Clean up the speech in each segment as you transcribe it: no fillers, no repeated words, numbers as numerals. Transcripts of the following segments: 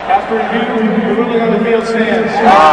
After review, the ruling on the field stands.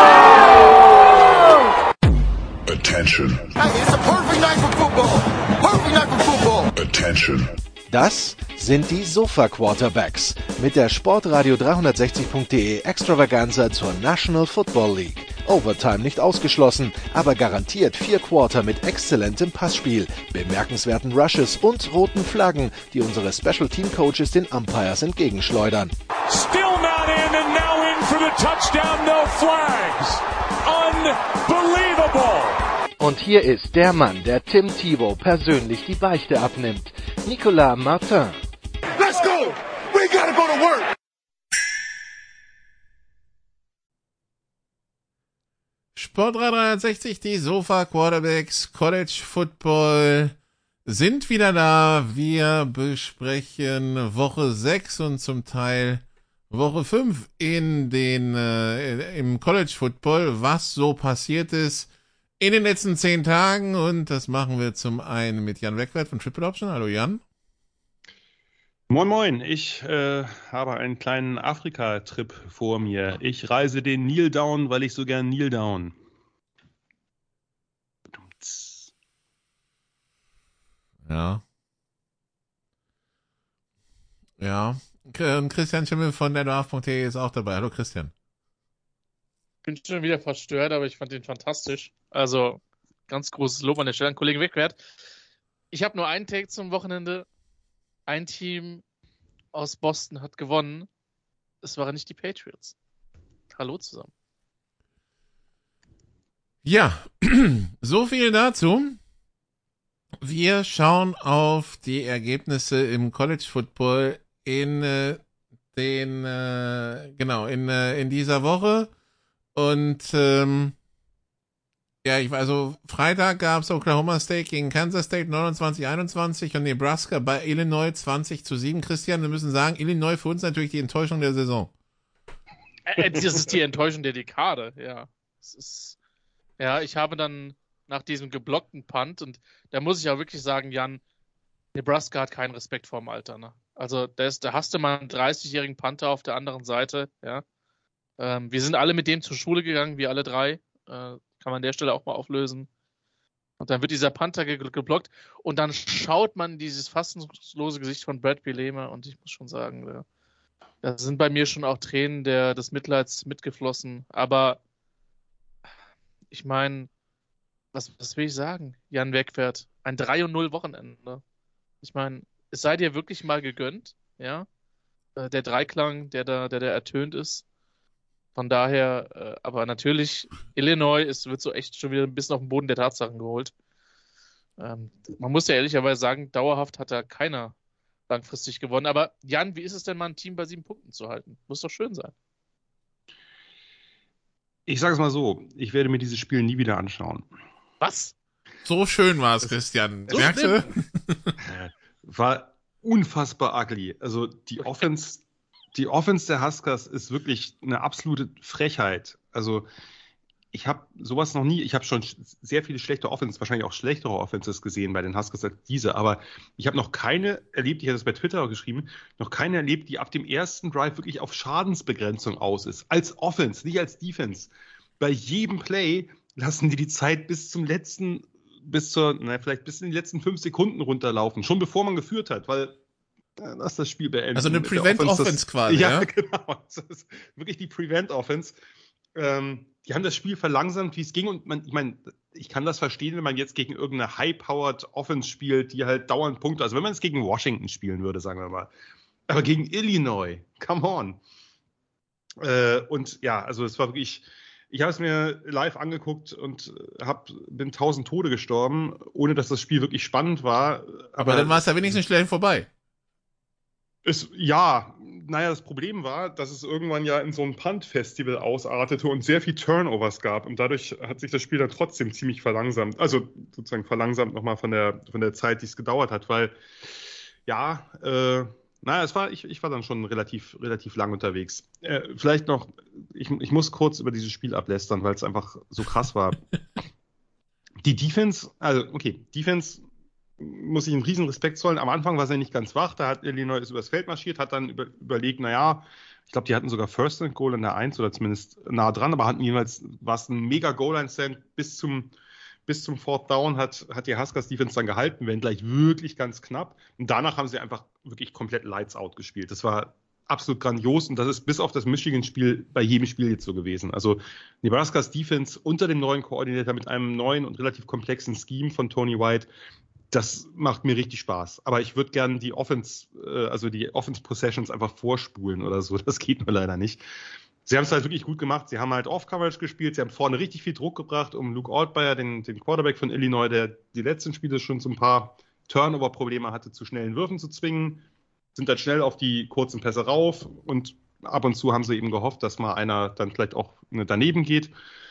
Attention. Hey, it's a perfect night for football. Perfect night for football. Attention. Das sind die Sofa-Quarterbacks mit der Sportradio 360.de Extravaganza zur National Football League. Overtime nicht ausgeschlossen, aber garantiert 4 Quarter mit exzellentem Passspiel, bemerkenswerten Rushes und roten Flaggen, die unsere Special Team Coaches den Umpires entgegenschleudern. Still not in and now in for the touchdown, no flags. Unbelievable. Und hier ist der Mann, der Tim Tebow persönlich die Beichte abnimmt. Nicolas Martin. Let's go. We gotta go to work. Sport 360, die Sofa Quarterbacks, College Football sind wieder da. Wir besprechen Woche 6 und zum Teil Woche 5 in im College Football, was so passiert ist in den letzten 10 Tagen. Und das machen wir zum einen mit Jan Wegwert von Triple Option. Hallo Jan. Moin Moin, ich habe einen kleinen Afrika-Trip vor mir. Ich reise den Nil down, weil ich so gern Nil down. Ja. Ja. Und Christian Schimmel von netdoaf.de ist auch dabei. Hallo Christian. Bin schon wieder verstört, aber ich fand den fantastisch. Also, ganz großes Lob an der Stelle an Kollegen Wegwert. Ich habe nur einen Take zum Wochenende. Ein Team aus Boston hat gewonnen. Es waren nicht die Patriots. Hallo zusammen. Ja, so viel dazu. Wir schauen auf die Ergebnisse im College Football in dieser Woche. Und also Freitag gab es Oklahoma State gegen Kansas State 29-21 und Nebraska bei Illinois 20-7. Christian, wir müssen sagen, Illinois für uns natürlich die Enttäuschung der Saison. Das ist die Enttäuschung der Dekade, ja. Ich habe dann nach diesem geblockten Punt, und da muss ich auch wirklich sagen, Jan, Nebraska hat keinen Respekt vor dem Alter, ne? Also da hast du mal einen 30-jährigen Panther auf der anderen Seite, ja. Wir sind alle mit dem zur Schule gegangen, wir alle drei. Kann man an der Stelle auch mal auflösen. Und dann wird dieser Panther geblockt und dann schaut man dieses fassungslose Gesicht von Brad Bielema und ich muss schon sagen, da sind bei mir schon auch Tränen des Mitleids mitgeflossen. Aber ich meine, was will ich sagen? Jan Wegwert, ein 3-0 Wochenende. Ich meine, es sei dir wirklich mal gegönnt, ja. Der Dreiklang, der da ertönt ist. Von daher, aber natürlich, Illinois wird so echt schon wieder ein bisschen auf den Boden der Tatsachen geholt. Man muss ja ehrlicherweise sagen, dauerhaft hat da keiner langfristig gewonnen. Aber Jan, wie ist es denn mal, ein Team bei 7 Punkten zu halten? Muss doch schön sein. Ich sage es mal so, ich werde mir dieses Spiel nie wieder anschauen. Was? So schön war es, Christian. Merkst du? War unfassbar ugly. Also die Offense der Huskers ist wirklich eine absolute Frechheit. Also ich habe sowas noch nie, ich habe schon sehr viele schlechte Offenses, wahrscheinlich auch schlechtere Offenses gesehen bei den Huskers als diese, aber ich habe noch keine erlebt, ich hatte das bei Twitter auch geschrieben, noch keine erlebt, die ab dem ersten Drive wirklich auf Schadensbegrenzung aus ist. Als Offense, nicht als Defense. Bei jedem Play lassen die Zeit bis in die letzten 5 Sekunden runterlaufen, schon bevor man geführt hat, weil lass das Spiel beenden. Also eine Prevent-Offense quasi, ja? Ja, genau. Das ist wirklich die Prevent-Offense. Die haben das Spiel verlangsamt, wie es ging. Und ich kann das verstehen, wenn man jetzt gegen irgendeine High-Powered Offense spielt, die halt dauernd Punkte, also wenn man es gegen Washington spielen würde, sagen wir mal. Aber gegen Illinois, come on. Und ja, also es war wirklich, ich habe es mir live angeguckt und bin 1000 Tode gestorben, ohne dass das Spiel wirklich spannend war. Aber dann war es ja wenigstens schnell vorbei. Das Problem war, dass es irgendwann ja in so ein Punt-Festival ausartete und sehr viel Turnovers gab. Und dadurch hat sich das Spiel dann trotzdem ziemlich verlangsamt. Also sozusagen verlangsamt nochmal von der Zeit, die es gedauert hat. Weil, ich war dann schon relativ lang unterwegs. Vielleicht noch, ich muss kurz über dieses Spiel ablästern, weil es einfach so krass war. Die Defense, Defense muss ich einen riesen Respekt zollen. Am Anfang war sie nicht ganz wach, da hat Illinois übers Feld marschiert, hat dann überlegt, Ich glaube, die hatten sogar First and Goal an der 1 oder zumindest nah dran, aber hatten jeweils, war es ein mega Goal-Line-Stand bis zum Fourth Down hat die Huskers Defense dann gehalten, wenn gleich wirklich ganz knapp. Und danach haben sie einfach wirklich komplett Lights Out gespielt. Das war absolut grandios und das ist bis auf das Michigan-Spiel bei jedem Spiel jetzt so gewesen. Also Nebraskas Defense unter dem neuen Koordinator mit einem neuen und relativ komplexen Scheme von Tony White, das macht mir richtig Spaß. Aber ich würde gerne die Offense Possessions einfach vorspulen oder so. Das geht nur leider nicht. Sie haben es halt wirklich gut gemacht. Sie haben halt Off-Coverage gespielt. Sie haben vorne richtig viel Druck gebracht, um Luke Altmyer, den Quarterback von Illinois, der die letzten Spiele schon so ein paar Turnover-Probleme hatte, zu schnellen Würfen zu zwingen. Sind dann schnell auf die kurzen Pässe rauf und ab und zu haben sie eben gehofft, dass mal einer dann vielleicht auch daneben geht.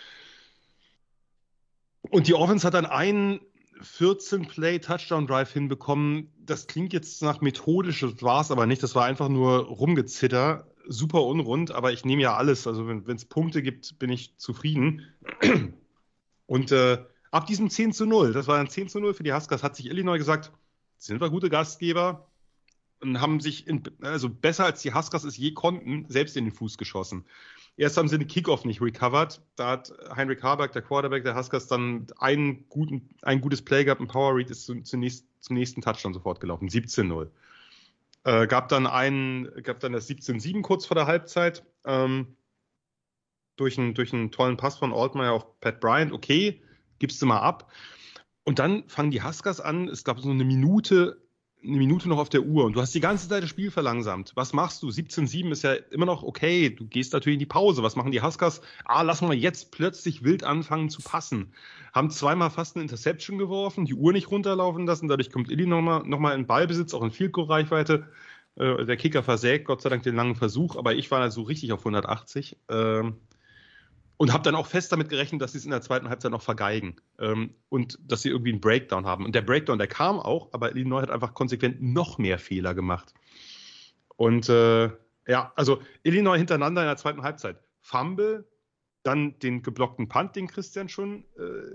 Und die Offense hat dann einen 14-Play-Touchdown-Drive hinbekommen. Das klingt jetzt nach methodisch, das war es aber nicht. Das war einfach nur Rumgezitter. Super unrund, aber ich nehme ja alles. Also wenn es Punkte gibt, bin ich zufrieden. Und ab diesem 10-0, das war dann 10-0 für die Huskers, hat sich Illinois gesagt, sind wir gute Gastgeber und haben sich, besser als die Huskers es je konnten, selbst in den Fuß geschossen. Erst haben sie den Kickoff nicht recovered. Da hat Heinrich Harback, der Quarterback der Huskers, dann ein gutes Play gehabt, ein Power Read ist zum nächsten Touchdown sofort gelaufen, 17-0. Gab dann das 17-7 kurz vor der Halbzeit, durch einen tollen Pass von Altmyer auf Pat Bryant. Okay, gibst du mal ab. Und dann fangen die Huskers an, es gab so eine Minute noch auf der Uhr und du hast die ganze Zeit das Spiel verlangsamt. Was machst du? 17-7 ist ja immer noch okay. Du gehst natürlich in die Pause. Was machen die Huskers? Lassen wir jetzt plötzlich wild anfangen zu passen. Haben zweimal fast eine Interception geworfen, die Uhr nicht runterlaufen lassen. Dadurch kommt Illinois noch mal in Ballbesitz, auch in Field-Goal-Reichweite. Der Kicker versägt, Gott sei Dank, den langen Versuch. Aber ich war da so richtig auf 180. Und habe dann auch fest damit gerechnet, dass sie es in der zweiten Halbzeit noch vergeigen und dass sie irgendwie einen Breakdown haben. Und der Breakdown, der kam auch, aber Illinois hat einfach konsequent noch mehr Fehler gemacht. Und also Illinois hintereinander in der zweiten Halbzeit. Fumble, dann den geblockten Punt, den Christian schon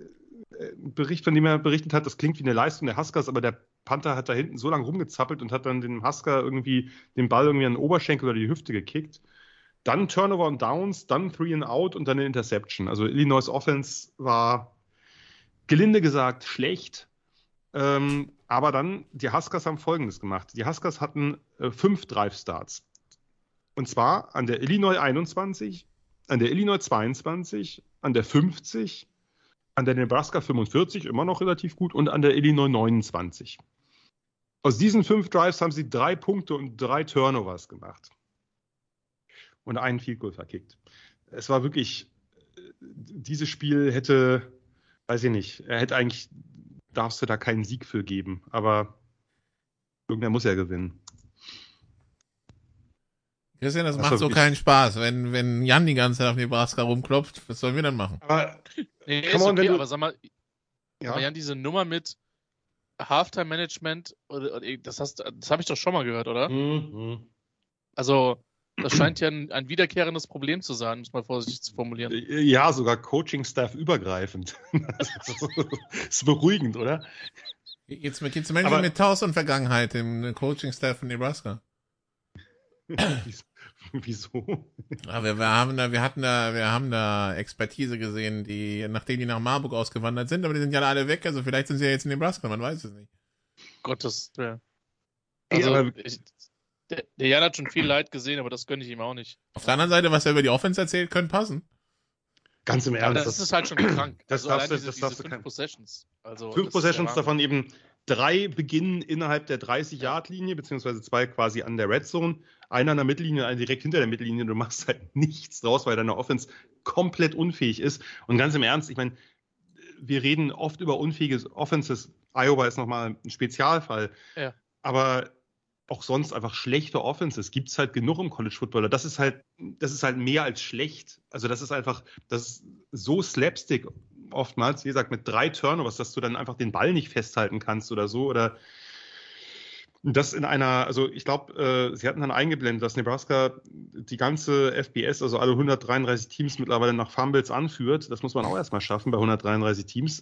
von dem er berichtet hat, das klingt wie eine Leistung der Huskers, aber der Panther hat da hinten so lange rumgezappelt und hat dann dem Husker irgendwie den Ball irgendwie an den Oberschenkel oder die Hüfte gekickt. Dann Turnover und Downs, dann 3 and Out und dann eine Interception. Also Illinois Offense war gelinde gesagt schlecht. Aber dann, die Huskers haben Folgendes gemacht. Die Huskers hatten 5 Drive-Starts. Und zwar an der Illinois 21, an der Illinois 22, an der 50, an der Nebraska 45, immer noch relativ gut, und an der Illinois 29. Aus diesen 5 Drives haben sie 3 Punkte und 3 Turnovers gemacht. Und einen Field Goal verkickt. Es war wirklich, dieses Spiel hätte, weiß ich nicht, darfst du da keinen Sieg für geben, aber irgendwer muss ja gewinnen. Christian, das macht so keinen Spaß, wenn Jan die ganze Zeit auf Nebraska rumklopft, was sollen wir dann machen? Aber, ist okay, aber sag mal, aber Jan, diese Nummer mit Halftime-Management, das habe ich doch schon mal gehört, oder? Mhm. Also, das scheint ja ein wiederkehrendes Problem zu sein, muss man vorsichtig zu formulieren. Ja, sogar Coaching-Staff übergreifend. Das ist beruhigend, oder? Jetzt Menschen mit Taus und Vergangenheit im Coaching-Staff von Nebraska. Wieso? Ja, wir haben da Expertise gesehen, nachdem die nach Marburg ausgewandert sind, aber die sind ja alle weg, also vielleicht sind sie ja jetzt in Nebraska, man weiß es nicht. Gottes Willen. Also, der Jan hat schon viel Leid gesehen, aber das gönne ich ihm auch nicht. Auf der anderen Seite, was er über die Offense erzählt, könnte passen. Ganz im Ernst. Ja, das ist halt schon krank. Das darfst du 5 Possessions. Also, 5 Possessions, davon eben 3 beginnen innerhalb der 30-Yard-Linie, beziehungsweise 2 quasi an der Red Zone. Einer an der Mittellinie, einer direkt hinter der Mittellinie. Du machst halt nichts draus, weil deine Offense komplett unfähig ist. Und ganz im Ernst, ich meine, wir reden oft über unfähige Offenses. Iowa ist nochmal ein Spezialfall. Ja. Aber auch sonst einfach schlechte Offenses gibt es halt genug im College Football. Das ist halt mehr als schlecht. Also das ist so Slapstick oftmals, wie gesagt, mit 3 Turnovers, dass du dann einfach den Ball nicht festhalten kannst oder so. Oder das ich glaube, sie hatten dann eingeblendet, dass Nebraska die ganze FBS, also alle 133 Teams mittlerweile nach Fumbles anführt. Das muss man auch erstmal schaffen bei 133 Teams.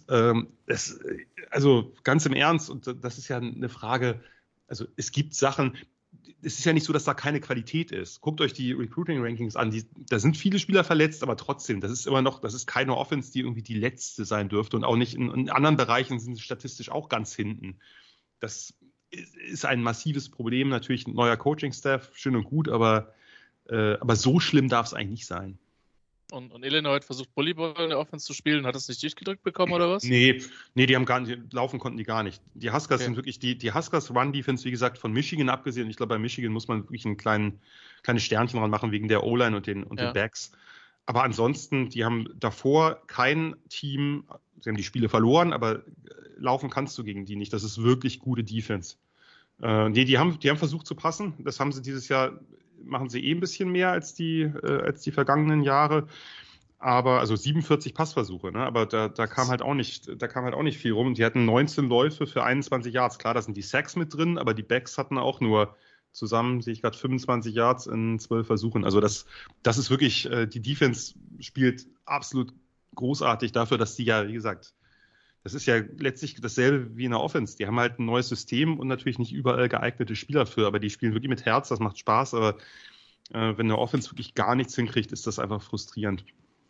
Also ganz im Ernst, und das ist ja eine Frage. Also es gibt Sachen, es ist ja nicht so, dass da keine Qualität ist. Guckt euch die Recruiting-Rankings an. Da sind viele Spieler verletzt, aber trotzdem, das ist keine Offense, die irgendwie die letzte sein dürfte. Und auch nicht in anderen Bereichen sind sie statistisch auch ganz hinten. Das ist ein massives Problem. Natürlich ein neuer Coaching-Staff, schön und gut, aber so schlimm darf es eigentlich nicht sein. Und Illinois hat versucht, Volleyball in der Offense zu spielen, hat es nicht durchgedrückt bekommen, oder was? Nee, die haben gar nicht, laufen konnten die gar nicht. Die Huskers sind wirklich, die Huskers Run-Defense, wie gesagt, von Michigan abgesehen. Ich glaube, bei Michigan muss man wirklich ein kleines Sternchen dran machen wegen der O-Line und den Backs. Aber ansonsten, die haben davor kein Team, sie haben die Spiele verloren, aber laufen kannst du gegen die nicht. Das ist wirklich gute Defense. Die haben versucht zu passen. Das haben sie dieses Jahr, machen sie ein bisschen mehr als die vergangenen Jahre. Aber, also 47 Passversuche, ne? Aber da kam halt auch nicht viel rum. Die hatten 19 Läufe für 21 Yards. Klar, da sind die Sacks mit drin, aber die Backs hatten auch nur zusammen, sehe ich gerade, 25 Yards in 12 Versuchen. Also das ist wirklich, die Defense spielt absolut großartig dafür, dass die ja, wie gesagt, das ist ja letztlich dasselbe wie in der Offense. Die haben halt ein neues System und natürlich nicht überall geeignete Spieler für, aber die spielen wirklich mit Herz, das macht Spaß, aber wenn eine Offense wirklich gar nichts hinkriegt, ist das einfach frustrierend.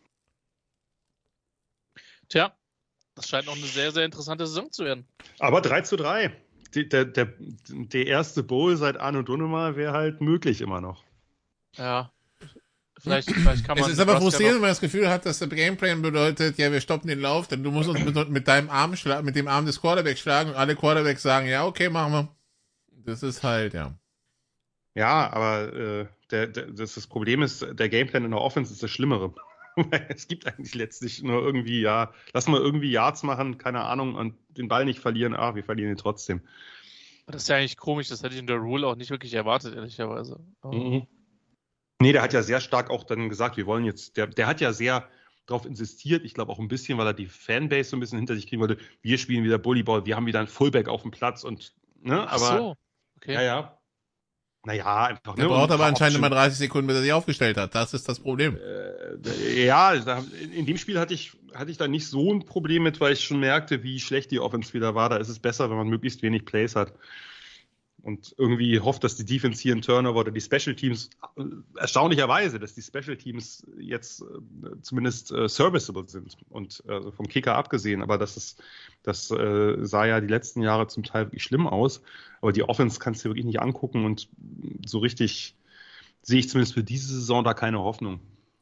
Tja, das scheint noch eine sehr, sehr interessante Saison zu werden. Aber 3-3. Der erste Bowl seit Arno Donemal wäre halt möglich immer noch. Ja. Vielleicht kann man. Es ist aber frustrierend, wenn man das Gefühl hat, dass der Gameplan bedeutet, ja, wir stoppen den Lauf, denn du musst uns mit deinem Arm mit dem Arm des Quarterbacks schlagen und alle Quarterbacks sagen, ja, okay, machen wir. Das ist halt, ja. Ja, aber das Problem ist, der Gameplan in der Offense ist das Schlimmere. Es gibt eigentlich letztlich nur irgendwie, ja, lass mal irgendwie Yards machen, keine Ahnung, und den Ball nicht verlieren, wir verlieren ihn trotzdem. Das ist ja eigentlich komisch, das hätte ich in der Rule auch nicht wirklich erwartet, ehrlicherweise. Mhm. Nee, der hat ja sehr stark auch dann gesagt, wir wollen jetzt, der hat ja sehr darauf insistiert, ich glaube auch ein bisschen, weil er die Fanbase so ein bisschen hinter sich kriegen wollte, wir spielen wieder Bullyball, wir haben wieder einen Fullback auf dem Platz und, ne, aber. Ach so, okay. Ja. Naja, einfach. Der braucht aber anscheinend immer 30 Sekunden, bis er sich aufgestellt hat. Das ist das Problem. Ja, in dem Spiel hatte ich da nicht so ein Problem mit, weil ich schon merkte, wie schlecht die Offense wieder war. Da ist es besser, wenn man möglichst wenig Plays hat. Und irgendwie hofft, dass die Defense hier einen Turnover oder die Special Teams, erstaunlicherweise, dass die Special Teams jetzt zumindest serviceable sind und vom Kicker abgesehen. Aber das sah ja die letzten Jahre zum Teil wirklich schlimm aus. Aber die Offense kannst du wirklich nicht angucken und so richtig sehe ich zumindest für diese Saison da keine Hoffnung.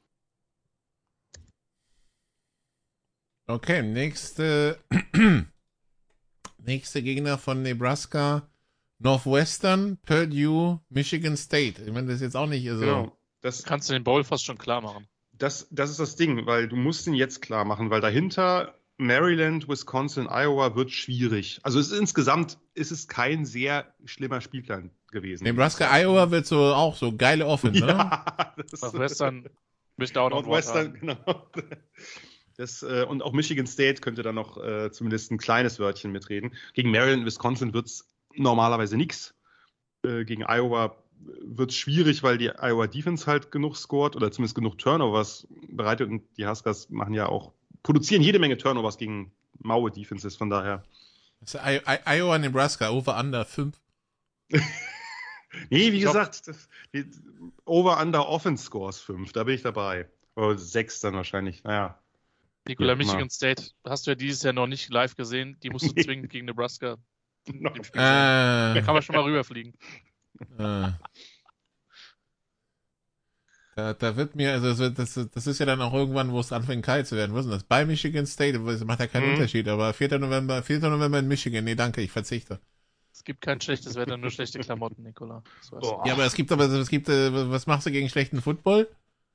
Okay, nächste Gegner von Nebraska. Northwestern, Purdue, Michigan State. Ich meine, das ist jetzt auch nicht so. Genau. Das kannst du den Bowl fast schon klar machen. Das ist das Ding, weil du musst ihn jetzt klar machen, weil dahinter Maryland, Wisconsin, Iowa wird schwierig. Also insgesamt ist es kein sehr schlimmer Spielplan gewesen. Nebraska, Iowa wird auch so geile Offense, oder? Ja, Northwestern müsste auch noch Northwestern, genau. Und auch Michigan State könnte da noch zumindest ein kleines Wörtchen mitreden. Gegen Maryland und Wisconsin wird es normalerweise nichts. Gegen Iowa wird es schwierig, weil die Iowa Defense halt genug scored oder zumindest genug Turnovers bereitet und die Huskers produzieren jede Menge Turnovers gegen maue Defenses, von daher. Also Iowa, Nebraska, over under 5. Nee, wie gesagt, over under Offense Scores 5, da bin ich dabei. Oder 6 dann wahrscheinlich, naja. Nikola, Michigan State hast du ja dieses Jahr noch nicht live gesehen, die musst du zwingend gegen Nebraska. Da kann man schon mal rüberfliegen. Da wird mir, also das ist ja dann auch irgendwann, wo es anfängt kalt zu werden. Was ist denn das? Bei Michigan State, das macht ja keinen Unterschied, aber 4. November in Michigan, nee, danke, ich verzichte. Es gibt kein schlechtes Wetter, nur schlechte Klamotten, Nikola. Ja, aber es gibt, was machst du gegen schlechten Football?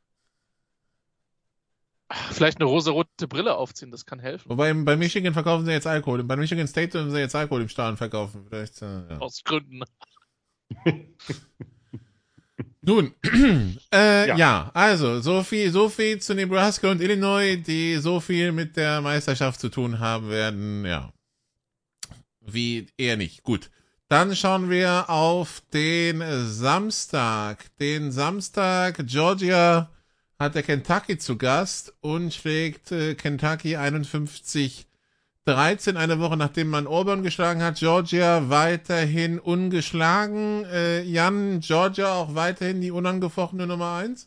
Vielleicht eine rosarote Brille aufziehen, das kann helfen. Wobei bei Michigan verkaufen sie jetzt Alkohol. Bei Michigan State dürfen sie jetzt Alkohol im Stadion verkaufen. Vielleicht, ja. Aus Gründen. Nun, ja, also so viel zu Nebraska und Illinois, die so viel mit der Meisterschaft zu tun haben werden, ja. Wie eher nicht. Gut. Dann schauen wir auf den Samstag. Georgia hat der Kentucky zu Gast und schlägt Kentucky 51-20 13, eine Woche nachdem man Auburn geschlagen hat. Georgia weiterhin ungeschlagen. Jan, Georgia auch weiterhin die unangefochtene Nummer 1?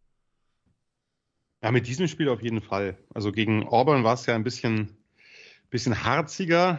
Ja, mit diesem Spiel auf jeden Fall. Also gegen Auburn war es ja ein bisschen harziger,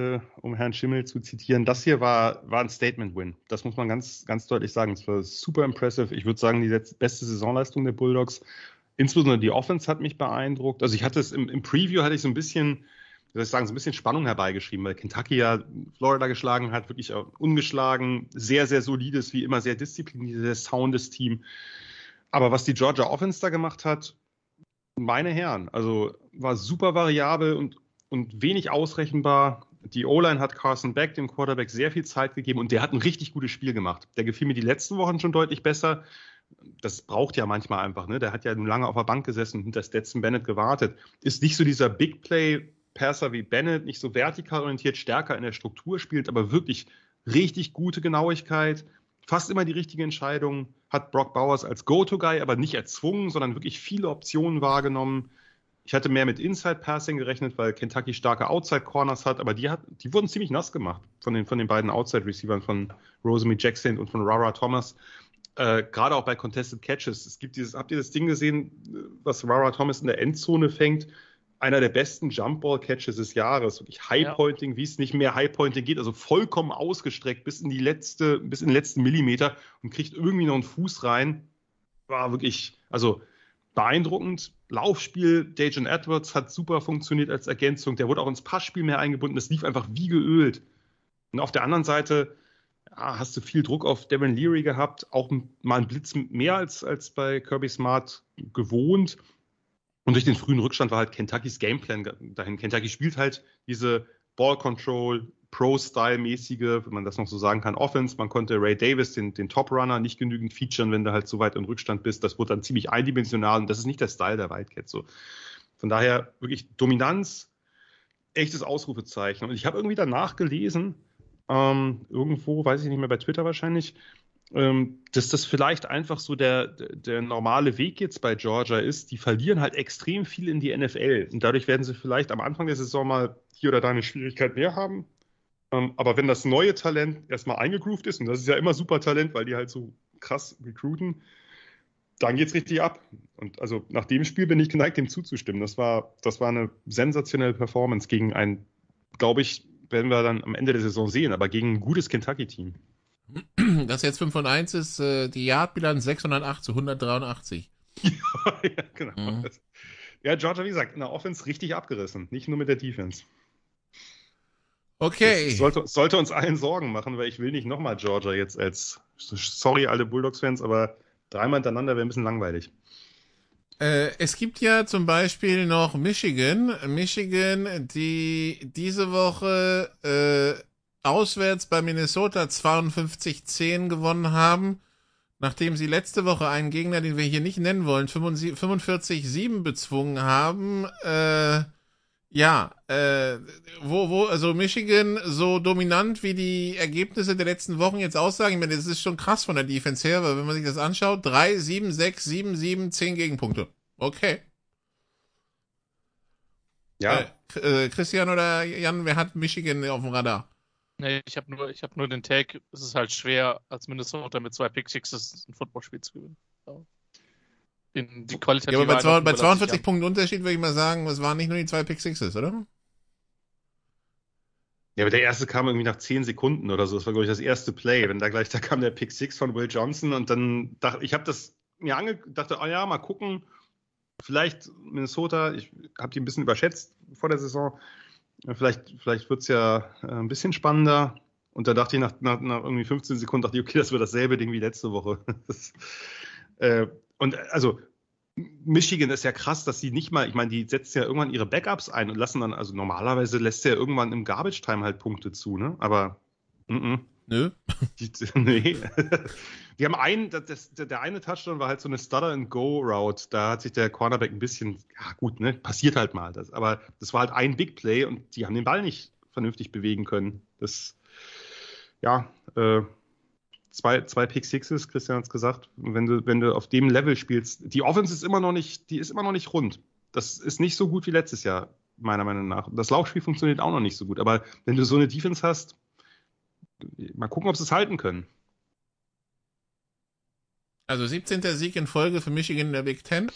um Herrn Schimmel zu zitieren. Das hier war ein Statement-Win. Das muss man ganz, ganz deutlich sagen. Es war super impressive. Ich würde sagen, die beste Saisonleistung der Bulldogs. Insbesondere die Offense hat mich beeindruckt. Also ich hatte es im Preview hatte ich so ein bisschen, wie soll ich sagen, so ein bisschen Spannung herbeigeschrieben, weil Kentucky ja Florida geschlagen hat, wirklich ungeschlagen, sehr, sehr solides, wie immer sehr diszipliniertes, sehr soundes Team. Aber was die Georgia Offense da gemacht hat, meine Herren, also war super variabel und wenig ausrechenbar. Die O-Line hat Carson Beck, dem Quarterback, sehr viel Zeit gegeben und der hat ein richtig gutes Spiel gemacht. Der gefiel mir die letzten Wochen schon deutlich besser. Das braucht ja manchmal einfach, ne? Der hat ja lange auf der Bank gesessen und hinter Stetson Bennett gewartet. Ist nicht so dieser Big Play-Passer wie Bennett, nicht so vertikal orientiert, stärker in der Struktur spielt, aber wirklich richtig gute Genauigkeit, fast immer die richtige Entscheidung. Hat Brock Bowers als Go-To-Guy, aber nicht erzwungen, sondern wirklich viele Optionen wahrgenommen. Ich hatte mehr mit Inside-Passing gerechnet, weil Kentucky starke Outside-Corners hat, aber die wurden ziemlich nass gemacht von den beiden Outside-Receivern, von Rosemary Jackson und von Rara Thomas. Gerade auch bei Contested Catches. Habt ihr das Ding gesehen, was Rara Thomas in der Endzone fängt? Einer der besten Jump-Ball-Catches des Jahres. Wirklich High-Pointing, wie es nicht mehr High-Pointing geht, also vollkommen ausgestreckt bis in den letzten Millimeter und kriegt irgendwie noch einen Fuß rein. War wirklich, also beeindruckend. Laufspiel, Dajon Edwards hat super funktioniert als Ergänzung. Der wurde auch ins Passspiel mehr eingebunden. Das lief einfach wie geölt. Und auf der anderen Seite hast du viel Druck auf Devin Leary gehabt. Auch mal einen Blitz mehr als bei Kirby Smart gewohnt. Und durch den frühen Rückstand war halt Kentuckys Gameplan dahin. Kentucky spielt halt diese Ball-Control, Pro-Style-mäßige, wenn man das noch so sagen kann, Offense. Man konnte Ray Davis, den Top-Runner, nicht genügend featuren, wenn du halt so weit im Rückstand bist. Das wurde dann ziemlich eindimensional und das ist nicht der Style der Wildcats. So. Von daher wirklich Dominanz, echtes Ausrufezeichen. Und ich habe irgendwie danach gelesen, irgendwo, weiß ich nicht mehr, bei Twitter wahrscheinlich, dass das vielleicht einfach so der normale Weg jetzt bei Georgia ist. Die verlieren halt extrem viel in die NFL und dadurch werden sie vielleicht am Anfang der Saison mal hier oder da eine Schwierigkeit mehr haben. Aber wenn das neue Talent erstmal eingegroovt ist, und das ist ja immer super Talent, weil die halt so krass recruiten, dann geht's richtig ab. Und also nach dem Spiel bin ich geneigt, dem zuzustimmen. Das war eine sensationelle Performance gegen ein, glaube ich, werden wir dann am Ende der Saison sehen, aber gegen ein gutes Kentucky-Team. Das jetzt 5-1 ist, die Yardbilanz 608 zu 183. Ja, genau. Mhm. Ja, Georgia, wie gesagt, in der Offense richtig abgerissen, nicht nur mit der Defense. Okay. Das sollte uns allen Sorgen machen, weil ich will nicht nochmal Georgia jetzt sorry, alle Bulldogs-Fans, aber dreimal hintereinander wäre ein bisschen langweilig. Es gibt ja zum Beispiel noch Michigan, die diese Woche auswärts bei Minnesota 52-10 gewonnen haben, nachdem sie letzte Woche einen Gegner, den wir hier nicht nennen wollen, 45-7 bezwungen haben. Also Michigan so dominant, wie die Ergebnisse der letzten Wochen jetzt aussagen, ich meine, das ist schon krass von der Defense her, weil wenn man sich das anschaut, 3, 7, 6, 7, 7, 10 Gegenpunkte. Okay. Ja. Christian oder Jan, wer hat Michigan auf dem Radar? Nee, ich hab nur den Take, es ist halt schwer, als Minnesota mit 2 Pick-Sixes ein Footballspiel zu gewinnen. So. Die qualitative ja, aber bei 42 Punkten Unterschied würde ich mal sagen, es waren nicht nur die 2 Pick-Sixes, oder? Ja, aber der erste kam irgendwie nach 10 Sekunden oder so. Das war, glaube ich, das erste Play. Da kam der Pick-Six von Will Johnson und dann ich habe das mir dachte, mal gucken, vielleicht Minnesota, ich habe die ein bisschen überschätzt vor der Saison. Vielleicht wird es ja ein bisschen spannender. Und da dachte ich nach irgendwie 15 Sekunden, okay, das wird dasselbe Ding wie letzte Woche. Und also Michigan ist ja krass, dass sie nicht mal, ich meine, die setzen ja irgendwann ihre Backups ein und lassen dann, also normalerweise lässt ja irgendwann im Garbage-Time halt Punkte zu, ne? Aber nö. Nee. Die haben der eine Touchdown war halt so eine Stutter-and-Go-Route. Da hat sich der Cornerback ein bisschen, ja gut, ne, passiert halt mal. Aber das war halt ein Big Play und die haben den Ball nicht vernünftig bewegen können. Zwei Pick-Sixes, Christian hat es gesagt, wenn du auf dem Level spielst, die Offense ist immer noch nicht rund. Das ist nicht so gut wie letztes Jahr. meiner Meinung nach. Das Laufspiel funktioniert auch noch nicht so gut. Aber wenn du so eine Defense hast, mal gucken, ob sie es halten können. Also 17. Sieg in Folge für Michigan in der Big Ten.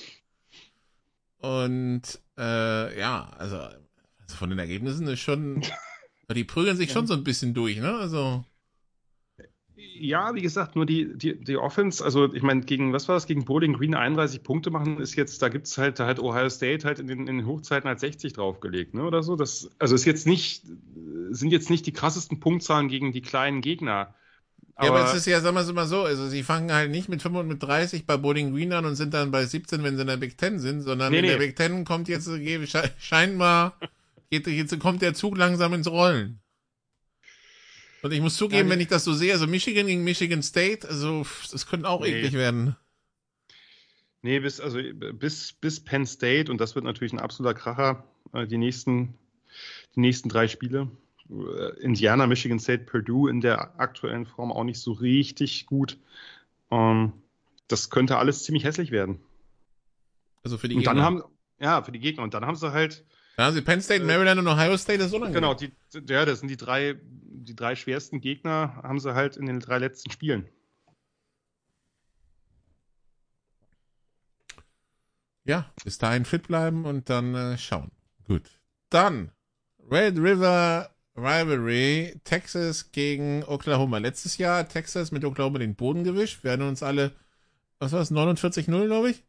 Und also von den Ergebnissen ist schon, die prügeln sich schon so ein bisschen durch, ne? Also Ja, wie gesagt, nur die Offense, also ich meine, gegen Bowling Green 31 Punkte machen, ist jetzt, da gibt es halt Ohio State halt in den Hochzeiten halt 60 draufgelegt, ne, oder so. Also sind jetzt nicht die krassesten Punktzahlen gegen die kleinen Gegner. Aber es ist ja, sagen wir es mal so, also sie fangen halt nicht mit 35 bei Bowling Green an und sind dann bei 17, wenn sie in der Big Ten sind, sondern in der Big Ten kommt jetzt scheinbar, kommt der Zug langsam ins Rollen. Und ich muss zugeben, wenn ich das so sehe, also Michigan gegen Michigan State, also das könnte auch eklig werden. Nee, bis Penn State, und das wird natürlich ein absoluter Kracher, die nächsten 3 Spiele. Indiana, Michigan State, Purdue in der aktuellen Form auch nicht so richtig gut. Das könnte alles ziemlich hässlich werden. Also für die Gegner. Für die Gegner. Und dann haben sie halt. Da haben sie Penn State, Maryland und Ohio State, das ist unangenehm. Genau, das sind die drei schwersten Gegner, haben sie halt in den 3 letzten Spielen. Ja, bis dahin fit bleiben und dann schauen. Gut. Dann Red River Rivalry, Texas gegen Oklahoma. Letztes Jahr hat Texas mit Oklahoma den Boden gewischt. Wir hatten uns alle, 49-0, glaube ich.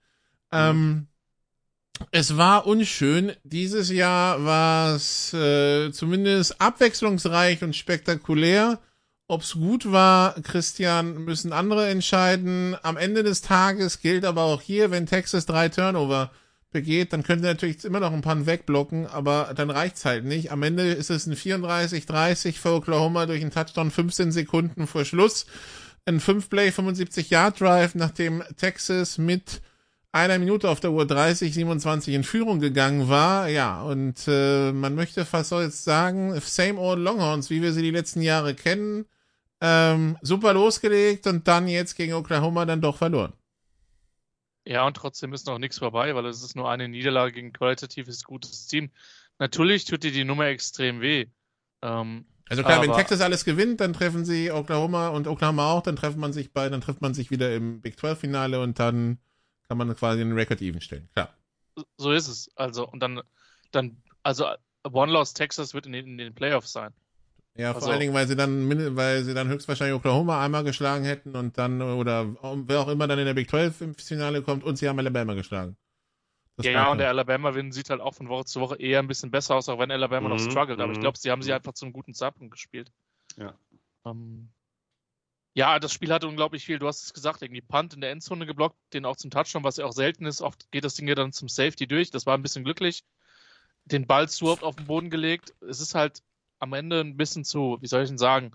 Es war unschön. Dieses Jahr war es zumindest abwechslungsreich und spektakulär. Ob es gut war, Christian, müssen andere entscheiden. Am Ende des Tages gilt aber auch hier, wenn Texas 3 Turnover begeht, dann könnt ihr natürlich immer noch ein paar wegblocken, aber dann reicht's halt nicht. Am Ende ist es ein 34-30 für Oklahoma durch einen Touchdown 15 Sekunden vor Schluss. Ein 5-Play 75-Yard-Drive, nachdem Texas mit 1 Minute auf der Uhr 30-27 in Führung gegangen war. Ja, und man möchte fast so jetzt sagen, same old Longhorns, wie wir sie die letzten Jahre kennen. Super losgelegt und dann jetzt gegen Oklahoma dann doch verloren. Ja, und trotzdem ist noch nichts vorbei, weil es ist nur eine Niederlage gegen qualitatives gutes Team. Natürlich tut dir die Nummer extrem weh. Also klar, wenn Texas alles gewinnt, dann treffen sie Oklahoma und Oklahoma auch, dann trifft man sich wieder im Big 12-Finale und dann kann man quasi einen Record-Even stellen, klar. So ist es. Also, und dann One-Loss Texas wird in den Playoffs sein. Ja, vor allen Dingen, weil sie dann höchstwahrscheinlich Oklahoma einmal geschlagen hätten und dann, oder wer auch immer dann in der Big 12 im Finale kommt, und sie haben Alabama geschlagen. Ja, und der Alabama-Win sieht halt auch von Woche zu Woche eher ein bisschen besser aus, auch wenn Alabama noch struggelt. Aber ich glaube, sie haben sie einfach zu einem guten Zeitpunkt gespielt. Ja. Ja, das Spiel hatte unglaublich viel, du hast es gesagt, irgendwie Punt in der Endzone geblockt, den auch zum Touchdown, was ja auch selten ist. Oft geht das Ding ja dann zum Safety durch. Das war ein bisschen glücklich. Den Ball zu oft auf den Boden gelegt. Es ist halt am Ende ein bisschen zu, wie soll ich denn sagen,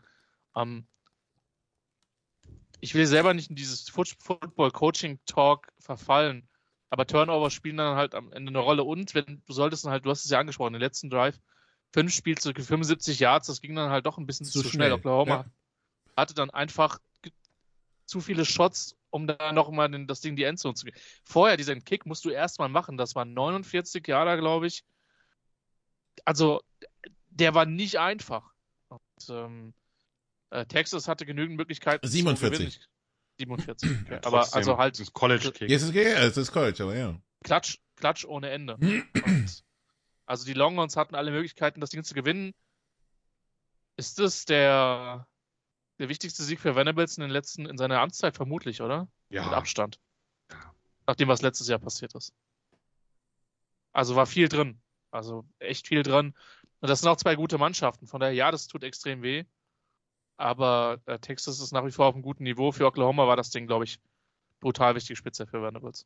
ich will selber nicht in dieses Football-Coaching-Talk verfallen, aber Turnover spielen dann halt am Ende eine Rolle und du hast es ja angesprochen, den letzten Drive, 5 Spielzüge, 75 Yards, das ging dann halt doch ein bisschen zu schnell. Oklahoma hatte dann einfach zu viele Shots, um da nochmal das Ding in die Endzone zu gehen. Vorher, diesen Kick musst du erstmal machen, das waren 49 Yarder, glaube ich. Also, der war nicht einfach. Und, Texas hatte genügend Möglichkeiten. 47. 47, okay. Aber trotzdem, also halt. Das College-Kick. Es ist College, aber ja. Klatsch ohne Ende. Und, also die Longhorns hatten alle Möglichkeiten, das Ding zu gewinnen. Ist das der wichtigste Sieg für Venables in seiner Amtszeit vermutlich, oder? Ja. Mit Abstand. Nachdem, was letztes Jahr passiert ist. Also war viel drin. Also echt viel drin. Und das sind auch 2 gute Mannschaften. Von daher, ja, das tut extrem weh. Aber Texas ist nach wie vor auf einem guten Niveau. Für Oklahoma war das Ding, glaube ich, brutal wichtige Spitze für Venables.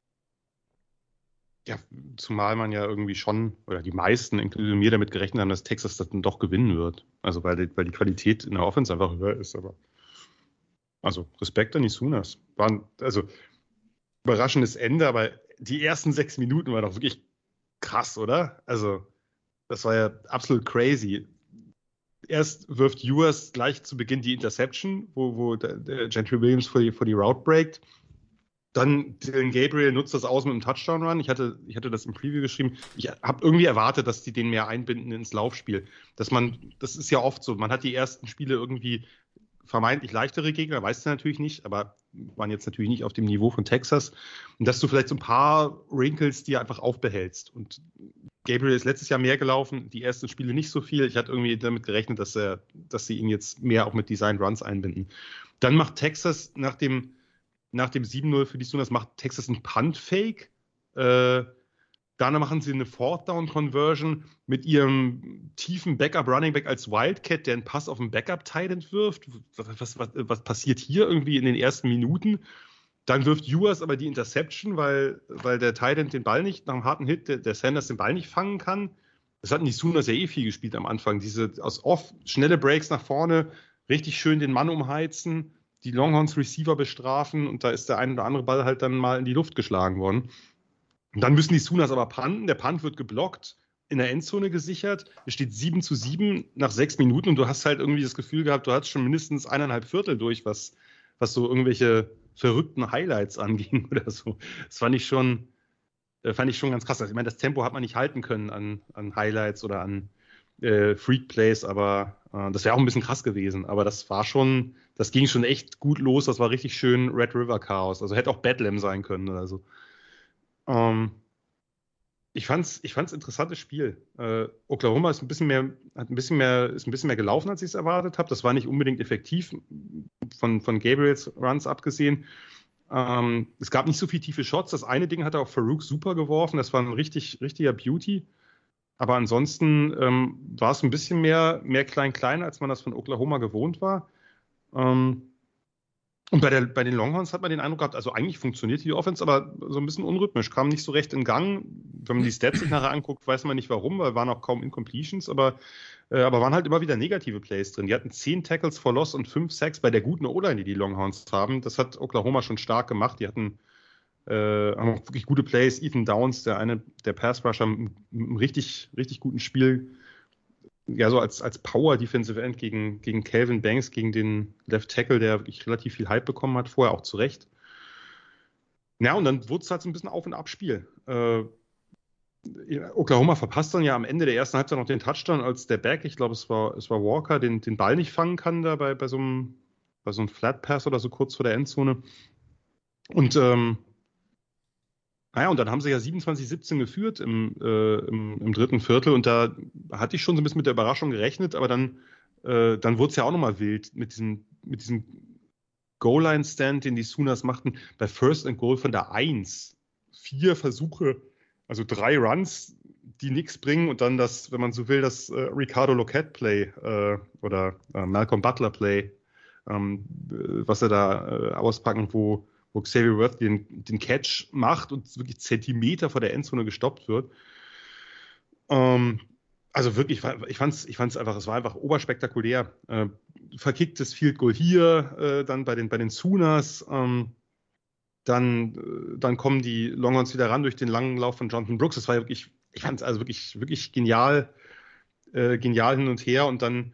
Ja, zumal man ja irgendwie schon, oder die meisten, inklusive mir, damit gerechnet haben, dass Texas das dann doch gewinnen wird. Also weil die Qualität in der Offense einfach höher ist. Aber also Respekt an die Sooners. Also überraschendes Ende, aber die ersten 6 Minuten waren doch wirklich krass, oder? Also das war ja absolut crazy. Erst wirft Ewers gleich zu Beginn die Interception, wo der Gentry Williams vor die Route breakt. Dann Dylan Gabriel nutzt das aus mit einem Touchdown-Run. Ich hatte das im Preview geschrieben. Ich habe irgendwie erwartet, dass die den mehr einbinden ins Laufspiel. Das ist ja oft so. Man hat die ersten Spiele irgendwie vermeintlich leichtere Gegner, weißt du natürlich nicht, aber waren jetzt natürlich nicht auf dem Niveau von Texas. Und dass du vielleicht so ein paar Wrinkles dir einfach aufbehältst. Und Gabriel ist letztes Jahr mehr gelaufen, die ersten Spiele nicht so viel. Ich hatte irgendwie damit gerechnet, dass sie ihn jetzt mehr auch mit Design Runs einbinden. Dann macht Texas nach dem 7-0 für die Sooners macht Texas einen Punt-Fake. Dann machen sie eine Fourth-Down-Conversion mit ihrem tiefen Backup-Running-Back als Wildcat, der einen Pass auf den Backup-Tight entwirft. Was passiert hier irgendwie in den ersten Minuten? Dann wirft Ewers aber die Interception, weil der Tight End den Ball nicht, nach einem harten Hit, der Sanders den Ball nicht fangen kann. Das hatten die Sooners ja viel gespielt am Anfang. Diese aus Off, schnelle Breaks nach vorne, richtig schön den Mann umheizen, die Longhorns Receiver bestrafen und da ist der ein oder andere Ball halt dann mal in die Luft geschlagen worden. Und dann müssen die Sooners aber punten. Der Punt wird geblockt, in der Endzone gesichert. Es steht 7-7 nach 6 Minuten und du hast halt irgendwie das Gefühl gehabt, du hattest schon mindestens 1,5 Viertel durch, was so irgendwelche verrückten Highlights anging oder so. Das fand ich schon ganz krass. Also ich meine, das Tempo hat man nicht halten können an Highlights oder an Freak Plays, aber das wäre auch ein bisschen krass gewesen. Aber das ging schon echt gut los. Das war richtig schön Red River Chaos. Also hätte auch Bedlam sein können oder so. Ich fand's interessantes Spiel. Oklahoma ist ein bisschen mehr gelaufen, als ich es erwartet habe. Das war nicht unbedingt effektiv, von Gabriels Runs abgesehen. Es gab nicht so viele tiefe Shots. Das eine Ding hat auch Farouk super geworfen. Das war ein richtiger Beauty. Aber ansonsten war es ein bisschen mehr klein-klein, als man das von Oklahoma gewohnt war. Und bei den Longhorns hat man den Eindruck gehabt, also eigentlich funktioniert die Offense, aber so ein bisschen unrhythmisch, kam nicht so recht in Gang. Wenn man die Stats sich nachher anguckt, weiß man nicht warum, weil waren auch kaum Incompletions, aber waren halt immer wieder negative Plays drin. Die hatten 10 Tackles for Loss und 5 Sacks bei der guten O-Line, die Longhorns haben. Das hat Oklahoma schon stark gemacht. Die haben auch wirklich gute Plays. Ethan Downs, der Pass-Rusher, mit einem richtig, richtig guten Spiel. Ja, so als Power Defensive End gegen Calvin Banks, gegen den Left Tackle, der wirklich relativ viel Hype bekommen hat, vorher auch zu Recht. Ja, und dann wurde es halt so ein bisschen Auf- und Abspiel. Oklahoma verpasst dann ja am Ende der ersten Halbzeit noch den Touchdown, als der Back, ich glaube, es war Walker, den Ball nicht fangen kann da bei so einem Flat Pass oder so kurz vor der Endzone. Und und dann haben sie ja 27-17 geführt im dritten Viertel und da hatte ich schon so ein bisschen mit der Überraschung gerechnet, aber dann wurde es ja auch nochmal wild mit diesem Goal-Line-Stand, den die Sooners machten, bei First and Goal von der 1. 4 Versuche, also 3 Runs, die nichts bringen und dann das, wenn man so will, das Ricardo Lockett-Play oder Malcolm Butler-Play, was er da auspacken, wo Xavier Worth den Catch macht und wirklich Zentimeter vor der Endzone gestoppt wird. Also wirklich, ich fand's einfach, es war einfach oberspektakulär. Verkicktes Field Goal hier, dann bei den Sooners, dann kommen die Longhorns wieder ran durch den langen Lauf von Jonathan Brooks. Das war wirklich, ich fand es also wirklich, wirklich genial hin und her und dann,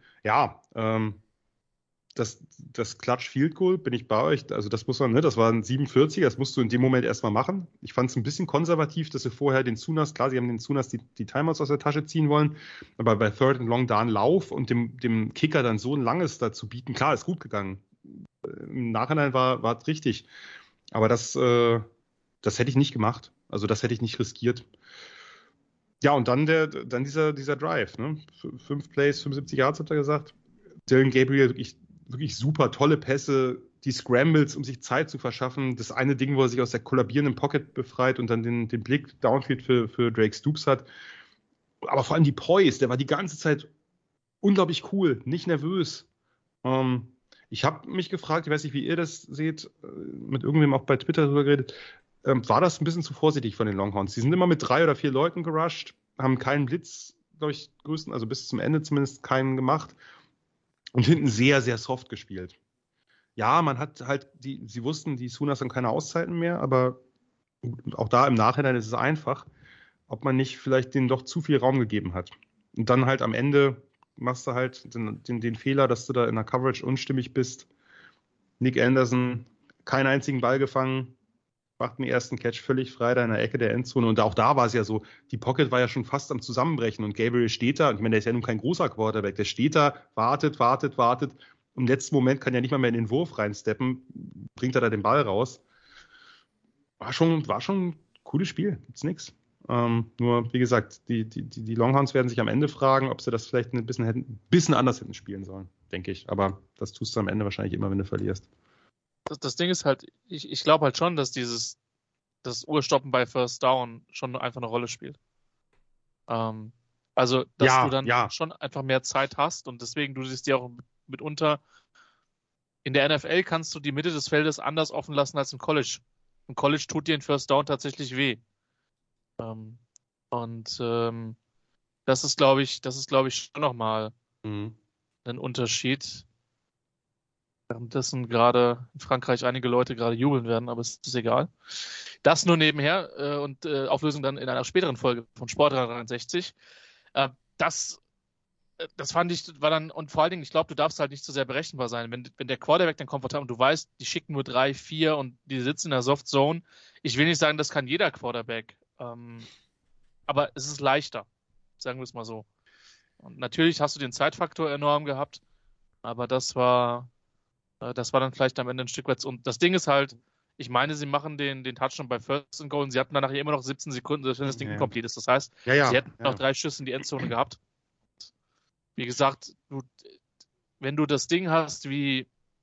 das Clutch Field Goal, bin ich bei euch, also das muss man, ne, das war ein 47, das musst du in dem Moment erstmal machen. Ich fand es ein bisschen konservativ, dass sie vorher den Sooners, klar, sie haben den Sooners die Timeouts aus der Tasche ziehen wollen, aber bei Third and Long da einen Lauf und dem Kicker dann so ein langes dazu bieten, klar, ist gut gegangen. Im Nachhinein war es richtig, aber das hätte ich nicht gemacht, also das hätte ich nicht riskiert. Ja, und dann dieser Drive, ne? 5 Plays, 75 Yards, hat er gesagt. Dylan Gabriel wirklich super tolle Pässe, die Scrambles, um sich Zeit zu verschaffen. Das eine Ding, wo er sich aus der kollabierenden Pocket befreit und dann den Blick Downfield für Drake Stoops hat. Aber vor allem die Poise, der war die ganze Zeit unglaublich cool, nicht nervös. Ich habe mich gefragt, ich weiß nicht, wie ihr das seht, mit irgendwem auch bei Twitter darüber geredet, war das ein bisschen zu vorsichtig von den Longhorns? Die sind immer mit 3 oder 4 Leuten gerusht, haben keinen Blitz, glaube ich, also bis zum Ende zumindest keinen gemacht. Und hinten sehr, sehr soft gespielt. Ja, man hat halt, sie wussten, die Sooners haben keine Auszeiten mehr, aber auch da im Nachhinein ist es einfach, ob man nicht vielleicht denen doch zu viel Raum gegeben hat. Und dann halt am Ende machst du halt den Fehler, dass du da in der Coverage unstimmig bist. Nick Anderson, keinen einzigen Ball gefangen. macht den ersten Catch völlig frei da in der Ecke der Endzone. Und auch da war es ja so, die Pocket war ja schon fast am Zusammenbrechen und Gabriel steht da. Und ich meine, der ist ja nun kein großer Quarterback. Der steht da, wartet. Im letzten Moment kann er nicht mal mehr in den Wurf reinsteppen, bringt er da den Ball raus. War schon ein cooles Spiel, gibt's nix. Nur, wie gesagt, die Longhorns werden sich am Ende fragen, ob sie das vielleicht ein bisschen anders hätten spielen sollen, denke ich. Aber das tust du am Ende wahrscheinlich immer, wenn du verlierst. Das Ding ist halt, ich glaube halt schon, dass das Uhrstoppen bei First Down schon einfach eine Rolle spielt. Also, dass du dann schon einfach mehr Zeit hast und deswegen, du siehst dir auch mitunter, in der NFL kannst du die Mitte des Feldes anders offen lassen als im College. Im College tut dir ein First Down tatsächlich weh. Das ist, glaube ich, schon nochmal ein Unterschied. Währenddessen gerade in Frankreich einige Leute gerade jubeln werden, aber es ist egal. Das nur nebenher und Auflösung dann in einer späteren Folge von Sportradar 63. Das fand ich, war dann, und vor allen Dingen, ich glaube, du darfst halt nicht so sehr berechenbar sein. Wenn der Quarterback dann komfortabel und du weißt, die schicken nur 3, 4 und die sitzen in der Soft Zone. Ich will nicht sagen, das kann jeder Quarterback. Aber es ist leichter, sagen wir es mal so. Und natürlich hast du den Zeitfaktor enorm gehabt, aber das war dann vielleicht am Ende ein Stück weit. Und das Ding ist halt, ich meine, sie machen den Touchdown bei First and Goal und sie hatten danach immer noch 17 Sekunden, selbst wenn das Ding incomplete ist. Das heißt, sie hätten noch 3 Schüsse in die Endzone gehabt. Wie gesagt, wenn du das Ding hast wie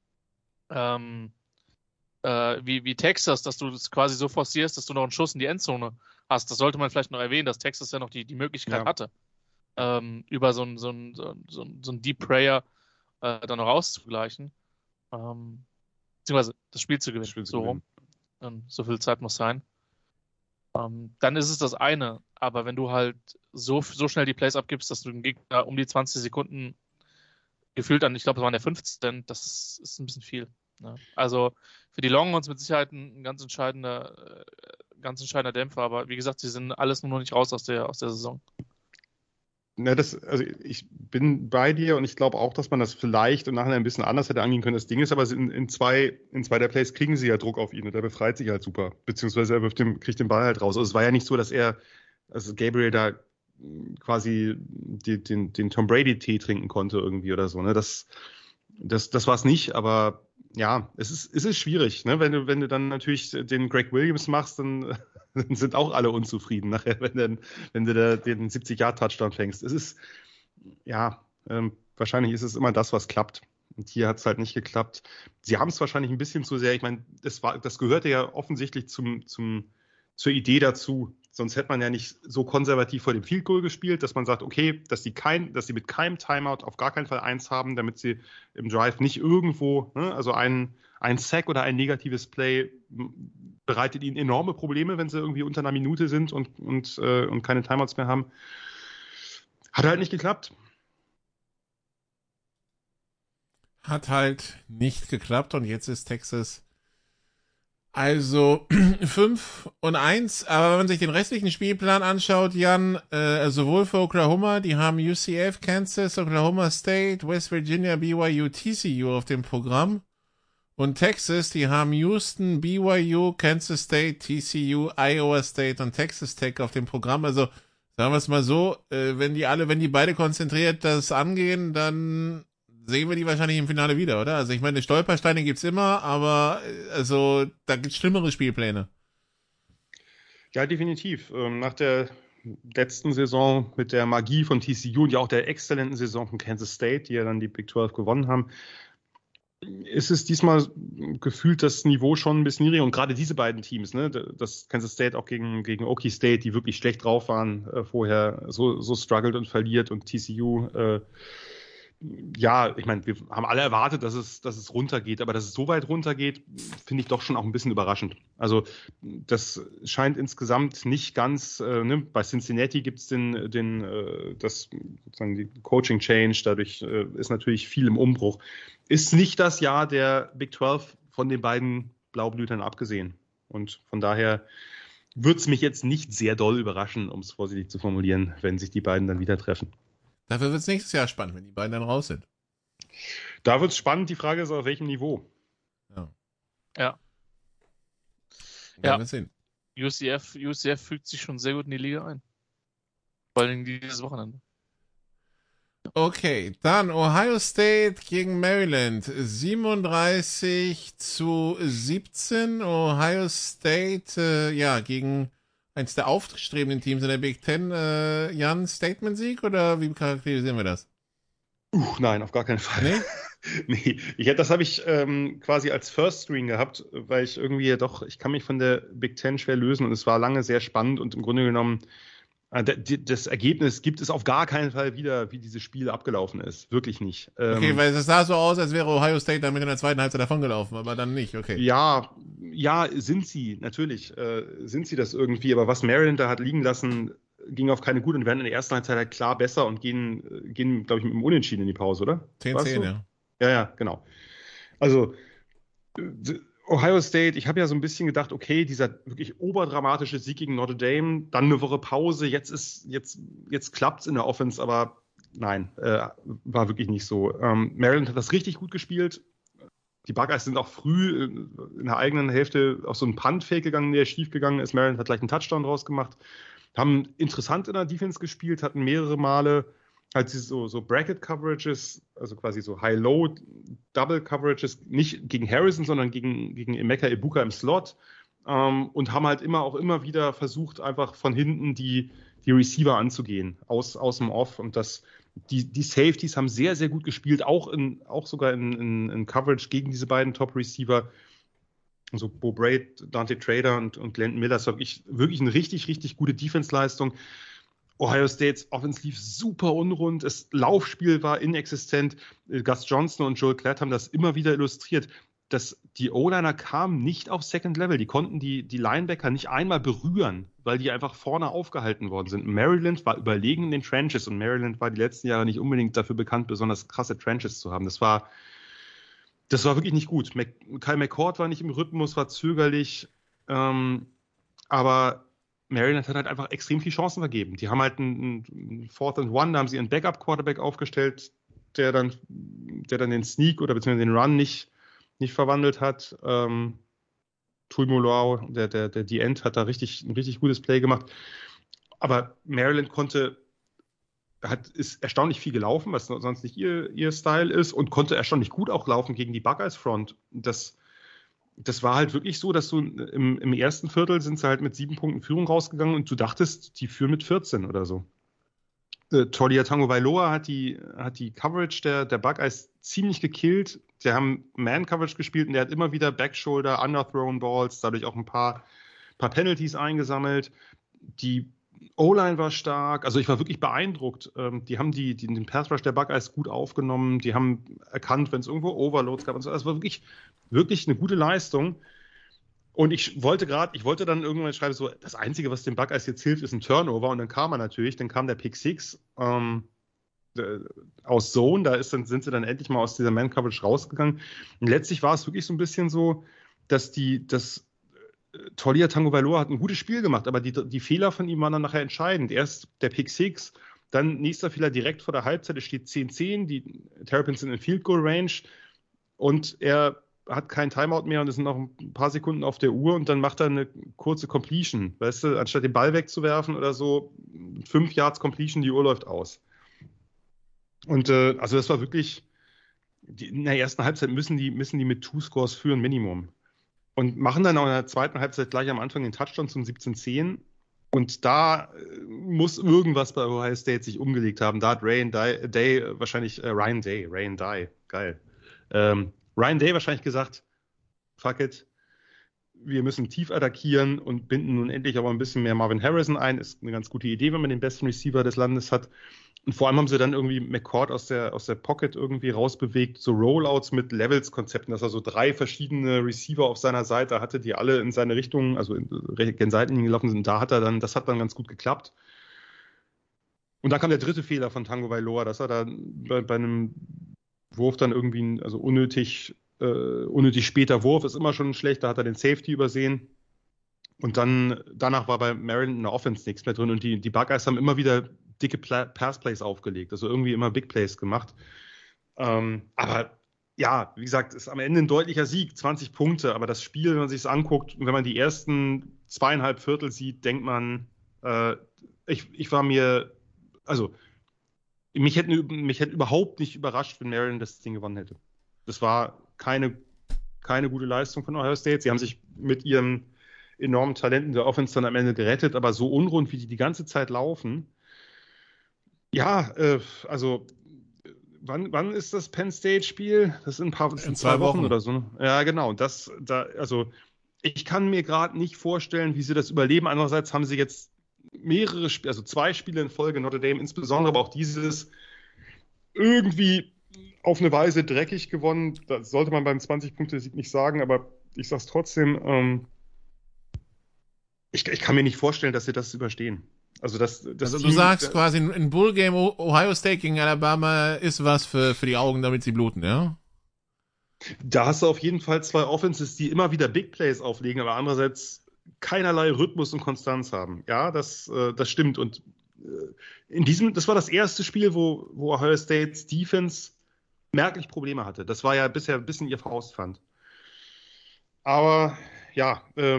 Texas, dass du das quasi so forcierst, dass du noch einen Schuss in die Endzone hast, das sollte man vielleicht noch erwähnen, dass Texas ja noch die Möglichkeit hatte, über so ein Deep Prayer dann noch auszugleichen. Beziehungsweise das Spiel zu gewinnen. So rum. So viel Zeit muss sein. Dann ist es das eine. Aber wenn du halt so schnell die Plays abgibst, dass du den Gegner um die 20 Sekunden gefühlt an, ich glaube, es waren ja 15, das ist ein bisschen viel. Ne? Also für die Longhorns mit Sicherheit ein ganz entscheidender Dämpfer. Aber wie gesagt, sie sind alles nur noch nicht raus aus der Saison. Na, also ich bin bei dir und ich glaube auch, dass man das vielleicht im Nachhinein ein bisschen anders hätte angehen können. Das Ding ist aber, in zwei der Plays kriegen sie ja Druck auf ihn und er befreit sich halt super. Beziehungsweise er kriegt den Ball halt raus. Also es war ja nicht so, dass Gabriel da quasi den Tom Brady-Tee trinken konnte irgendwie oder so. Ne? Das war es nicht, aber ja, es ist schwierig, ne? Wenn du dann natürlich den Greg Williams machst, dann sind auch alle unzufrieden nachher, wenn du da den 70-Yard-Touchdown fängst. Es ist, wahrscheinlich ist es immer das, was klappt. Und hier hat es halt nicht geklappt. Sie haben es wahrscheinlich ein bisschen zu sehr, ich meine, das gehörte ja offensichtlich zur Idee dazu. Sonst hätte man ja nicht so konservativ vor dem Field Goal gespielt, dass man sagt, okay, dass sie mit keinem Timeout auf gar keinen Fall 1 haben, damit sie im Drive nicht irgendwo, ne, also ein Sack oder ein negatives Play bereitet ihnen enorme Probleme, wenn sie irgendwie unter einer Minute sind und keine Timeouts mehr haben. Hat halt nicht geklappt. Hat halt nicht geklappt und jetzt ist Texas also 5-1, aber wenn man sich den restlichen Spielplan anschaut, Jan, sowohl für Oklahoma, die haben UCF, Kansas, Oklahoma State, West Virginia, BYU, TCU auf dem Programm und Texas, die haben Houston, BYU, Kansas State, TCU, Iowa State und Texas Tech auf dem Programm. Also sagen wir es mal so, wenn die beide konzentriert das angehen, dann sehen wir die wahrscheinlich im Finale wieder, oder? Also ich meine, Stolpersteine gibt's immer, aber also da gibt's schlimmere Spielpläne. Ja, definitiv. Nach der letzten Saison mit der Magie von TCU und ja auch der exzellenten Saison von Kansas State, die ja dann die Big 12 gewonnen haben, ist es diesmal gefühlt das Niveau schon ein bisschen niedriger. Und gerade diese beiden Teams, ne, das Kansas State auch gegen Okie State, die wirklich schlecht drauf waren, vorher so struggelt und verliert und TCU ich meine, wir haben alle erwartet, dass es runtergeht, aber dass es so weit runtergeht, finde ich doch schon auch ein bisschen überraschend. Also das scheint insgesamt nicht ganz, bei Cincinnati gibt es die Coaching Change, dadurch ist natürlich viel im Umbruch. Ist nicht das Jahr der Big 12 von den beiden Blaublütern abgesehen. Und von daher würde es mich jetzt nicht sehr doll überraschen, um es vorsichtig zu formulieren, wenn sich die beiden dann wieder treffen. Dafür wird es nächstes Jahr spannend, wenn die beiden dann raus sind. Da wird es spannend. Die Frage ist, auf welchem Niveau. Ja. Ja. wir sehen. UCF fügt sich schon sehr gut in die Liga ein. Vor allem dieses Wochenende. Okay, dann Ohio State gegen Maryland. 37-17. Ohio State, gegen eins der aufstrebenden Teams in der Big Ten. Jan, Statement-Sieg oder wie charakterisieren wir das? Nein, auf gar keinen Fall. Nee? Nee, das habe ich quasi als First Screen gehabt, weil ich irgendwie ich kann mich von der Big Ten schwer lösen und es war lange sehr spannend und im Grunde genommen das Ergebnis gibt es auf gar keinen Fall wieder, wie dieses Spiel abgelaufen ist. Wirklich nicht. Okay, weil es sah so aus, als wäre Ohio State damit in der zweiten Halbzeit davongelaufen, aber dann nicht, okay. Ja, sind sie, natürlich. Sind sie das irgendwie, aber was Maryland da hat liegen lassen, ging auf keine gute und werden in der ersten Halbzeit halt klar besser und gehen glaube ich, mit dem Unentschieden in die Pause, oder? 10-10, ja. Ja, genau. Also Ohio State, ich habe ja so ein bisschen gedacht, okay, dieser wirklich oberdramatische Sieg gegen Notre Dame, dann eine Woche Pause, jetzt klappt's in der Offense, aber nein, war wirklich nicht so. Maryland hat das richtig gut gespielt. Die Buckeyes sind auch früh in der eigenen Hälfte auf so einen Punt-Fake gegangen, der schief gegangen ist. Maryland hat gleich einen Touchdown draus gemacht. Haben interessant in der Defense gespielt, hatten mehrere Male halt so Bracket-Coverages, also quasi so High-Low-Double-Coverages, nicht gegen Harrison, sondern gegen Emeka Egbuka im Slot und haben halt immer wieder versucht, einfach von hinten die Receiver anzugehen, aus dem Off und die Safeties haben sehr, sehr gut gespielt, auch sogar in Coverage gegen diese beiden Top-Receiver, also Bo Braid, Dante Trader und Glenn Miller. Das war wirklich eine richtig, richtig gute Defense-Leistung. Ohio States Offense lief super unrund, das Laufspiel war inexistent. Gus Johnson und Joel Klatt haben das immer wieder illustriert, dass die O-Liner kamen nicht auf Second Level, die konnten die Linebacker nicht einmal berühren, weil die einfach vorne aufgehalten worden sind. Maryland war überlegen in den Trenches und Maryland war die letzten Jahre nicht unbedingt dafür bekannt, besonders krasse Trenches zu haben. Das war wirklich nicht gut. Kyle McCord war nicht im Rhythmus, war zögerlich, aber Maryland hat halt einfach extrem viele Chancen vergeben. Die haben halt einen Fourth and One, da haben sie einen Backup-Quarterback aufgestellt, der dann den Sneak oder beziehungsweise den Run nicht verwandelt hat. Tuimoloau, der End, hat da ein richtig gutes Play gemacht. Aber Maryland ist erstaunlich viel gelaufen, was sonst nicht ihr Style ist, und konnte erstaunlich gut auch laufen gegen die Buckeyes Front. Das war halt wirklich so, dass du im ersten Viertel sind sie halt mit 7 Punkten Führung rausgegangen und du dachtest, die führen mit 14 oder so. Taulia Tagovailoa hat die Coverage der Buckeyes ziemlich gekillt. Die haben Man-Coverage gespielt und der hat immer wieder Backshoulder, Underthrown Balls, dadurch auch ein paar Penalties eingesammelt. Die O-Line war stark, also ich war wirklich beeindruckt. Die haben den Pass-Rush der Buckeyes gut aufgenommen, die haben erkannt, wenn es irgendwo Overloads gab und so. Das war wirklich eine gute Leistung. Und ich wollte dann irgendwann schreiben, so, das Einzige, was den Buckeyes jetzt hilft, ist ein Turnover. Und dann kam der Pick 6 aus Zone, sind sie dann endlich mal aus dieser Man-Coverage rausgegangen. Und letztlich war es wirklich so ein bisschen so, dass Taulia Tagovailoa hat ein gutes Spiel gemacht, aber die Fehler von ihm waren dann nachher entscheidend. Erst der Pick 6, dann nächster Fehler direkt vor der Halbzeit, es steht 10-10, die Terrapins sind in Field Goal Range und er hat kein Timeout mehr und es sind noch ein paar Sekunden auf der Uhr und dann macht er eine kurze Completion, weißt du, anstatt den Ball wegzuwerfen oder so, 5 Yards Completion, die Uhr läuft aus. Und also das war wirklich, in der ersten Halbzeit müssen die mit 2 Scores führen, Minimum. Und machen dann auch in der zweiten Halbzeit gleich am Anfang den Touchdown zum 17-10. Und da muss irgendwas bei Ohio State sich umgelegt haben. Da hat Ryan Day wahrscheinlich gesagt, fuck it, wir müssen tief attackieren und binden nun endlich aber ein bisschen mehr Marvin Harrison ein. Ist eine ganz gute Idee, wenn man den besten Receiver des Landes hat. Und vor allem haben sie dann irgendwie McCord aus der Pocket irgendwie rausbewegt, so Rollouts mit Levels-Konzepten, dass er so 3 verschiedene Receiver auf seiner Seite hatte, die alle in seine Richtung, also gen Seitenlinien gelaufen sind. Das hat dann ganz gut geklappt. Und da kam der dritte Fehler von Tagovailoa, dass er da bei einem Wurf dann irgendwie, also unnötig später Wurf ist immer schon schlecht, da hat er den Safety übersehen. Und danach war bei Maryland in der Offense nichts mehr drin und die Buckeyes haben immer wieder dicke Pass-Plays aufgelegt, also irgendwie immer Big Plays gemacht. Aber ja, wie gesagt, ist am Ende ein deutlicher Sieg, 20 Punkte, aber das Spiel, wenn man sich es anguckt und wenn man die ersten 2,5 Viertel sieht, denkt man, ich war mir, also mich hätte überhaupt nicht überrascht, wenn Maryland das Ding gewonnen hätte. Das war keine gute Leistung von Ohio State. Sie haben sich mit ihrem enormen Talent in der Offense dann am Ende gerettet, aber so unrund, wie die ganze Zeit laufen. Ja, also wann ist das Penn State-Spiel? Das sind in 2 Wochen oder so. Ne? Ja, genau. Also ich kann mir gerade nicht vorstellen, wie sie das überleben. Andererseits haben sie jetzt mehrere Spiele, also 2 Spiele in Folge, Notre Dame insbesondere, aber auch dieses irgendwie auf eine Weise dreckig gewonnen. Das sollte man beim 20-Punkte-Sieg nicht sagen, aber ich sag's trotzdem, ich kann mir nicht vorstellen, dass sie das überstehen. Also das Also Team, du sagst quasi, ein Bullgame Ohio State gegen Alabama ist was für die Augen, damit sie bluten, ja? da hast du auf jeden Fall 2 Offenses, die immer wieder Big Plays auflegen, aber andererseits keinerlei Rhythmus und Konstanz haben. Ja, das stimmt. Und das war das erste Spiel, wo Ohio States Defense merklich Probleme hatte. Das war ja bisher ein bisschen ihr Faustpfand. Aber ja,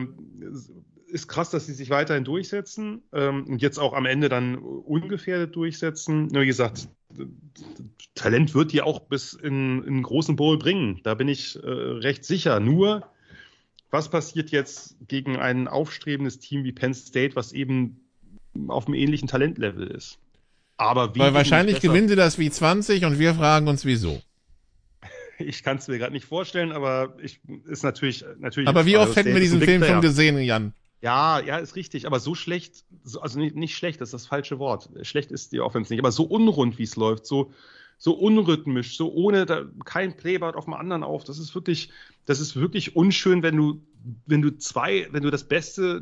ist krass, dass sie sich weiterhin durchsetzen und jetzt auch am Ende dann ungefährdet durchsetzen. Nur wie gesagt, Talent wird die auch bis in einen großen Bowl bringen. Da bin ich recht sicher. Nur, was passiert jetzt gegen ein aufstrebendes Team wie Penn State, was eben auf einem ähnlichen Talentlevel ist? Aber weil wahrscheinlich gewinnen sie das wie 20 und wir fragen uns, wieso. Ich kann es mir gerade nicht vorstellen, aber ist natürlich. Aber wie oft hätten wir diesen Film schon gesehen, Jan? Ja, ist richtig, aber so schlecht, also nicht schlecht, das ist das falsche Wort. Schlecht ist die Offense nicht, aber so unrund, wie es läuft, so unrhythmisch, so ohne kein Playbart auf dem anderen auf. Das ist wirklich unschön, wenn du das beste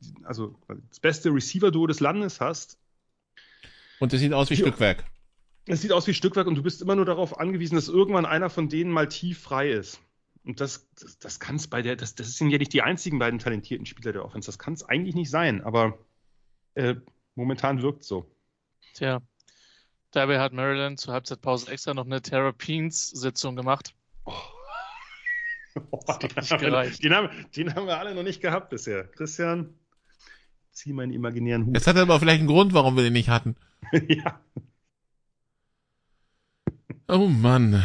Receiver-Duo des Landes hast. Und es sieht aus wie Stückwerk. Es sieht aus wie Stückwerk und du bist immer nur darauf angewiesen, dass irgendwann einer von denen mal tief frei ist. Und das kann es das sind ja nicht die einzigen beiden talentierten Spieler der Offense. Das kann es eigentlich nicht sein, aber momentan wirkt so. Tja, dabei hat Maryland zur Halbzeitpause extra noch eine Terrapins-Sitzung gemacht. Den haben wir alle noch nicht gehabt bisher. Christian, zieh meinen imaginären Hut. Es hat aber vielleicht einen Grund, warum wir den nicht hatten. Ja. Oh Mann.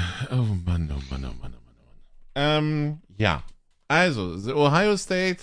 Ja, also Ohio State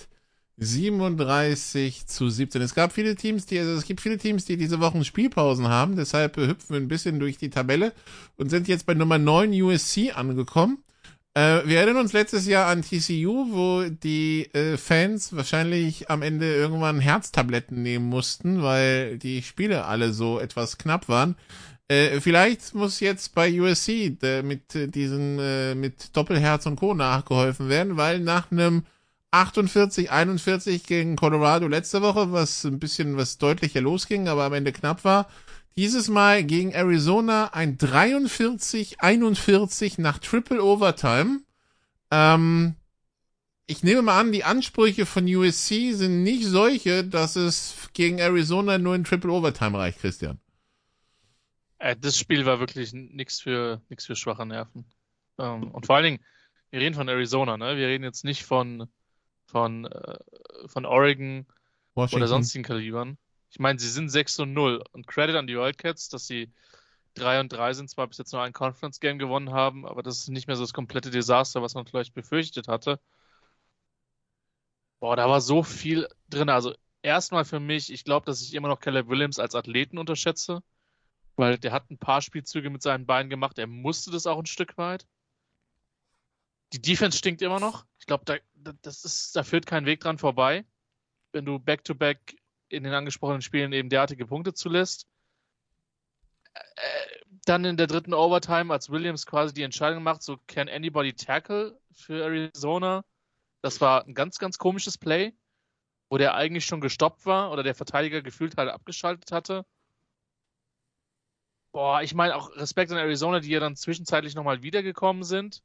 37-17. Es gibt viele Teams, die diese Wochen Spielpausen haben, deshalb hüpfen wir ein bisschen durch die Tabelle und sind jetzt bei Nummer 9 USC angekommen. Wir erinnern uns letztes Jahr an TCU, wo die Fans wahrscheinlich am Ende irgendwann Herztabletten nehmen mussten, weil die Spiele alle so etwas knapp waren. Vielleicht muss jetzt bei USC mit Doppelherz und Co. nachgeholfen werden, weil nach einem 48-41 gegen Colorado letzte Woche, was deutlicher losging, aber am Ende knapp war, dieses Mal gegen Arizona ein 43-41 nach Triple Overtime. Ich nehme mal an, die Ansprüche von USC sind nicht solche, dass es gegen Arizona nur in Triple Overtime reicht, Christian. Das Spiel war wirklich nichts für schwache Nerven. Und vor allen Dingen, wir reden von Arizona, ne? Wir reden jetzt nicht von Oregon Washington oder sonstigen Kalibern. Ich meine, sie sind 6-0 und Credit an die Wildcats, dass sie 3-3 sind, zwar bis jetzt nur ein Conference-Game gewonnen haben, aber das ist nicht mehr so das komplette Desaster, was man vielleicht befürchtet hatte. Boah, da war so viel drin. Also erstmal für mich, ich glaube, dass ich immer noch Caleb Williams als Athleten unterschätze. Weil der hat ein paar Spielzüge mit seinen Beinen gemacht. Er musste das auch ein Stück weit. Die Defense stinkt immer noch. Ich glaube, da führt kein Weg dran vorbei, wenn du Back-to-Back in den angesprochenen Spielen eben derartige Punkte zulässt. Dann in der dritten Overtime, als Williams quasi die Entscheidung macht, so can anybody tackle für Arizona. Das war ein ganz, ganz komisches Play, wo der eigentlich schon gestoppt war oder der Verteidiger gefühlt halt abgeschaltet hatte. Boah, ich meine auch Respekt an Arizona, die ja dann zwischenzeitlich nochmal wiedergekommen sind.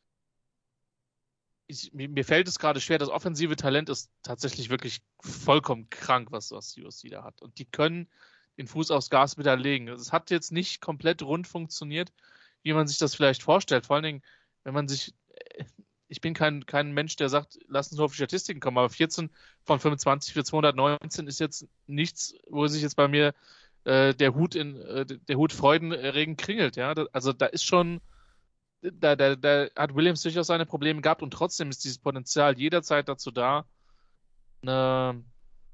Mir fällt es gerade schwer, das offensive Talent ist tatsächlich wirklich vollkommen krank, was USC da hat. Und die können den Fuß aufs Gas wieder legen. Es hat jetzt nicht komplett rund funktioniert, wie man sich das vielleicht vorstellt. Vor allen Dingen wenn man sich, ich bin kein Mensch, der sagt, lass uns nur auf die Statistiken kommen, aber 14 von 25 für 219 ist jetzt nichts, wo sich jetzt bei mir der Hut freudenerregend kringelt, ja. Also da ist schon, da hat Williams durchaus seine Probleme gehabt und trotzdem ist dieses Potenzial jederzeit dazu da, ein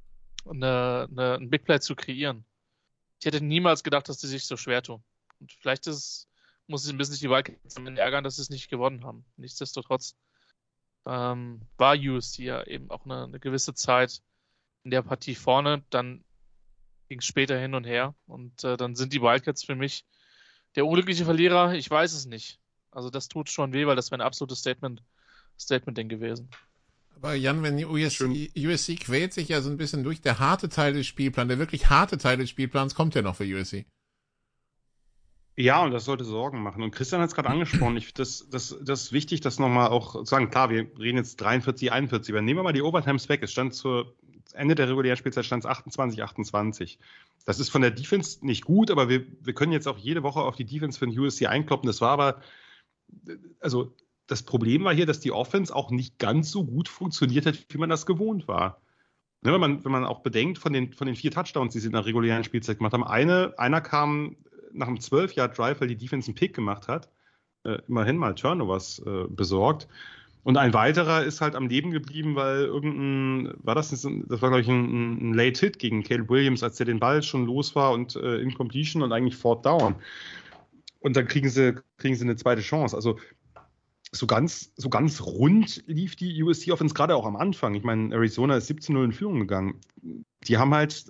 Big Play zu kreieren. Ich hätte niemals gedacht, dass die sich so schwer tun. Und vielleicht muss es ein bisschen die Wildcats ärgern, dass sie es nicht gewonnen haben. Nichtsdestotrotz war USC ja eben auch eine gewisse Zeit in der Partie vorne. Dann ging es später hin und her. Und dann sind die Wildcats für mich der unglückliche Verlierer. Ich weiß es nicht. Also das tut schon weh, weil das wäre ein absolutes Statement-Ding gewesen. Aber Jan, wenn die USC quält sich ja so ein bisschen durch, der harte Teil des Spielplans, der wirklich harte Teil des Spielplans kommt ja noch für USC. Ja, und das sollte Sorgen machen. Und Christian hat es gerade angesprochen. Ich finde das ist wichtig, das nochmal auch zu sagen. Klar, wir reden jetzt 43, 41, aber nehmen wir mal die Overtimes weg. Es stand zu Ende der regulären Spielzeit 28, 28. Das ist von der Defense nicht gut, aber wir können jetzt auch jede Woche auf die Defense für den USC einkloppen. Das war aber, also das Problem war hier, dass die Offense auch nicht ganz so gut funktioniert hat, wie man das gewohnt war. Ne, wenn man auch bedenkt, von den 4 Touchdowns, die sie in der regulären Spielzeit gemacht haben, einer kam nach einem 12-Yard-Drive, weil die Defense einen Pick gemacht hat, immerhin mal Turnovers besorgt. Und ein weiterer ist halt am Leben geblieben, weil das war glaube ich ein Late-Hit gegen Caleb Williams, als der den Ball schon los war und Incompletion und eigentlich 4th Down. Und dann kriegen sie eine zweite Chance. Also so ganz rund lief die USC Offense gerade auch am Anfang. Ich meine, Arizona ist 17-0 in Führung gegangen. Die haben halt,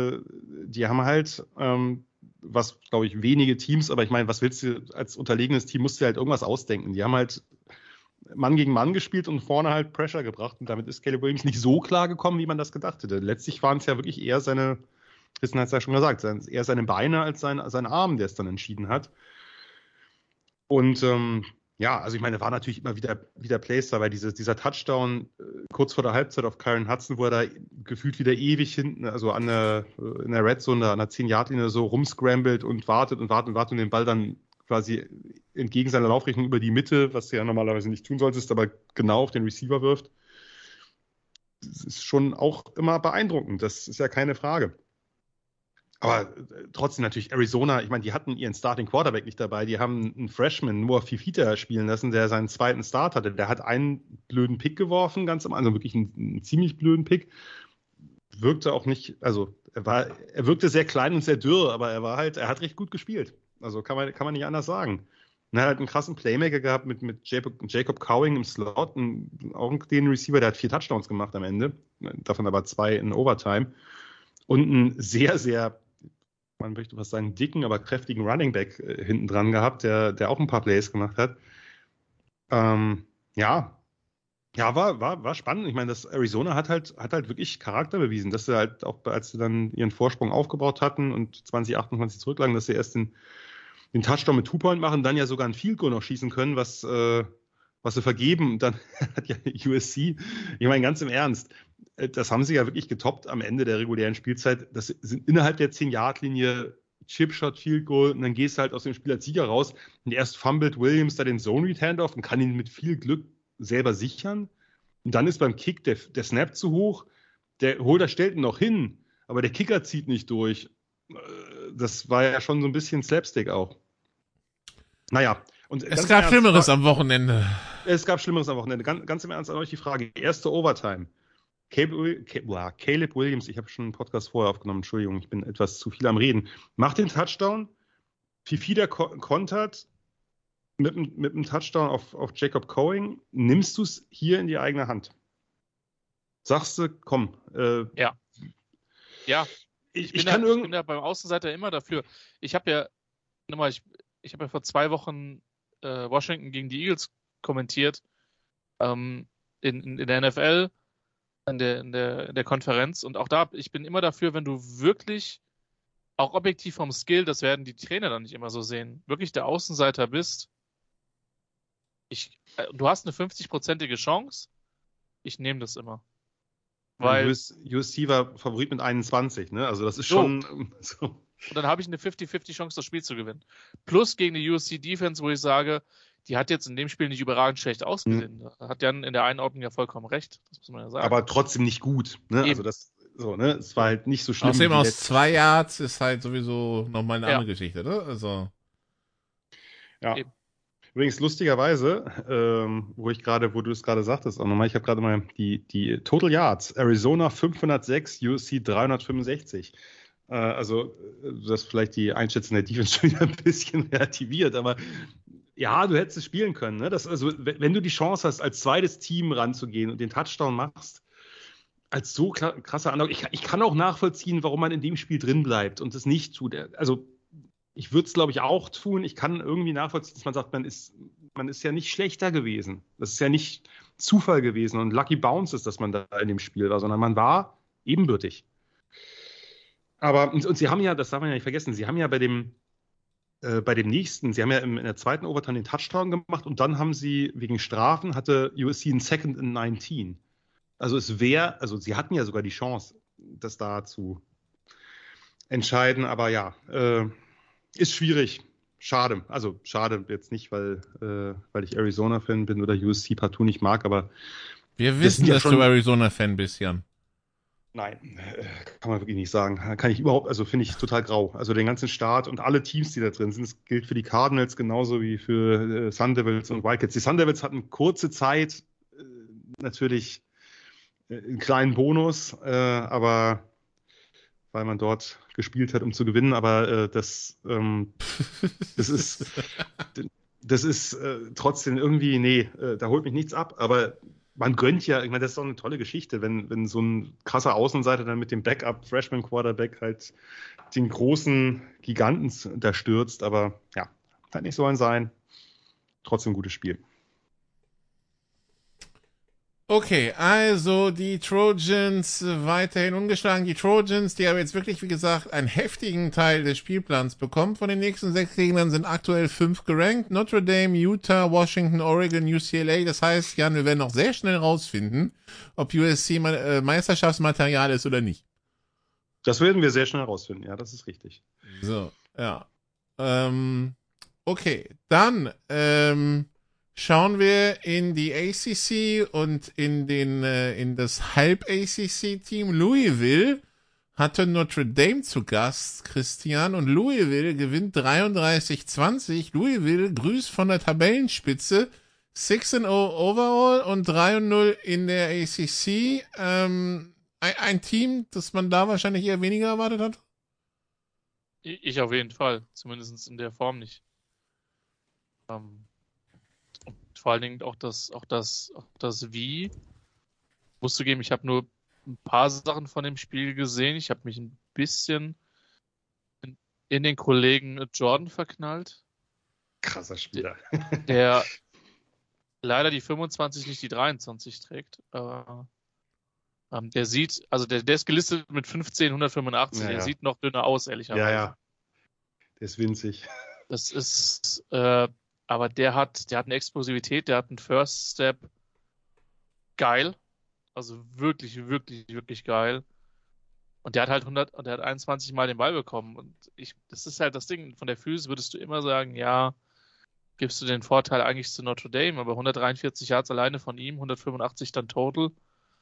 was, glaube ich, wenige Teams, aber ich meine, was willst du als unterlegenes Team, musst du halt irgendwas ausdenken. Die haben halt Mann gegen Mann gespielt und vorne halt Pressure gebracht und damit ist Caleb Williams nicht so klar gekommen, wie man das gedacht hätte. Letztlich waren es ja wirklich eher Christian hat es ja schon gesagt, eher seine Beine als sein Arm, der es dann entschieden hat. Und also ich meine, da war natürlich immer wieder Plays dabei, dieser Touchdown kurz vor der Halbzeit auf Kyron Hudson, wo er da gefühlt wieder ewig hinten, also in der Red Zone, an der 10-Yard-Linie so rumscrambled und wartet und den Ball dann quasi entgegen seiner Laufrichtung über die Mitte, was du ja normalerweise nicht tun solltest, aber genau auf den Receiver wirft. Das ist schon auch immer beeindruckend, das ist ja keine Frage. Aber trotzdem natürlich Arizona, ich meine, die hatten ihren Starting Quarterback nicht dabei, die haben einen Freshman Noah Fifita spielen lassen, der seinen zweiten Start hatte. Der hat einen blöden Pick geworfen, ganz am Anfang, also wirklich einen ziemlich blöden Pick. Wirkte auch nicht, also er wirkte sehr klein und sehr dürr, aber er hat recht gut gespielt. Also kann man nicht anders sagen. Und er hat halt einen krassen Playmaker gehabt mit Jacob Cowing im Slot, auch den Receiver, der hat 4 Touchdowns gemacht am Ende, davon aber 2 in Overtime. Und einen sehr, sehr, man möchte fast sagen, dicken, aber kräftigen Running Back hinten dran gehabt, der auch ein paar Plays gemacht hat. War spannend. Ich meine, das Arizona hat halt wirklich Charakter bewiesen, dass sie halt auch, als sie dann ihren Vorsprung aufgebaut hatten und 2028 zurücklagen, dass sie erst den Touchdown mit 2-Point machen, dann ja sogar ein Field Goal noch schießen können, was sie vergeben. Und dann hat ja USC, ich meine, ganz im Ernst, das haben sie ja wirklich getoppt am Ende der regulären Spielzeit. Das sind innerhalb der 10-Yard-Linie Chipshot, Field Goal und dann gehst du halt aus dem Spiel als Sieger raus und erst fummelt Williams da den Zone-Read-Handoff und kann ihn mit viel Glück selber sichern. Und dann ist beim Kick der Snap zu hoch, der Holder stellt ihn noch hin, aber der Kicker zieht nicht durch. Das war ja schon so ein bisschen Slapstick auch. Naja. Und es gab Schlimmeres am Wochenende. Es gab Schlimmeres am Wochenende. Ganz im Ernst an euch die Frage. Erste Overtime. Caleb Williams, ich habe schon einen Podcast vorher aufgenommen, Entschuldigung, ich bin etwas zu viel am Reden. Macht den Touchdown. Fifita kontert mit einem Touchdown auf Jacob Cowing. Nimmst du es hier in die eigene Hand? Sagst du, komm. Ja. Ich bin ja beim Außenseiter immer dafür. Ich habe ja vor 2 Wochen Washington gegen die Eagles kommentiert in der NFL, in der Konferenz. Und auch da, ich bin immer dafür, wenn du wirklich auch objektiv vom Skill, das werden die Trainer dann nicht immer so sehen, wirklich der Außenseiter bist. Du hast eine 50-prozentige Chance. Ich nehme das immer. Weil USC war Favorit mit 21, ne? Also das ist schon so. Und dann habe ich eine 50-50 Chance, das Spiel zu gewinnen. Plus gegen die USC Defense, wo ich sage, die hat jetzt in dem Spiel nicht überragend schlecht ausgesehen. Da hat Jan in der Einordnung ja vollkommen recht. Das muss man ja sagen. Aber trotzdem nicht gut. Ne? Also das, so, ne? Es war halt nicht so schlimm. Außerdem aus 2 Yards ist halt sowieso nochmal eine andere Geschichte, ne? Also. Ja. Eben. Übrigens, lustigerweise, wo du es gerade sagtest, auch nochmal, ich habe gerade mal die Total Yards. Arizona 506, USC 365. Also, das vielleicht die Einschätzung der Defense schon wieder ein bisschen relativiert, aber ja, du hättest es spielen können. Ne? Also, wenn du die Chance hast, als zweites Team ranzugehen und den Touchdown machst, als so krasser Underdog, ich kann auch nachvollziehen, warum man in dem Spiel drin bleibt und es nicht tut. Also, ich würde es, glaube ich, auch tun. Ich kann irgendwie nachvollziehen, dass man sagt, man ist ja nicht schlechter gewesen. Das ist ja nicht Zufall gewesen und Lucky Bounce ist, dass man da in dem Spiel war, sondern man war ebenbürtig. Aber, und sie haben ja, das darf man ja nicht vergessen, sie haben ja bei dem nächsten, sie haben ja in der zweiten Overtime den Touchdown gemacht und dann haben sie wegen Strafen, hatte USC einen Second and 19. Also sie hatten ja sogar die Chance, das da zu entscheiden, aber ja, ist schwierig. Schade. Also schade jetzt nicht, weil ich Arizona-Fan bin oder USC partout nicht mag, aber wir wissen, dass du Arizona-Fan bist, Jan. Nein, kann man wirklich nicht sagen. Kann ich überhaupt, also finde ich total grau. Also den ganzen Start und alle Teams, die da drin sind, das gilt für die Cardinals genauso wie für Sun Devils und Wildcats. Die Sun Devils hatten kurze Zeit natürlich einen kleinen Bonus, aber weil man dort gespielt hat, um zu gewinnen, aber das ist trotzdem irgendwie, da holt mich nichts ab, aber man gönnt ja, ich meine, das ist doch eine tolle Geschichte, wenn so ein krasser Außenseiter dann mit dem Backup-Freshman-Quarterback halt den großen Giganten da stürzt, aber ja, kann nicht so sein. Trotzdem ein gutes Spiel. Okay, also die Trojans weiterhin ungeschlagen. Die Trojans, die haben jetzt wirklich, wie gesagt, einen heftigen Teil des Spielplans bekommen. Von den nächsten 6 Gegnern sind aktuell 5 gerankt. Notre Dame, Utah, Washington, Oregon, UCLA. Das heißt, Jan, wir werden noch sehr schnell rausfinden, ob USC Meisterschaftsmaterial ist oder nicht. Das werden wir sehr schnell rausfinden, ja, das ist richtig. So, ja. Okay, dann schauen wir in die ACC und in das Halb-ACC-Team. Louisville hatte Notre Dame zu Gast, Christian, und Louisville gewinnt 33-20. Louisville grüßt von der Tabellenspitze, 6-0 overall und 3-0 in der ACC. Ein Team, das man da wahrscheinlich eher weniger erwartet hat? Ich auf jeden Fall, zumindest in der Form nicht. Vor allen Dingen auch das Wie. Musst du geben, ich habe nur ein paar Sachen von dem Spiel gesehen. Ich habe mich ein bisschen in den Kollegen Jordan verknallt. Krasser Spieler. Der leider die 25, nicht die 23 trägt. Der sieht, also der ist gelistet mit 15, 185. Der sieht noch dünner aus, ehrlicherweise. Ja. Der ist winzig. Das ist, aber der hat eine Explosivität, der hat einen First Step geil. Also wirklich, wirklich, wirklich geil. Und der hat halt 21 Mal den Ball bekommen. Und das ist halt das Ding. Von der Physis würdest du immer sagen, ja, gibst du den Vorteil eigentlich zu Notre Dame, aber 143 Yards alleine von ihm, 185 dann total.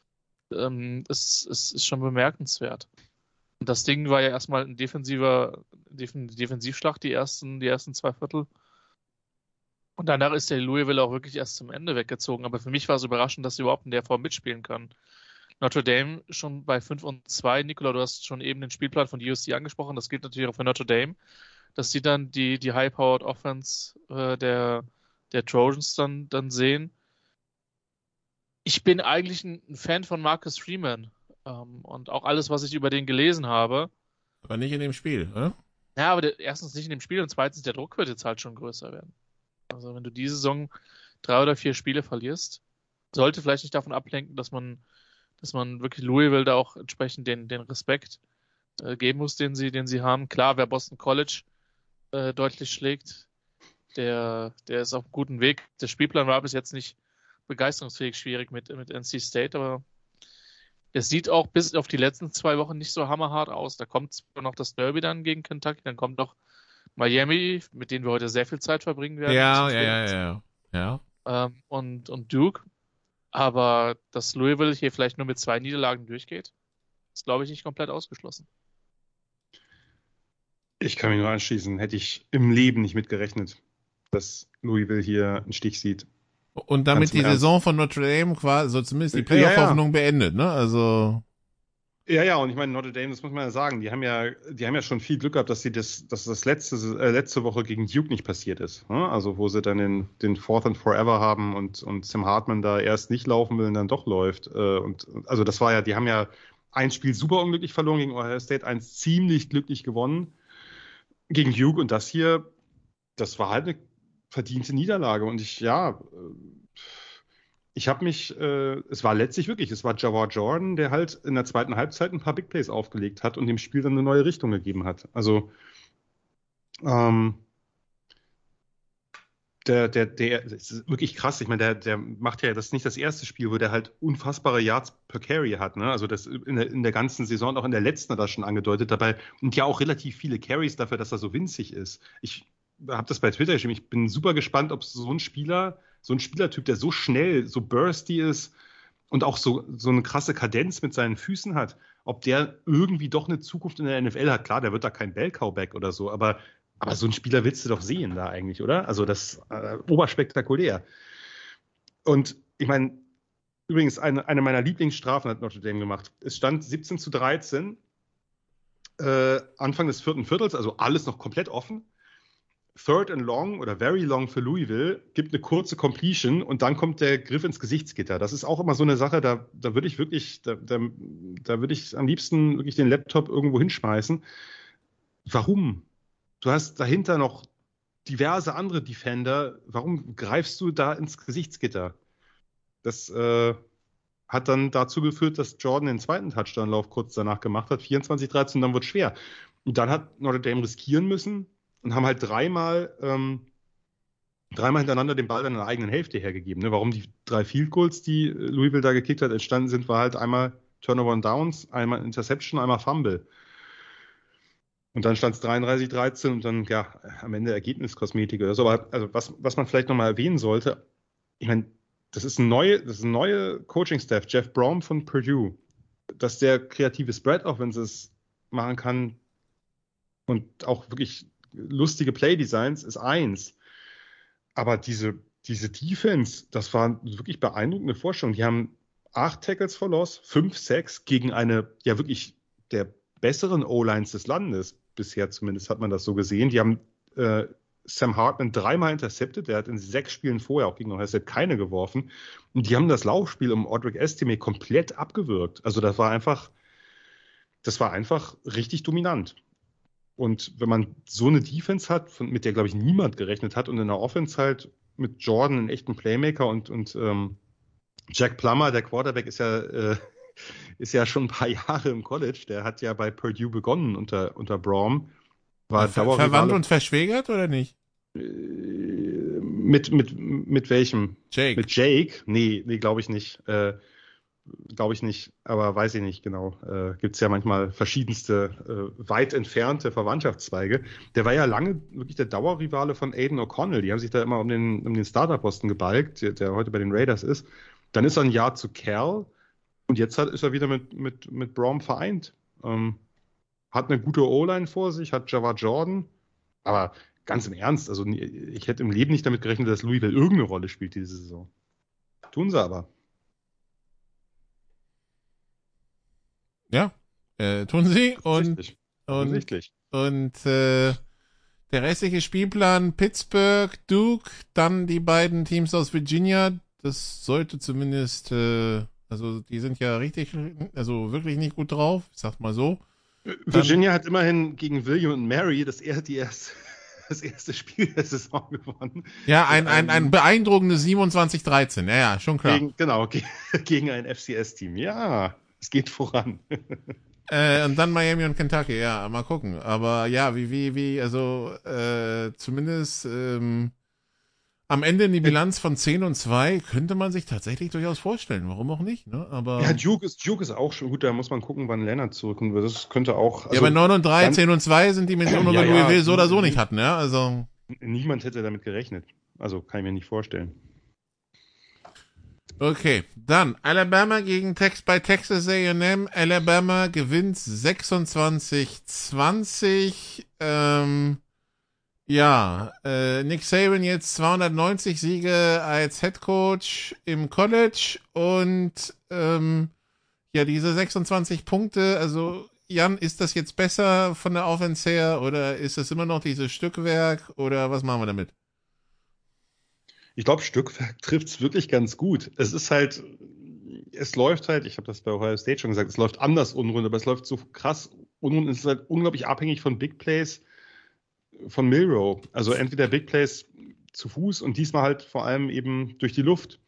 Ist schon bemerkenswert. Und das Ding war ja erstmal ein Defensivschlag, die ersten 2 Viertel. Und danach ist der Louisville auch wirklich erst zum Ende weggezogen. Aber für mich war es überraschend, dass sie überhaupt in der Form mitspielen können. Notre Dame schon bei 5-2. Nicola, du hast schon eben den Spielplan von USC angesprochen. Das gilt natürlich auch für Notre Dame, dass sie dann die High-Powered Offense der Trojans dann sehen. Ich bin eigentlich ein Fan von Marcus Freeman. Und auch alles, was ich über den gelesen habe. Aber nicht in dem Spiel, oder? Ja, aber erstens nicht in dem Spiel und zweitens, der Druck wird jetzt halt schon größer werden. Also wenn du diese Saison 3 oder 4 Spiele verlierst, sollte vielleicht nicht davon ablenken, dass man wirklich Louisville da auch entsprechend den Respekt geben muss, den sie haben. Klar, wer Boston College deutlich schlägt, der ist auf einem guten Weg. Der Spielplan war bis jetzt nicht begeisterungsfähig schwierig mit NC State, aber es sieht auch bis auf die letzten 2 Wochen nicht so hammerhart aus. Da kommt noch das Derby dann gegen Kentucky, dann kommt noch Miami, mit denen wir heute sehr viel Zeit verbringen werden. Ja. Ja. und Duke. Aber dass Louisville hier vielleicht nur mit 2 Niederlagen durchgeht, ist, glaube ich, nicht komplett ausgeschlossen. Ich kann mich nur anschließen. Hätte ich im Leben nicht mitgerechnet, dass Louisville hier einen Stich sieht. Und damit die Saison von Notre Dame quasi, so zumindest die Playoff-Hoffnung beendet, ne? Also. Ja, und ich meine, Notre Dame, das muss man ja sagen, die haben ja schon viel Glück gehabt, dass das letzte Woche gegen Duke nicht passiert ist. Ne? Also, wo sie dann den Fourth and Forever haben und Sam Hartman da erst nicht laufen will und dann doch läuft. Also, das war ja, die haben ja ein Spiel super unglücklich verloren gegen Ohio State, eins ziemlich glücklich gewonnen gegen Duke und das hier, das war halt eine verdiente Niederlage und ich habe mich, es war Jawar Jordan, der halt in der zweiten Halbzeit ein paar Big Plays aufgelegt hat und dem Spiel dann eine neue Richtung gegeben hat. Also, das ist wirklich krass. Ich meine, der macht ja, das ist nicht das erste Spiel, wo der halt unfassbare Yards per Carry hat. Ne? Also das in der ganzen Saison und auch in der letzten hat er schon angedeutet dabei. Und ja auch relativ viele Carries dafür, dass er so winzig ist. Ich habe das bei Twitter geschrieben. Ich bin super gespannt, ob so ein Spielertyp, der so schnell, so bursty ist und auch so eine krasse Kadenz mit seinen Füßen hat, ob der irgendwie doch eine Zukunft in der NFL hat. Klar, der wird da kein Bell-Cow-Back oder so, aber so einen Spieler willst du doch sehen da eigentlich, oder? Also das oberspektakulär. Und ich meine, übrigens eine meiner Lieblingsstrafen hat Notre Dame gemacht. Es stand 17-13, Anfang des 4. Viertels, also alles noch komplett offen. Third and long oder very long für Louisville, gibt eine kurze Completion und dann kommt der Griff ins Gesichtsgitter. Das ist auch immer so eine Sache, da würde ich wirklich, da würde ich am liebsten wirklich den Laptop irgendwo hinschmeißen. Warum? Du hast dahinter noch diverse andere Defender. Warum greifst du da ins Gesichtsgitter? Das hat dann dazu geführt, dass Jordan den zweiten Touchdown-Lauf kurz danach gemacht hat. 24-13, und dann wird es schwer. Und dann hat Notre Dame riskieren müssen und haben halt dreimal hintereinander den Ball dann in der eigenen Hälfte hergegeben. Ne? Warum die 3 Field Goals, die Louisville da gekickt hat, entstanden sind, war halt einmal Turnover und Downs, einmal Interception, einmal Fumble. Und dann stand es 33-13 und dann, ja, am Ende Ergebniskosmetik oder so. Aber also was man vielleicht nochmal erwähnen sollte, ich meine, das ist ein neuer Coaching-Staff, Jeff Brom von Purdue, dass der kreative Spread-Offenses machen kann und auch wirklich lustige Play-Designs ist eins. Aber diese Defense, das war wirklich beeindruckende Vorstellung. Die haben 8 Tackles for Loss, 5 Sacks gegen eine, ja wirklich der besseren O-Lines des Landes. Bisher zumindest hat man das so gesehen. Die haben Sam Hartman 3-mal intercepted. Der hat in 6 Spielen vorher auch gegen Ohio State keine geworfen. Und die haben das Laufspiel um Audric Estime komplett abgewürgt. Also das war einfach richtig dominant. Und wenn man so eine Defense hat, mit der, glaube ich, niemand gerechnet hat und in der Offense halt mit Jordan einen echten Playmaker und Jack Plummer, der Quarterback, ist ja schon ein paar Jahre im College. Der hat ja bei Purdue begonnen unter Brom. War verwandt und verschwägert oder nicht? Mit welchem? Jake. Mit Jake? Nee, glaube ich nicht. Glaube ich nicht, aber weiß ich nicht genau. Gibt es ja manchmal verschiedenste, weit entfernte Verwandtschaftszweige. Der war ja lange wirklich der Dauerrivale von Aiden O'Connell. Die haben sich da immer um den Starterposten gebalgt, der heute bei den Raiders ist. Dann ist er ein Jahr zu Cal und jetzt ist er wieder mit Brom vereint. Hat eine gute O-Line vor sich, hat Jawar Jordan, aber ganz im Ernst, also ich hätte im Leben nicht damit gerechnet, dass Louisville irgendeine Rolle spielt diese Saison. Tun sie aber. Ja, tun sie und der restliche Spielplan Pittsburgh, Duke, dann die beiden Teams aus Virginia, das sollte zumindest, also die sind ja wirklich nicht gut drauf, ich sag's mal so. Virginia hat immerhin gegen William und Mary das erste Spiel der Saison gewonnen. Ja, ein beeindruckendes 27-13, ja, schon klar. Gegen ein FCS-Team, ja. Es geht voran. Und dann Miami und Kentucky, ja, mal gucken. Aber ja, also zumindest am Ende in die Bilanz von 10-2 könnte man sich tatsächlich durchaus vorstellen. Warum auch nicht, ne? Aber ja, Duke ist auch schon gut, da muss man gucken, wann Leonard zurückkommt. Das könnte auch. Also, ja, bei 9-3, 10-2 sind die mit Louisville so oder so nicht hatten, ja. Also niemand hätte damit gerechnet. Also kann ich mir nicht vorstellen. Okay, dann Alabama gegen bei Texas A&M. Alabama gewinnt 26-20. Nick Saban jetzt 290 Siege als Head Coach im College und diese 26 Punkte, also Jan, ist das jetzt besser von der Offense her oder ist das immer noch dieses Stückwerk oder was machen wir damit? Ich glaube, Stückwerk trifft es wirklich ganz gut. Es läuft halt, ich habe das bei Ohio State schon gesagt, es läuft anders unrund, aber es läuft so krass unrund, es ist halt unglaublich abhängig von Big Plays von Milroe. Also entweder Big Plays zu Fuß und diesmal halt vor allem eben durch die Luft.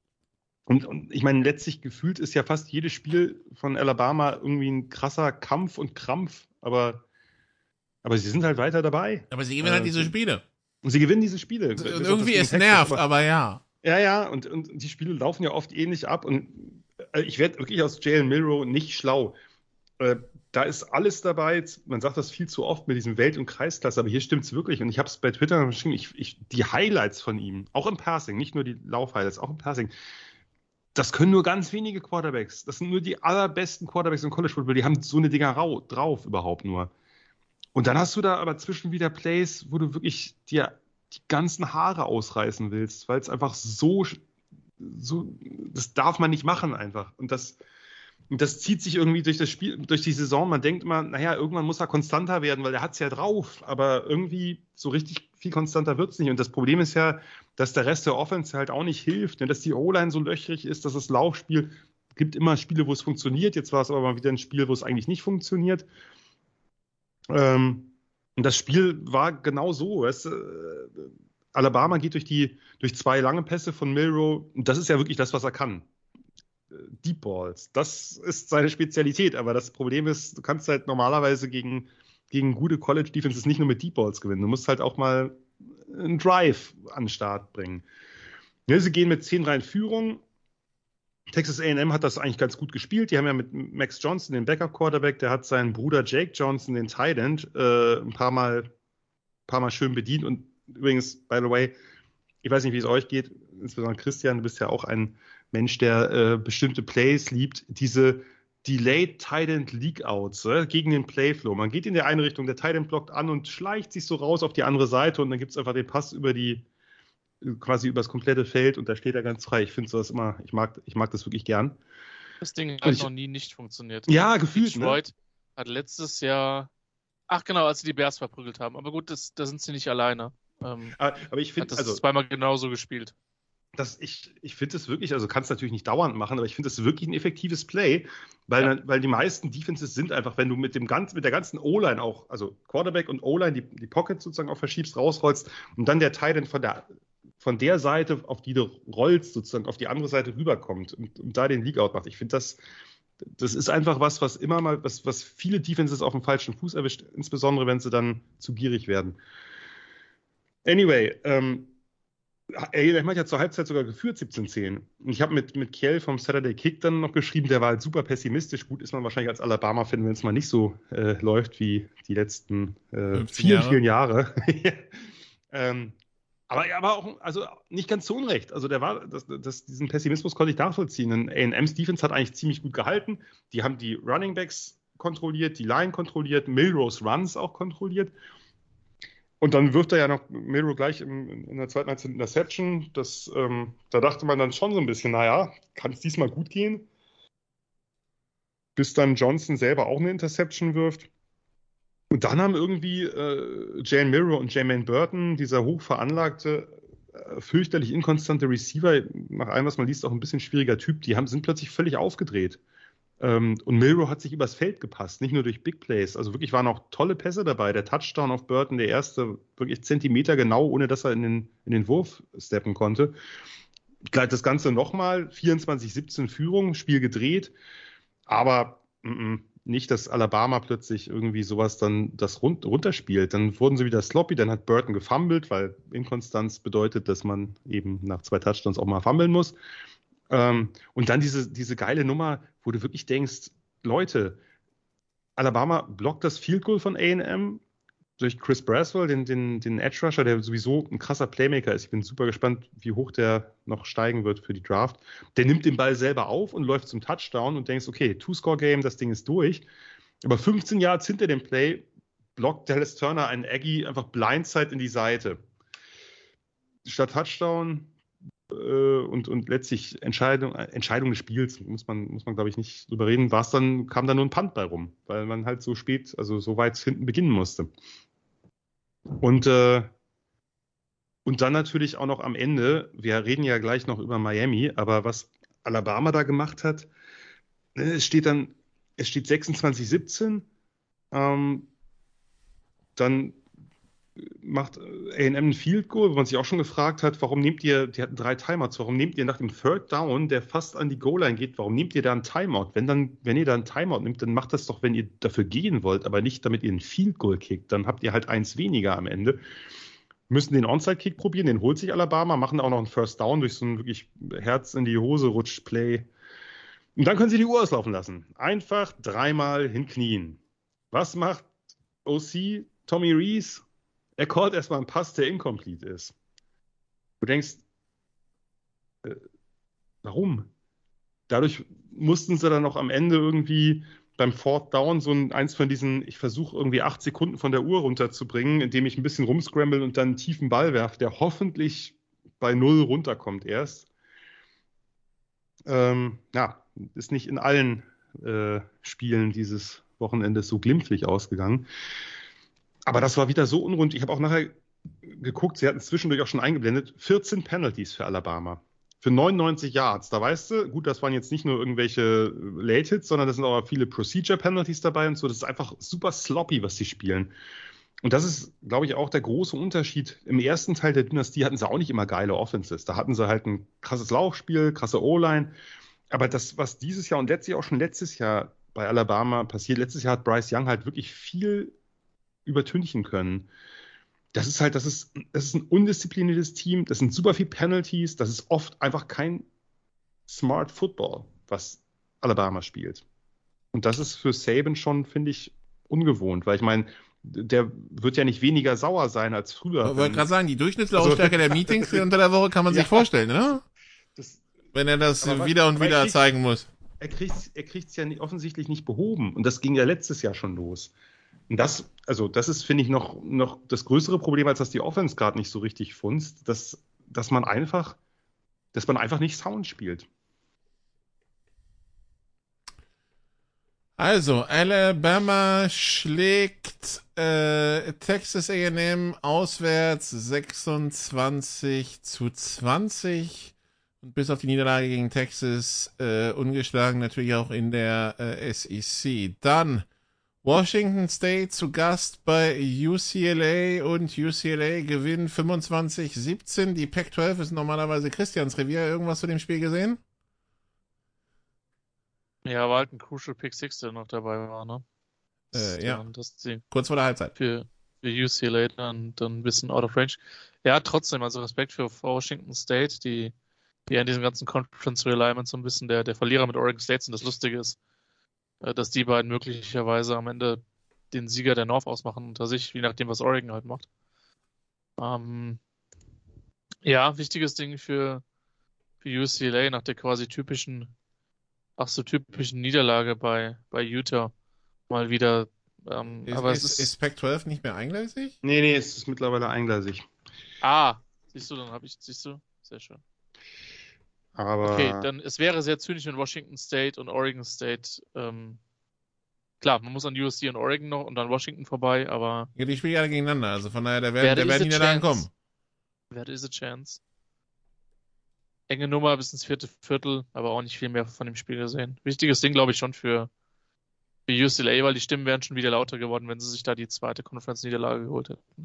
Und ich meine, letztlich gefühlt ist ja fast jedes Spiel von Alabama irgendwie ein krasser Kampf und Krampf, aber sie sind halt weiter dabei. Aber sie gewinnen halt diese Spiele. Und sie gewinnen diese Spiele. Und irgendwie es nervt, aber ja. Ja, und die Spiele laufen ja oft ähnlich ab und ich werde wirklich aus Jalen Milroe nicht schlau. Da ist alles dabei, man sagt das viel zu oft mit diesem Welt- und Kreisklasse, aber hier stimmt es wirklich und ich habe es bei Twitter geschrieben, die Highlights von ihm, auch im Passing, nicht nur die Lauf-Highlights, auch im Passing, das können nur ganz wenige Quarterbacks. Das sind nur die allerbesten Quarterbacks im College Football. Die haben so eine Dinger drauf überhaupt nur. Und dann hast du da aber zwischen wieder Plays, wo du wirklich dir die ganzen Haare ausreißen willst, weil es einfach so, das darf man nicht machen einfach. Und das zieht sich irgendwie durch das Spiel, durch die Saison. Man denkt immer, naja, irgendwann muss er konstanter werden, weil er hat es ja drauf. Aber irgendwie so richtig viel konstanter wird es nicht. Und das Problem ist ja, dass der Rest der Offense halt auch nicht hilft, dass die O-Line so löchrig ist, dass das Laufspiel, gibt immer Spiele, wo es funktioniert. Jetzt war es aber mal wieder ein Spiel, wo es eigentlich nicht funktioniert. Und das Spiel war genau so. Alabama geht durch 2 lange Pässe von Milroe. Und das ist ja wirklich das, was er kann. Deep Balls. Das ist seine Spezialität. Aber das Problem ist, du kannst halt normalerweise gegen gute College Defenses nicht nur mit Deep Balls gewinnen. Du musst halt auch mal einen Drive an den Start bringen. Ja, sie gehen mit 10-3 in Führung. Texas A&M hat das eigentlich ganz gut gespielt. Die haben ja mit Max Johnson, den Backup-Quarterback, der hat seinen Bruder Jake Johnson, den Tight End, ein paar Mal schön bedient. Und übrigens, by the way, ich weiß nicht, wie es euch geht, insbesondere Christian, du bist ja auch ein Mensch, der bestimmte Plays liebt. Diese Delayed Tight End Leak-Outs gegen den Playflow. Man geht in die eine Richtung, der Tight End blockt an und schleicht sich so raus auf die andere Seite und dann gibt es einfach den Pass quasi über das komplette Feld und da steht er ganz frei. Ich finde sowas immer, ich mag das wirklich gern. Das Ding hat noch nie nicht funktioniert. Ja, gefühlt. Detroit hat letztes Jahr, als sie die Bears verprügelt haben. Aber gut, da sind sie nicht alleine. Aber ich finde, das zweimal genauso gespielt. Ich finde es wirklich, also kannst natürlich nicht dauernd machen, aber ich finde es wirklich ein effektives Play, weil die meisten Defenses sind einfach, wenn du mit der ganzen O-Line auch, also Quarterback und O-Line, die Pocket sozusagen auch verschiebst, rausrollst und dann der Tight End von der Seite, auf die du rollst, sozusagen auf die andere Seite rüberkommt und da den League-Out macht. Ich finde, das ist einfach was immer mal, was viele Defenses auf dem falschen Fuß erwischt, insbesondere wenn sie dann zu gierig werden. Anyway, A&M hat ja zur Halbzeit sogar geführt, 17-10. Und ich habe mit Kiel vom Saturday Kick dann noch geschrieben, der war halt super pessimistisch. Gut, ist man wahrscheinlich als Alabama-Fan, wenn es mal nicht so läuft wie die letzten vielen Jahre. Aber auch, also nicht ganz so unrecht. Also diesen Pessimismus konnte ich nachvollziehen. Und A&M's Defense hat eigentlich ziemlich gut gehalten. Die haben die Running Backs kontrolliert, die Line kontrolliert, Milroes Runs auch kontrolliert. Und dann wirft er ja noch Milroe gleich in der zweiten Halbzeit Interception. Da dachte man dann schon so ein bisschen, naja, kann es diesmal gut gehen? Bis dann Johnson selber auch eine Interception wirft. Und dann haben irgendwie Jalen Milroe und Jermaine Burton, dieser hochveranlagte, fürchterlich inkonstante Receiver, nach allem, was man liest, auch ein bisschen schwieriger Typ, sind plötzlich völlig aufgedreht. Und Milroe hat sich übers Feld gepasst, nicht nur durch Big Plays. Also wirklich waren auch tolle Pässe dabei. Der Touchdown auf Burton, der erste, wirklich Zentimeter genau, ohne dass er in den Wurf steppen konnte. Gleich das Ganze nochmal, 24-17 Führung, Spiel gedreht. Aber nicht, dass Alabama plötzlich irgendwie sowas dann das runterspielt. Dann wurden sie wieder sloppy, dann hat Burton gefumbled, weil Inkonstanz bedeutet, dass man eben nach 2 Touchdowns auch mal fummeln muss. Und dann diese geile Nummer, wo du wirklich denkst, Leute, Alabama blockt das Field Goal von A&M, durch Chris Braswell, den Edge Rusher, der sowieso ein krasser Playmaker ist. Ich bin super gespannt, wie hoch der noch steigen wird für die Draft. Der nimmt den Ball selber auf und läuft zum Touchdown und denkst, okay, Two-Score-Game, das Ding ist durch. Aber 15 Yards hinter dem Play blockt Dallas Turner einen Aggie einfach Blindside in die Seite. Statt Touchdown und letztlich Entscheidung des Spiels, muss man glaube ich nicht drüber reden, kam dann nur ein Punt bei rum, weil man halt so spät, also so weit hinten beginnen musste. Und dann natürlich auch noch am Ende, wir reden ja gleich noch über Miami, aber was Alabama da gemacht hat, es steht 26-17, dann macht A&M ein Field Goal, wo man sich auch schon gefragt hat, die hatten 3 Timeouts, warum nehmt ihr nach dem Third Down, der fast an die Goal-Line geht, warum nehmt ihr da einen Timeout? Wenn ihr da einen Timeout nehmt, dann macht das doch, wenn ihr dafür gehen wollt, aber nicht, damit ihr einen Field Goal kickt, dann habt ihr halt 1 weniger am Ende. Müssen den Onside-Kick probieren, den holt sich Alabama, machen auch noch einen First Down durch so ein wirklich Herz in die Hose rutscht Play. Und dann können sie die Uhr auslaufen lassen. Einfach 3-mal hinknien. Was macht OC Tommy Rees? Er callt erstmal einen Pass, der incomplete ist. Du denkst, warum? Dadurch mussten sie dann noch am Ende irgendwie beim Fourth Down eins von diesen, ich versuche irgendwie 8 Sekunden von der Uhr runterzubringen, indem ich ein bisschen rumscramble und dann einen tiefen Ball werfe, der hoffentlich bei 0 runterkommt erst. Ist nicht in allen Spielen dieses Wochenendes so glimpflich ausgegangen. Aber das war wieder so unrund. Ich habe auch nachher geguckt, sie hatten es zwischendurch auch schon eingeblendet, 14 Penalties für Alabama. Für 99 Yards. Da weißt du, gut, das waren jetzt nicht nur irgendwelche Late-Hits, sondern da sind auch viele Procedure-Penalties dabei und so. Das ist einfach super sloppy, was sie spielen. Und das ist, glaube ich, auch der große Unterschied. Im ersten Teil der Dynastie hatten sie auch nicht immer geile Offenses. Da hatten sie halt ein krasses Laufspiel, krasse O-Line. Aber das, was dieses Jahr und letztlich auch schon letztes Jahr bei Alabama passiert, letztes Jahr hat Bryce Young halt wirklich viel übertünchen können. Das ist ein undiszipliniertes Team, das sind super viele Penalties, das ist oft einfach kein Smart Football, was Alabama spielt. Und das ist für Saban schon, finde ich, ungewohnt, weil ich meine, der wird ja nicht weniger sauer sein als früher. Ich wollte gerade sagen, die Durchschnittslautstärke der Meetings unter der Woche kann man sich vorstellen, ne? Wenn er das wieder und wieder zeigen muss. Er kriegt's ja offensichtlich nicht behoben. Und das ging ja letztes Jahr schon los. Und das ist, finde ich, noch das größere Problem, als dass die Offense gerade nicht so richtig funzt, dass man einfach nicht Sound spielt. Also, Alabama schlägt Texas A&M auswärts 26-20 und bis auf die Niederlage gegen Texas ungeschlagen natürlich auch in der SEC. Dann Washington State zu Gast bei UCLA und UCLA gewinnt 25-17. Die Pac-12 ist normalerweise Christians Revier. Irgendwas zu dem Spiel gesehen? Ja, war halt ein Crucial Pick 6, der noch dabei war, ne? Ja, das kurz vor der Halbzeit. Für UCLA dann ein bisschen out of range. Ja, trotzdem, also Respekt für Washington State, die an diesem ganzen Conference Realignment so ein bisschen der Verlierer mit Oregon State sind. Das Lustige ist, dass die beiden möglicherweise am Ende den Sieger der North ausmachen unter sich, je nachdem, was Oregon halt macht. Ja, wichtiges Ding für UCLA nach der quasi typischen Niederlage bei Utah mal wieder. Aber ist Pac-12 nicht mehr eingleisig? Nee, es ist mittlerweile eingleisig. Siehst du, sehr schön. Aber okay, dann es wäre sehr zynisch, wenn Washington State und Oregon State, klar, man muss an USC und Oregon noch und dann Washington vorbei, aber ja, die spielen ja gegeneinander, also von daher, der werden Niederlagen kommen. There is a chance. Enge Nummer bis ins 4. Viertel, aber auch nicht viel mehr von dem Spiel gesehen. Wichtiges Ding, glaube ich, schon für UCLA, weil die Stimmen wären schon wieder lauter geworden, wenn sie sich da die zweite Conference-Niederlage geholt hätten.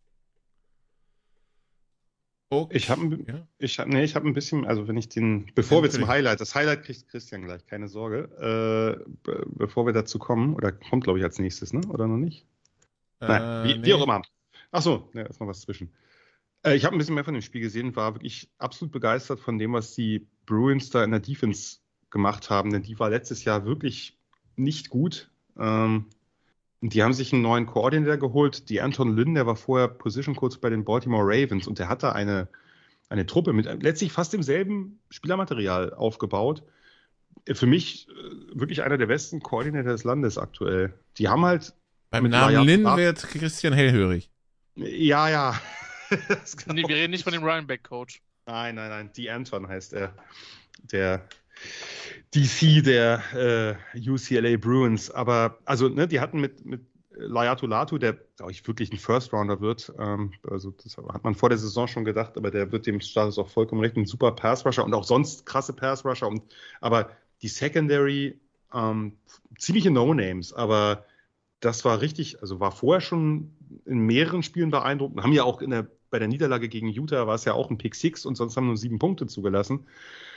Okay. Ich habe ein bisschen, also wenn ich bevor wir zum Highlight, das Highlight kriegt Christian gleich, keine Sorge, bevor wir dazu kommen, oder kommt, glaube ich, als nächstes, ne? Oder noch nicht? Nein, wie auch immer. Achso, ja, ist noch was zwischen. Ich habe ein bisschen mehr von dem Spiel gesehen, war wirklich absolut begeistert von dem, was die Bruins da in der Defense gemacht haben, denn die war letztes Jahr wirklich nicht gut. Die haben sich einen neuen Koordinator geholt. Die Anton Lynn, der war vorher Position Coach bei den Baltimore Ravens und der hat da eine Truppe mit letztlich fast demselben Spielermaterial aufgebaut. Für mich wirklich einer der besten Koordinator des Landes aktuell. Die haben halt beim Namen Lynn wird Christian hellhörig. Ja. Nee, wir reden nicht von dem Running Back Coach. Nein. Die Anton heißt er. Der DC der UCLA Bruins. Aber, also, ne, die hatten mit Laiatu Latu, der, glaube ich, wirklich ein First-Rounder wird. Also, das hat man vor der Saison schon gedacht, aber der wird dem Status auch vollkommen recht. Ein super Pass-Rusher und auch sonst krasse Pass-Rusher. Aber die Secondary, ziemliche No-Names, aber das war richtig, also war vorher schon in mehreren Spielen beeindruckend. Haben ja auch bei der Niederlage gegen Utah war es ja auch ein Pick-6 und sonst haben nur 7 Punkte zugelassen.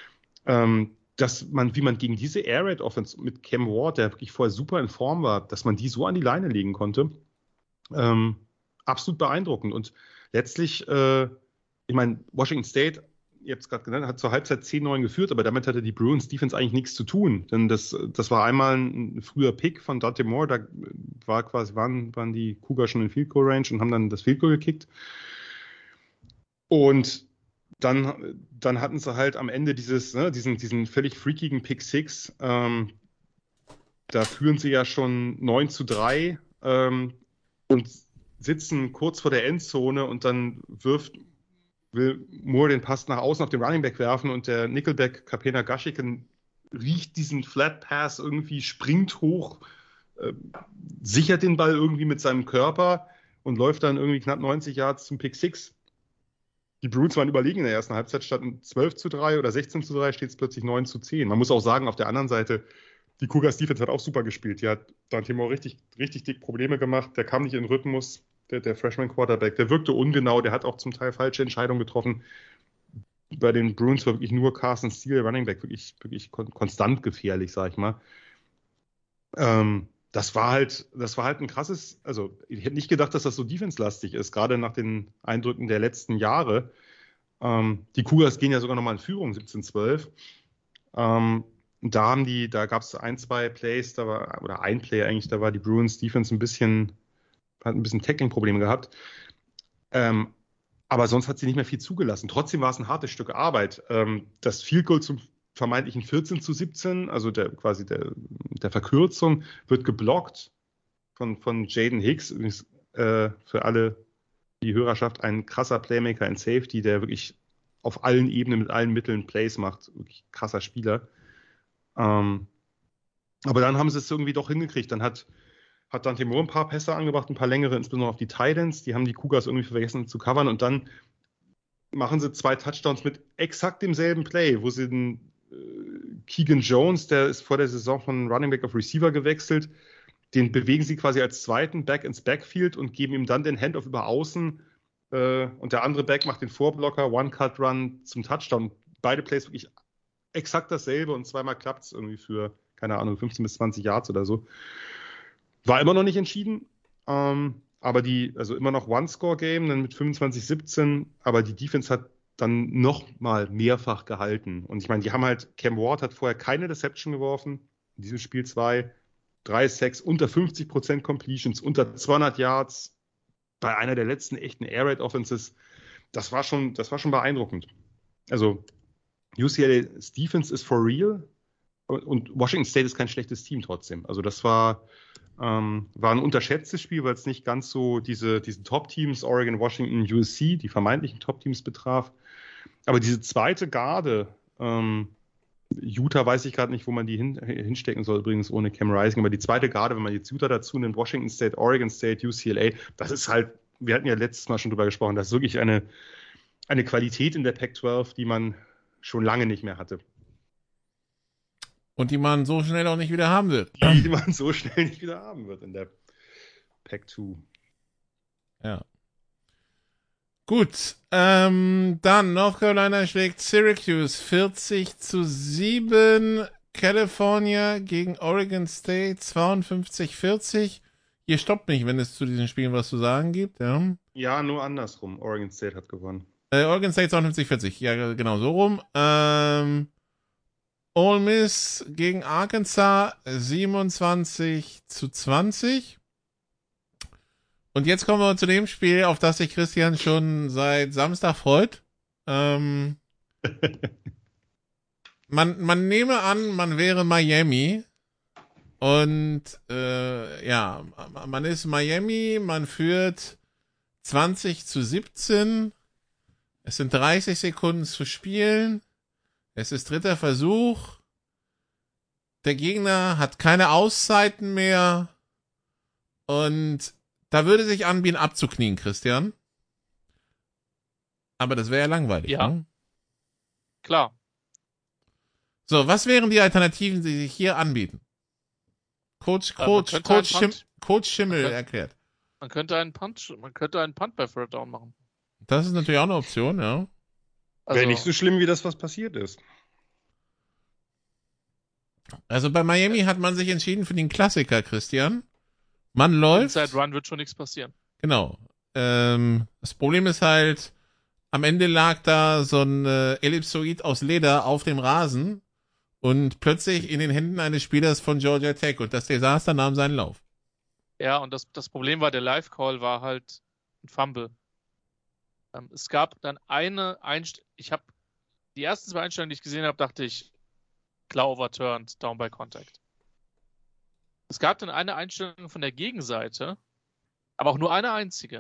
Wie man gegen diese Air Raid Offense mit Cam Ward, der wirklich vorher super in Form war, dass man die so an die Leine legen konnte, absolut beeindruckend. Und letztlich, ich meine, Washington State, ihr habt es gerade genannt, hat zur Halbzeit 10-9 geführt, aber damit hatte die Bruins Defense eigentlich nichts zu tun. Denn das war einmal ein früher Pick von Dante Moore, da waren die Cougar schon in Field Goal Range und haben dann das Field Goal gekickt. Und dann hatten sie halt am Ende diesen völlig freakigen Pick 6. Da führen sie ja schon 9-3 und sitzen kurz vor der Endzone und dann will Moore den Pass nach außen auf den Running Back werfen und der Nickelback Kapena Gashiken riecht diesen Flat Pass irgendwie, springt hoch, sichert den Ball irgendwie mit seinem Körper und läuft dann irgendwie knapp 90 Yards zum Pick 6. Die Bruins waren überlegen in der ersten Halbzeit, statt 12-3 oder 16-3 steht es plötzlich 9-10. Man muss auch sagen, auf der anderen Seite, die Cougars Defense hat auch super gespielt. Die hat Dante Moore richtig, richtig dick Probleme gemacht. Der kam nicht in den Rhythmus, der Freshman Quarterback. Der wirkte ungenau, der hat auch zum Teil falsche Entscheidungen getroffen. Bei den Bruins war wirklich nur Carson Steele, Running Back, wirklich, wirklich konstant gefährlich, sag ich mal. Das war halt ein krasses, also ich hätte nicht gedacht, dass das so defense-lastig ist, gerade nach den Eindrücken der letzten Jahre. Die Cougars gehen ja sogar nochmal in Führung, 17-12. Da gab es 1-2 Plays, oder ein Play eigentlich, da war die Bruins Defense hat ein bisschen Tackling-Probleme gehabt. Aber sonst hat sie nicht mehr viel zugelassen. Trotzdem war es ein hartes Stück Arbeit. Das Field Goal zum vermeintlichen 14-17, also der Verkürzung, wird geblockt von Jaden Hicks. Übrigens für alle die Hörerschaft ein krasser Playmaker, ein Safety, der wirklich auf allen Ebenen mit allen Mitteln Plays macht. Wirklich krasser Spieler. Aber dann haben sie es irgendwie doch hingekriegt. Dann hat Dante Moore ein paar Pässe angebracht, ein paar längere, insbesondere auf die Titans. Die haben die Cougars irgendwie vergessen zu covern und dann machen sie 2 Touchdowns mit exakt demselben Play, wo sie den Keegan Jones, der ist vor der Saison von Running Back auf Receiver gewechselt, den bewegen sie quasi als zweiten Back ins Backfield und geben ihm dann den Handoff über außen und der andere Back macht den Vorblocker, One-Cut-Run zum Touchdown. Beide Plays wirklich exakt dasselbe und zweimal klappt es irgendwie für, keine Ahnung, 15 bis 20 Yards oder so. War immer noch nicht entschieden, aber also immer noch One-Score-Game, dann mit 25-17, aber die Defense hat dann noch mal mehrfach gehalten. Und ich meine, die haben halt, Cam Ward hat vorher keine Deception geworfen, in diesem Spiel 2, 3 Sacks, unter 50% Completions, unter 200 Yards, bei einer der letzten echten Air Raid Offenses. Das war schon beeindruckend. Also UCLA's Defense ist for real und Washington State ist kein schlechtes Team trotzdem. Also das war ein unterschätztes Spiel, weil es nicht ganz so diesen Top-Teams, Oregon, Washington, USC, die vermeintlichen Top-Teams betraf. Aber diese zweite Garde, Utah weiß ich gerade nicht, wo man die hinstecken soll, übrigens ohne Cam Rising, aber die zweite Garde, wenn man jetzt Utah dazu nimmt, Washington State, Oregon State, UCLA, das ist halt, wir hatten ja letztes Mal schon drüber gesprochen, das ist wirklich eine Qualität in der Pac-12, die man schon lange nicht mehr hatte. Und die man so schnell auch nicht wieder haben wird. Die man so schnell nicht wieder haben wird in der Pac-2. Ja. Gut, dann North Carolina schlägt Syracuse 40-7, California gegen Oregon State 52-40. Ihr stoppt mich, wenn es zu diesen Spielen was zu sagen gibt. Ja, nur andersrum. Oregon State hat gewonnen. Oregon State 52-40, ja genau so rum. Ole Miss gegen Arkansas 27-20. Und jetzt kommen wir zu dem Spiel, auf das sich Christian schon seit Samstag freut. Man nehme an, man wäre Miami. Und man ist Miami, man führt 20-17. Es sind 30 Sekunden zu spielen. Es ist 3. Versuch. Der Gegner hat keine Auszeiten mehr. Und da würde sich anbieten, abzuknien, Christian. Aber das wäre ja langweilig. Ja. Ne? Klar. So, was wären die Alternativen, die sich hier anbieten? Coach Schimmel erklärt. Man könnte einen Punt bei Third Down machen. Das ist natürlich auch eine Option, ja. Also, Wäre nicht so schlimm, wie das, was passiert ist. Also bei Miami hat man sich entschieden für den Klassiker, Christian. Man läuft. Inside Run wird schon nichts passieren. Genau. Das Problem ist halt, am Ende lag da so ein Ellipsoid aus Leder auf dem Rasen und plötzlich in den Händen eines Spielers von Georgia Tech und das Desaster nahm seinen Lauf. Ja, und das Problem war, der Live-Call war halt ein Fumble. Es gab dann die ersten 2 Einstellungen, die ich gesehen habe, dachte ich, klar overturned, down by contact. Es gab dann eine Einstellung von der Gegenseite, aber auch nur eine einzige,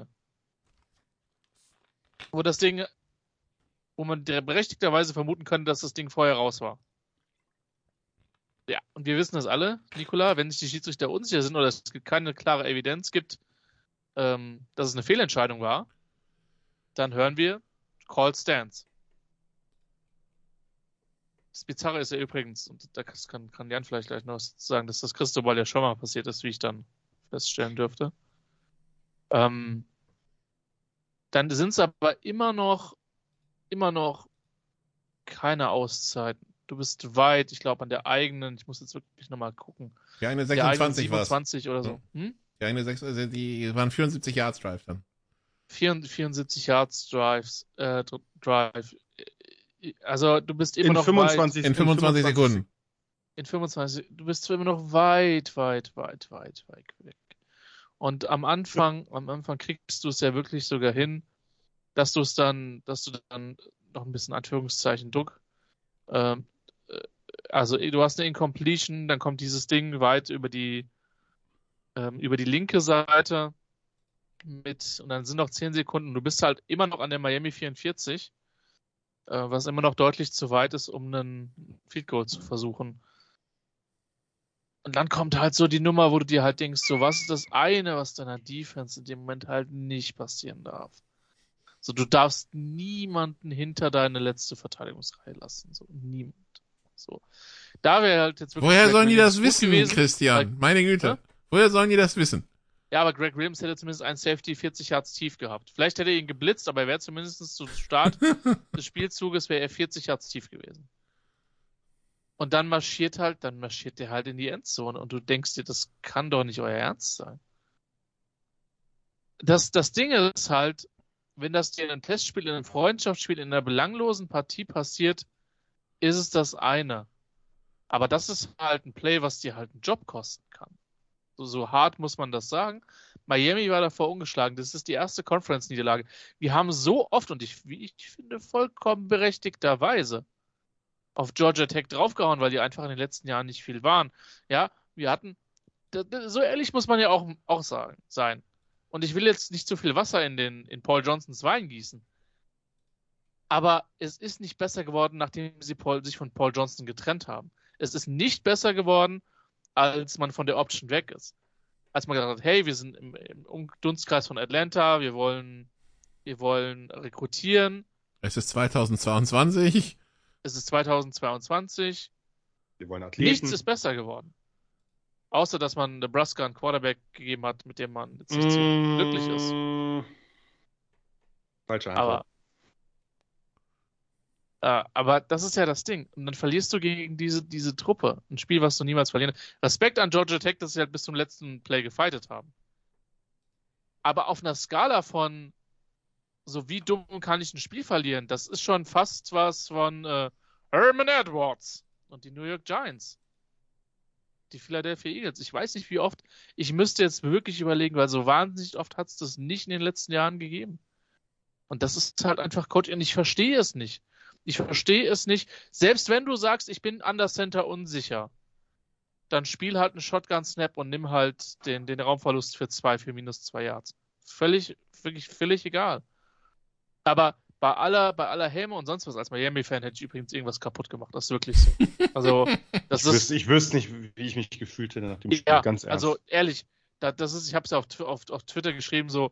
wo man berechtigterweise vermuten könnte, dass das Ding vorher raus war. Ja, und wir wissen das alle, Nikola, wenn sich die Schiedsrichter unsicher sind oder es keine klare Evidenz gibt, dass es eine Fehlentscheidung war, dann hören wir Call Stands. Das Bizarre ist ja übrigens, und da kann Jan vielleicht gleich noch sagen, dass das Cristobal ja schon mal passiert ist, wie ich dann feststellen dürfte. Dann sind es aber immer noch keine Auszeiten. Du bist weit, ich glaube, an der eigenen, ich muss jetzt wirklich nochmal gucken. Die eigene 26 war es. 27 oder so. Die eigene 6, also die waren 74 Yards Drive dann. 74 Yards Drive. Also du bist immer noch 25 in 25 Sekunden. Du bist immer noch weit weg. Und am Anfang kriegst du es ja wirklich sogar hin, dass du dann noch ein bisschen Anführungszeichen Druck, also du hast eine Incompletion, dann kommt dieses Ding weit über die linke Seite und dann sind noch 10 Sekunden. Du bist halt immer noch an der Miami 44, was immer noch deutlich zu weit ist, um einen Field Goal zu versuchen. Und dann kommt halt so die Nummer, wo du dir halt denkst, so, was ist das eine, was deiner Defense in dem Moment halt nicht passieren darf? So, du darfst niemanden hinter deine letzte Verteidigungsreihe lassen. So, niemand. So. Da wäre halt jetzt wirklich. Woher sollen die das gut wissen, gewesen, Christian? Meine Güte. Ja? Woher sollen die das wissen? Ja, aber Greg Williams hätte zumindest einen Safety 40 Yards tief gehabt. Vielleicht hätte er ihn geblitzt, aber er wäre zumindest zum Start des Spielzuges wäre er 40 Yards tief gewesen. Und dann marschiert der halt in die Endzone und du denkst dir, das kann doch nicht euer Ernst sein. Das Ding ist halt, wenn das dir in einem Testspiel, in einem Freundschaftsspiel, in einer belanglosen Partie passiert, ist es das eine. Aber das ist halt ein Play, was dir halt einen Job kosten kann. So hart muss man das sagen. Miami war davor ungeschlagen. Das ist die erste Conference-Niederlage. Wir haben so oft, und wie ich finde, vollkommen berechtigterweise auf Georgia Tech draufgehauen, weil die einfach in den letzten Jahren nicht viel waren. Ja, wir hatten, so ehrlich muss man ja auch sein. Und ich will jetzt nicht zu viel Wasser in Paul Johnsons Wein gießen. Aber es ist nicht besser geworden, nachdem sie sich von Paul Johnson getrennt haben. Es ist nicht besser geworden, als man von der Option weg ist. Als man gesagt hat, hey, wir sind im Dunstkreis von Atlanta, wir wollen rekrutieren. Es ist 2022. Es ist 2022. Wir wollen Athleten. Nichts ist besser geworden. Außer, dass man Nebraska einen Quarterback gegeben hat, mit dem man jetzt nicht so glücklich ist. Falsche Antwort. Aber das ist ja das Ding. Und dann verlierst du gegen diese Truppe. Ein Spiel, was du niemals verlieren. Respekt an Georgia Tech, dass sie halt bis zum letzten Play gefightet haben. Aber auf einer Skala von so wie dumm kann ich ein Spiel verlieren, das ist schon fast was von Herman Edwards und die New York Giants. die Philadelphia Eagles. Ich weiß nicht, wie oft. Ich müsste jetzt wirklich überlegen, weil so wahnsinnig oft hat es das nicht in den letzten Jahren gegeben. Und das ist halt einfach Coach. Und ich verstehe es nicht. Selbst wenn du sagst, ich bin an der Center unsicher, dann spiel halt einen Shotgun-Snap und nimm halt den Raumverlust für -2 Yards. Wirklich völlig egal. Aber bei aller Häme und sonst was, als Miami-Fan hätte ich übrigens irgendwas kaputt gemacht. Das ist wirklich so. Also, ich wüsste nicht, wie ich mich gefühlt hätte nach dem Spiel, ja, ganz ernst. also ehrlich, ich habe es ja auf Twitter geschrieben, so,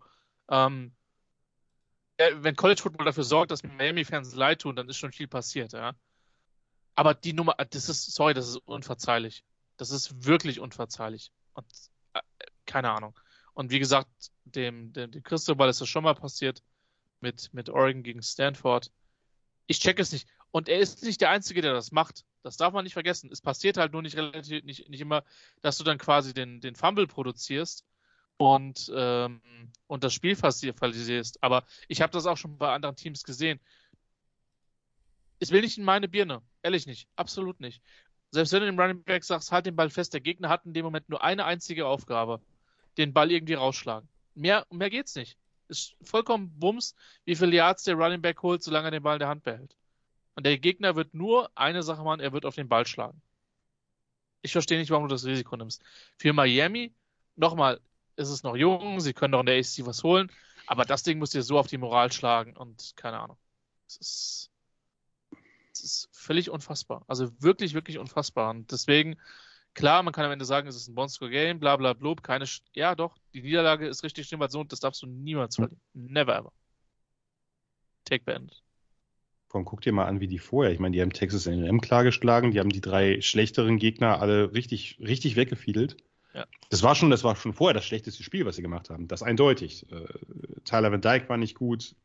wenn College Football dafür sorgt, dass Miami-Fans leid tun, dann ist schon viel passiert, ja. Aber die Nummer, das ist unverzeihlich. Das ist wirklich unverzeihlich. Und keine Ahnung. Und wie gesagt, dem Cristobal ist das schon mal passiert mit Oregon gegen Stanford. Ich check es nicht. Und er ist nicht der Einzige, der das macht. Das darf man nicht vergessen. Es passiert halt nur nicht immer, dass du dann quasi den Fumble produzierst und das Spiel verlierst. Aber ich habe das auch schon bei anderen Teams gesehen. Es will nicht in meine Birne. Ehrlich nicht. Absolut nicht. Selbst wenn du dem Running Back sagst, halt den Ball fest, der Gegner hat in dem Moment nur eine einzige Aufgabe. Den Ball irgendwie rausschlagen. Mehr geht's nicht. Ist vollkommen Bums, wie viele Yards der Running Back holt, solange er den Ball in der Hand behält. Und der Gegner wird nur eine Sache machen, er wird auf den Ball schlagen. Ich verstehe nicht, warum du das Risiko nimmst. Für Miami, nochmal, ist es noch jung, sie können doch in der ACC was holen, aber das Ding muss dir so auf die Moral schlagen und keine Ahnung. Es ist völlig unfassbar. Also wirklich, wirklich unfassbar. Und deswegen, klar, man kann am Ende sagen, es ist ein One-Score-Game, bla bla blub, ja doch, die Niederlage ist richtig schlimm, weil so, das darfst du niemals verlieren. Never ever. Take beendet. Guck dir mal an, wie die vorher. Ich meine, die haben Texas A&M klar geschlagen, die haben die 3 schlechteren Gegner alle richtig, richtig weggefiedelt. Ja. Das war schon vorher das schlechteste Spiel, was sie gemacht haben. Das eindeutig. Tyler Van Dyke war nicht gut.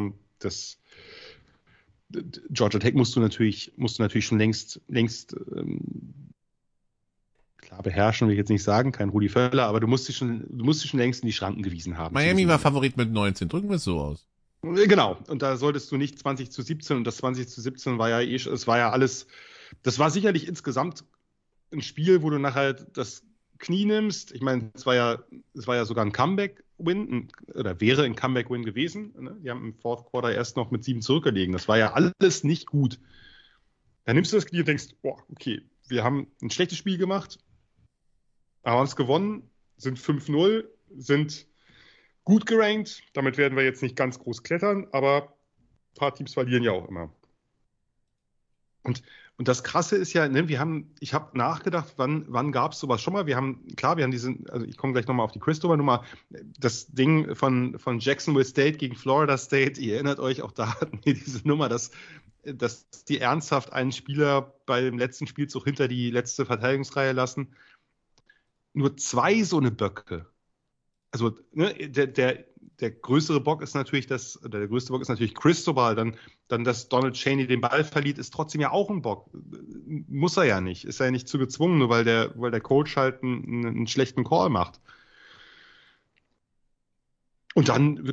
Georgia Tech musst du natürlich schon längst klar beherrschen, will ich jetzt nicht sagen, kein Rudi Völler, aber du musst dich schon längst in die Schranken gewiesen haben. Miami war Favorit mit 19, drücken wir es so aus. Genau, und da solltest du nicht 20-17 und das 20-17 war ja es war ja alles, das war sicherlich insgesamt ein Spiel, wo du nachher das Knie nimmst. Ich meine, es war ja sogar ein Comeback-Win, oder wäre ein Comeback-Win gewesen. Ne? Die haben im Fourth Quarter erst noch mit 7 zurückgelegen. Das war ja alles nicht gut. Dann nimmst du das Knie und denkst, boah, okay, wir haben ein schlechtes Spiel gemacht, aber haben es gewonnen, sind 5-0, sind gut gerankt. Damit werden wir jetzt nicht ganz groß klettern, aber ein paar Teams verlieren ja auch immer. Und das Krasse ist ja, ne, ich habe nachgedacht, wann gab es sowas schon mal? Wir haben also ich komme gleich nochmal auf die Cristobal-Nummer, das Ding von Jacksonville State gegen Florida State, ihr erinnert euch, auch da hatten wir diese Nummer, dass die ernsthaft einen Spieler bei dem letzten Spielzug hinter die letzte Verteidigungsreihe lassen. Nur 2 so eine Böcke. Also, ne, der größere Bock ist natürlich der größte Bock ist natürlich Cristobal, dann dass Donald Chaney den Ball verliert, ist trotzdem ja auch ein Bock. Muss er ja nicht. Ist er ja nicht zu gezwungen, nur weil der Coach halt einen schlechten Call macht. Und dann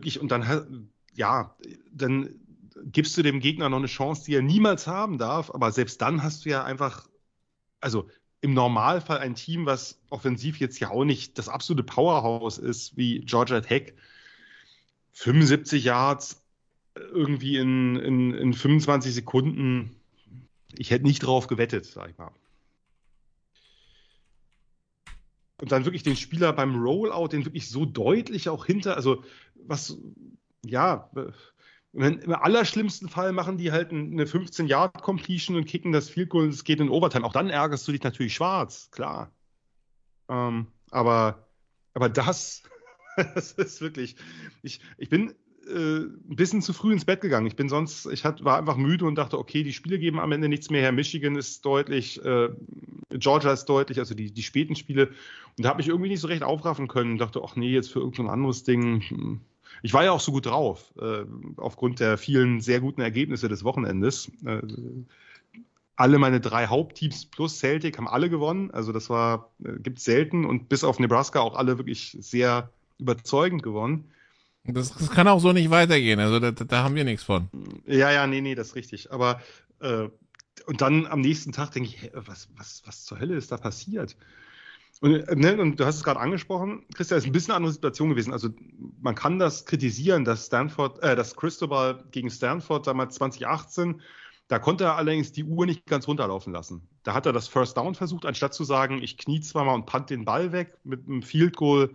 gibst du dem Gegner noch eine Chance, die er niemals haben darf, aber selbst dann hast du ja einfach, also im Normalfall ein Team, was offensiv jetzt ja auch nicht das absolute Powerhouse ist, wie Georgia Tech, 75 Yards irgendwie in 25 Sekunden. Ich hätte nicht drauf gewettet, sag ich mal. Und dann wirklich den Spieler beim Rollout, den wirklich so deutlich auch im allerschlimmsten Fall machen die halt eine 15-Yard-Completion und kicken das Field Goal und es geht in Overtime. Auch dann ärgerst du dich natürlich schwarz, klar. Aber das ist wirklich, ich bin ein bisschen zu früh ins Bett gegangen. War einfach müde und dachte, okay, die Spiele geben am Ende nichts mehr her. Michigan ist deutlich, Georgia ist deutlich, also die späten Spiele. Und da habe ich irgendwie nicht so recht aufraffen können und dachte, ach nee, jetzt für irgendein anderes Ding. Ich war ja auch so gut drauf, aufgrund der vielen sehr guten Ergebnisse des Wochenendes. Alle meine 3 Hauptteams plus Celtic haben alle gewonnen. Also das gibt's selten und bis auf Nebraska auch alle wirklich sehr überzeugend gewonnen. Das kann auch so nicht weitergehen. Also da haben wir nichts von. Ja, nee, das ist richtig. Aber und dann am nächsten Tag denke ich, was zur Hölle ist da passiert? Und du hast es gerade angesprochen, Christian, ist ein bisschen eine andere Situation gewesen. Also man kann das kritisieren, dass Cristobal gegen Stanford damals 2018, da konnte er allerdings die Uhr nicht ganz runterlaufen lassen. Da hat er das First Down versucht, anstatt zu sagen, ich knie zweimal und punt den Ball weg mit einem Field Goal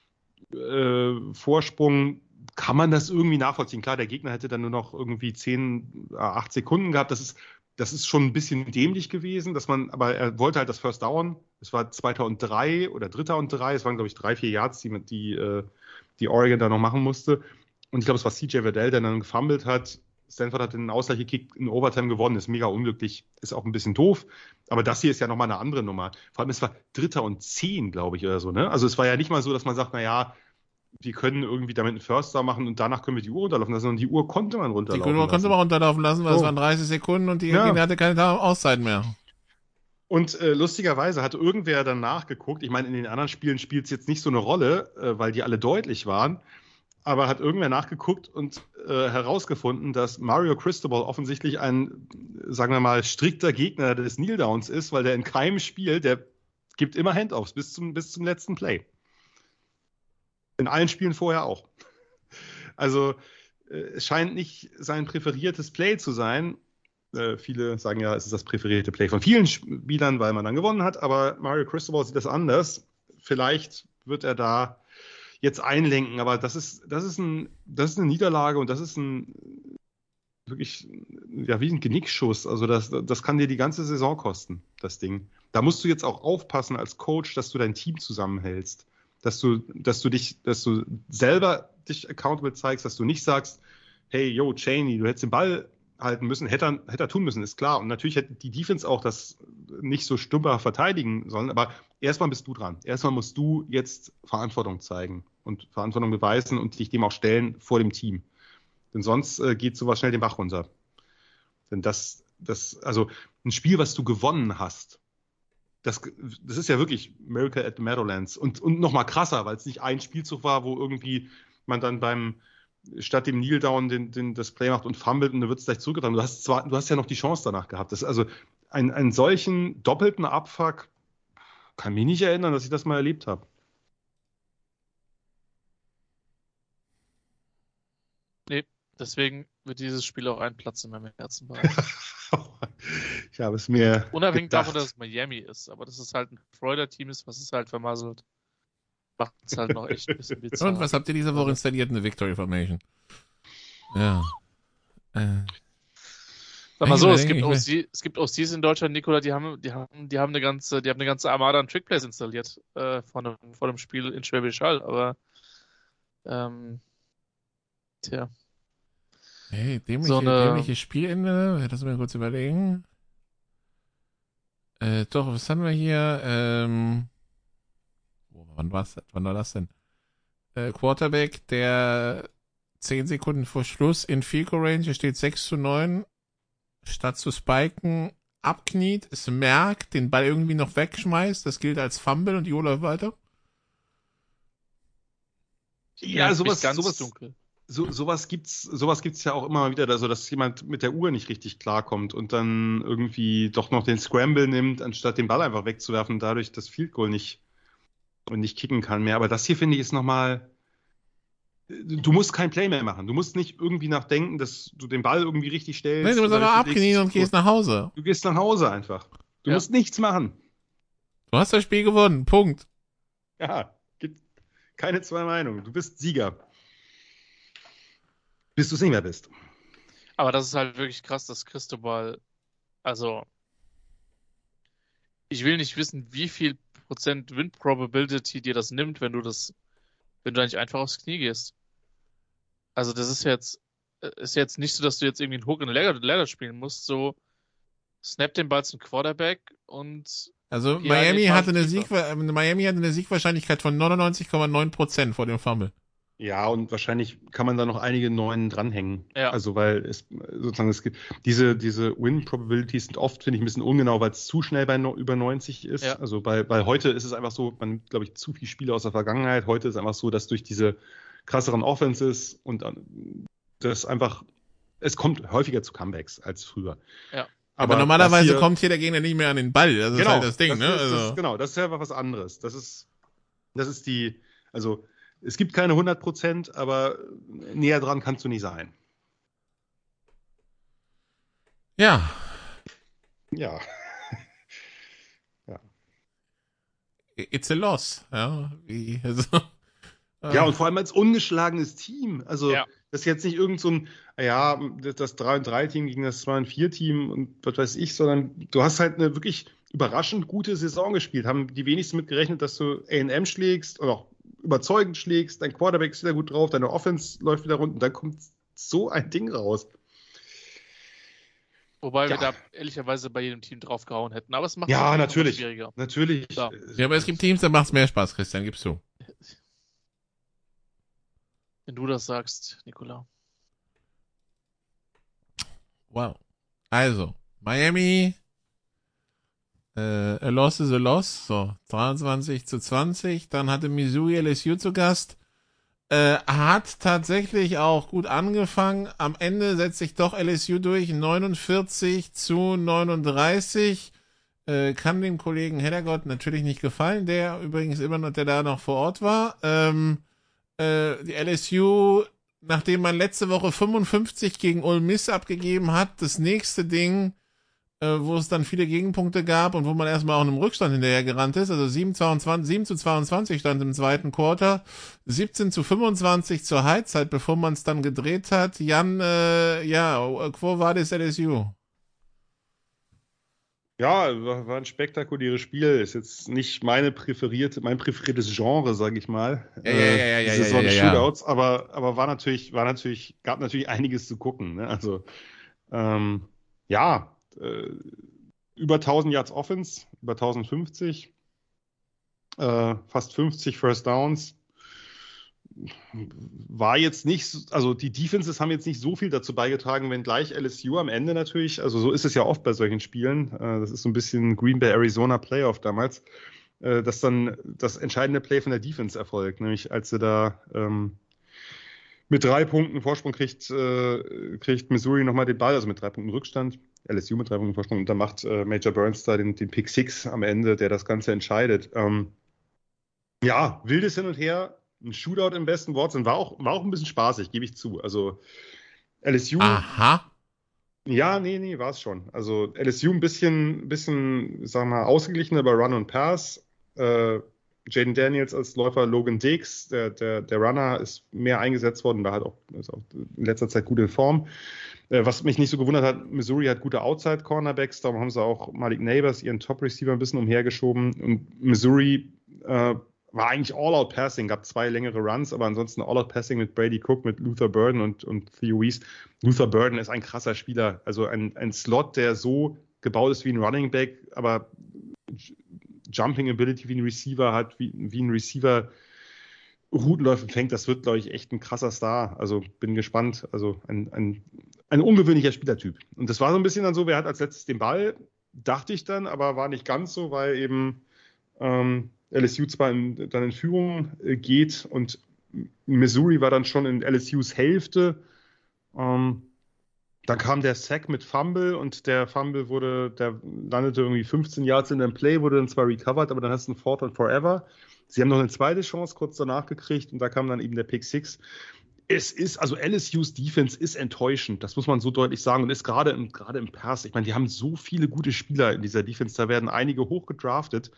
Vorsprung, kann man das irgendwie nachvollziehen. Klar, der Gegner hätte dann nur noch irgendwie 8 Sekunden gehabt. Das ist schon ein bisschen dämlich gewesen, aber er wollte halt das First Down. Es war 2003 oder 3. und 3. Es waren, glaube ich, 3-4 Yards, die Oregon da noch machen musste. Und ich glaube, es war CJ Verdell, der dann gefummelt hat. Stanford hat den Ausgleich gekickt, in Overtime gewonnen, ist mega unglücklich, ist auch ein bisschen doof. Aber das hier ist ja nochmal eine andere Nummer. Vor allem, es war 3. und 10, glaube ich, oder so. Ne? Also es war ja nicht mal so, dass man sagt, naja, wir können irgendwie damit einen First Down machen und danach können wir die Uhr runterlaufen lassen, sondern die Uhr konnte man runterlaufen lassen. Die Uhr konnte man runterlaufen lassen, weil es waren 30 Sekunden und die hatte keine Auszeit mehr. Und lustigerweise hat irgendwer dann nachgeguckt, ich meine, in den anderen Spielen spielt es jetzt nicht so eine Rolle, weil die alle deutlich waren, aber hat irgendwer nachgeguckt und herausgefunden, dass Mario Cristobal offensichtlich ein, sagen wir mal, strikter Gegner des Kneeldowns ist, weil der in keinem Spiel, der gibt immer Handoffs bis zum letzten Play. In allen Spielen vorher auch. Also es scheint nicht sein präferiertes Play zu sein. Viele sagen ja, es ist das präferierte Play von vielen Spielern, weil man dann gewonnen hat, aber Mario Cristobal sieht das anders. Vielleicht wird er da jetzt einlenken, aber das ist eine Niederlage und das ist wirklich wie ein Genickschuss. Also das kann dir die ganze Saison kosten, das Ding. Da musst du jetzt auch aufpassen als Coach, dass du dein Team zusammenhältst. Dass du selber dich accountable zeigst, dass du nicht sagst, hey, yo, Chaney, du hättest den Ball halten müssen, hätte er tun müssen, ist klar. Und natürlich hätte die Defense auch das nicht so stumper verteidigen sollen, aber erstmal bist du dran. Erstmal musst du jetzt Verantwortung zeigen und Verantwortung beweisen und dich dem auch stellen vor dem Team. Denn sonst geht sowas schnell den Bach runter. Denn also ein Spiel, was du gewonnen hast, das ist ja wirklich Miracle at the Meadowlands. Und noch mal krasser, weil es nicht ein Spielzug war, wo irgendwie man dann statt dem Kneeldown das Play macht und fummelt und dann wird es gleich zurückgetragen. Du hast ja noch die Chance danach gehabt. Das ist also einen solchen doppelten Abfuck, kann mich nicht erinnern, dass ich das mal erlebt habe. Nee, deswegen wird dieses Spiel auch einen Platz in meinem Herzen behalten. Ich habe es mir unabhängig gedacht. davon, dass es Miami ist, aber dass es halt ein Florida-Team ist, was es halt vermasselt, macht es halt noch echt ein bisschen bizarr. Und was habt ihr diese Woche installiert? Eine Victory Formation. Ja. Sag mal so, es gibt OCs in Deutschland, Nikola, die haben eine ganze Armada an Trickplays installiert vor dem Spiel in Schwäbisch Hall, aber tja. Hey, dämliche Spielende. Lass mir kurz überlegen. Doch, was haben wir hier? Wann war das denn? Quarterback, der 10 Sekunden vor Schluss in Field Goal Range, steht 6-9, statt zu spiken, abkniet, es merkt, den Ball irgendwie noch wegschmeißt, das gilt als Fumble und die Uhr läuft weiter? Ja, sowas dunkel. Sowas gibt's ja auch immer mal wieder, also dass jemand mit der Uhr nicht richtig klarkommt und dann irgendwie doch noch den Scramble nimmt, anstatt den Ball einfach wegzuwerfen und dadurch das Field Goal nicht kicken kann mehr. Aber das hier finde ich ist nochmal, du musst kein Play mehr machen. Du musst nicht irgendwie nachdenken, dass du den Ball irgendwie richtig stellst. Nein, du musst einfach abknien und gehst nach Hause. Du gehst nach Hause einfach. Du musst nichts machen. Du hast das Spiel gewonnen. Punkt. Ja, gibt keine zwei Meinungen. Du bist Sieger. Bis du es nicht mehr bist. Aber das ist halt wirklich krass, dass Cristobal, also ich will nicht wissen, wie viel Prozent Win Probability dir das nimmt, wenn du da nicht einfach aufs Knie gehst. Also das ist jetzt nicht so, dass du jetzt irgendwie einen Hook in Ladder spielen musst, so snap den Ball zum Quarterback und also Miami hatte eine Siegwahrscheinlichkeit von 99,9% vor dem Fumble. Ja, und wahrscheinlich kann man da noch einige Neuen dranhängen. Ja. Also, weil es gibt, diese Win-Probabilities sind oft, finde ich, ein bisschen ungenau, weil es zu schnell bei über 90 ist. Ja. Also, weil heute ist es einfach so, man nimmt, glaube ich, zu viele Spiele aus der Vergangenheit. Heute ist es einfach so, dass durch diese krasseren Offenses und das einfach, es kommt häufiger zu Comebacks als früher. Ja. Aber normalerweise hier, kommt hier der Gegner nicht mehr an den Ball. Das ist halt das Ding, ne? Das ist ja was anderes. Das ist also es gibt keine 100%, aber näher dran kannst du nicht sein. Ja. Ja. It's a loss. Ja, Ja, und vor allem als ungeschlagenes Team. Also, Ja. das ist jetzt nicht irgend so ein, das 3-3-Team gegen das 2-4-Team und was weiß ich, sondern du hast halt eine wirklich überraschend gute Saison gespielt. Haben die wenigsten mit gerechnet, dass du A&M schlägst oder auch überzeugend schlägst, dein Quarterback ist wieder gut drauf, deine Offense läuft wieder rund und dann kommt so ein Ding raus. Wobei wir da ehrlicherweise bei jedem Team draufgehauen hätten. Aber es macht Ja, es natürlich. schwieriger. Natürlich. Ja. Ja, aber es gibt Teams, da macht es mehr Spaß, Christian, gibst du. Wenn du das sagst, Nikola. Wow. Also, Miami, a loss is a loss, so 23-20. Dann hatte Missouri LSU zu Gast. Hat tatsächlich auch gut angefangen. Am Ende setzt sich doch LSU durch, 49-39. Kann dem Kollegen Heddergott natürlich nicht gefallen, der übrigens immer noch, der da noch vor Ort war. Die LSU, nachdem man letzte Woche 55 gegen Ole Miss abgegeben hat, das nächste Ding, wo es dann viele Gegenpunkte gab und wo man erstmal auch in einem Rückstand hinterher gerannt ist, also 7-22 stand im zweiten Quarter, 17-25 zur Halbzeit, bevor man es dann gedreht hat. Jan, wo war das LSU? Ja, war ein spektakuläres Spiel. Ist jetzt nicht mein präferiertes Genre, sage ich mal. Shootouts, aber gab natürlich einiges zu gucken. Ne? Also über 1000 Yards Offense, über 1050, fast 50 First Downs. War jetzt nicht, also die Defenses haben jetzt nicht so viel dazu beigetragen, wenngleich LSU am Ende natürlich, also so ist es ja oft bei solchen Spielen, das ist so ein bisschen Green Bay Arizona Playoff damals, dass dann das entscheidende Play von der Defense erfolgt, nämlich als sie da mit 3 Punkten Vorsprung kriegt Missouri nochmal den Ball, also mit 3 Punkten Rückstand, LSU mit 3 Punkten Vorsprung, und dann macht Major Burns da den Pick 6 am Ende, der das Ganze entscheidet. Wildes Hin und Her, ein Shootout im besten Wortsinn, war auch ein bisschen spaßig, gebe ich zu. Also LSU. Aha. Ja, nee, war es schon. Also LSU ein bisschen, sagen wir mal, ausgeglichener bei Run und Pass. Jaden Daniels als Läufer, Logan Diggs, der Runner, ist mehr eingesetzt worden, war halt auch, ist auch in letzter Zeit gut in Form. Was mich nicht so gewundert hat, Missouri hat gute Outside-Cornerbacks, darum haben sie auch Malik Neighbors, ihren Top-Receiver, ein bisschen umhergeschoben. Und Missouri war eigentlich All-Out-Passing, gab 2 längere Runs, aber ansonsten All-Out-Passing mit Brady Cook, mit Luther Burden und Theo Wease. Luther Burden ist ein krasser Spieler, also ein Slot, der so gebaut ist wie ein Running Back, aber Jumping Ability wie ein Receiver hat, wie ein Receiver Routenläufe fängt, das wird, glaube ich, echt ein krasser Star. Also bin gespannt. Also ein ungewöhnlicher Spielertyp. Und das war so ein bisschen dann so, wer hat als letztes den Ball, dachte ich dann, aber war nicht ganz so, weil eben LSU zwar dann in Führung geht und Missouri war dann schon in LSUs Hälfte. Dann kam der Sack mit Fumble und der Fumble landete irgendwie 15 Yards in dem Play, wurde dann zwar recovered, aber dann hast du einen Fourth and Forever. Sie haben noch eine zweite Chance kurz danach gekriegt und da kam dann eben der Pick 6. Also LSUs Defense ist enttäuschend, das muss man so deutlich sagen, und ist gerade im Pass. Ich meine, die haben so viele gute Spieler in dieser Defense, da werden einige hoch gedraftet.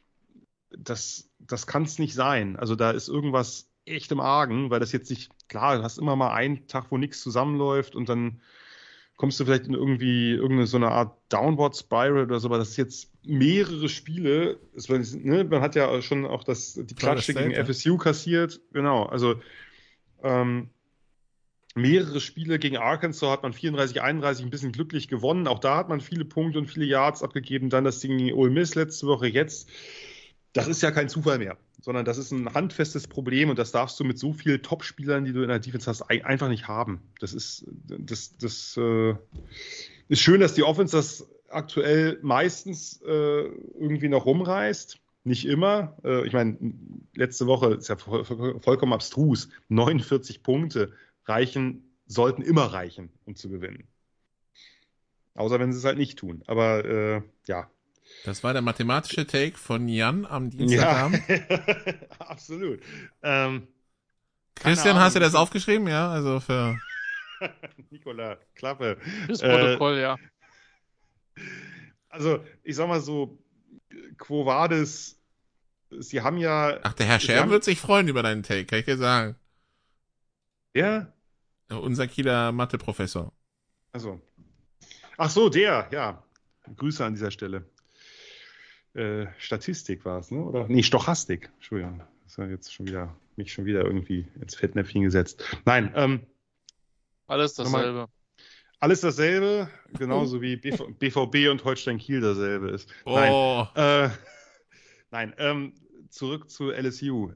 Das kann es nicht sein. Also da ist irgendwas echt im Argen, weil das jetzt nicht, klar, du hast immer mal einen Tag, wo nichts zusammenläuft und dann kommst du vielleicht in irgendeine so eine Art Downward Spiral oder so, aber das ist jetzt mehrere Spiele. Man hat ja schon auch die Klatsche gegen FSU kassiert. Genau, also mehrere Spiele gegen Arkansas hat man 34-31 ein bisschen glücklich gewonnen. Auch da hat man viele Punkte und viele Yards abgegeben. Dann das Ding gegen Ole Miss letzte Woche. Jetzt, das ist ja kein Zufall mehr, sondern das ist ein handfestes Problem und das darfst du mit so vielen Top-Spielern, die du in der Defense hast, einfach nicht haben. Das ist schön, dass die Offense das aktuell meistens irgendwie noch rumreißt. Nicht immer. Ich meine, letzte Woche ist ja vollkommen abstrus. 49 Punkte sollten immer reichen, um zu gewinnen. Außer wenn sie es halt nicht tun. Aber ja. Das war der mathematische Take von Jan am Dienstagabend. Ja, absolut. Christian, hast du das aufgeschrieben? Ja, also für Nikola, Klappe. Das Protokoll, ja. Also, ich sag mal so, Quo Vadis, sie haben ja... Ach, der Herr Scherben wird sich freuen über deinen Take, kann ich dir sagen. Ja? Unser Kieler Mathe-Professor. Also. Ach so, der, ja. Grüße an dieser Stelle. Statistik war es, ne? Oder? Nee, Stochastik. Entschuldigung. Das hat jetzt mich schon wieder irgendwie ins Fettnäpfchen gesetzt. Nein, Alles dasselbe. Alles dasselbe, genauso wie BVB und Holstein Kiel dasselbe ist. Oh. Nein, zurück zu LSU.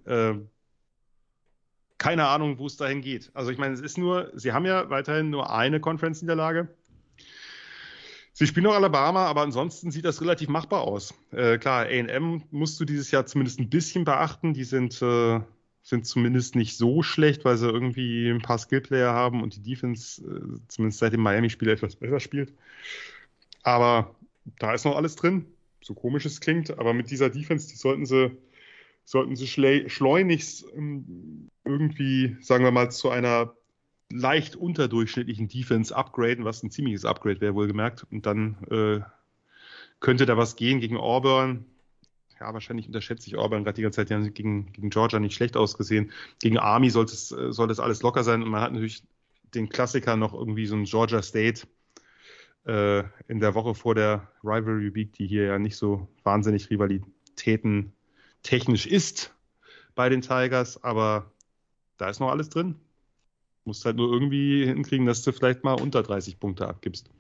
Keine Ahnung, wo es dahin geht. Also ich meine, sie haben ja weiterhin nur eine Conference-Niederlage. Sie spielen noch Alabama, aber ansonsten sieht das relativ machbar aus. Klar, A&M musst du dieses Jahr zumindest ein bisschen beachten. Die sind zumindest nicht so schlecht, weil sie irgendwie ein paar Skillplayer haben und die Defense zumindest seit dem Miami-Spiel etwas besser spielt. Aber da ist noch alles drin. So komisch es klingt, aber mit dieser Defense, die sollten sie schleunigst irgendwie, sagen wir mal, zu einer leicht unterdurchschnittlichen Defense upgraden, was ein ziemliches Upgrade wäre, wohlgemerkt. Und dann könnte da was gehen gegen Auburn. Ja, wahrscheinlich unterschätze ich Auburn gerade die ganze Zeit. Die haben gegen Georgia nicht schlecht ausgesehen. Gegen Army soll das alles locker sein. Und man hat natürlich den Klassiker noch irgendwie so ein Georgia State in der Woche vor der Rivalry Week, die hier ja nicht so wahnsinnig Rivalitäten technisch ist bei den Tigers. Aber da ist noch alles drin. Musst halt nur irgendwie hinkriegen, dass du vielleicht mal unter 30 Punkte abgibst.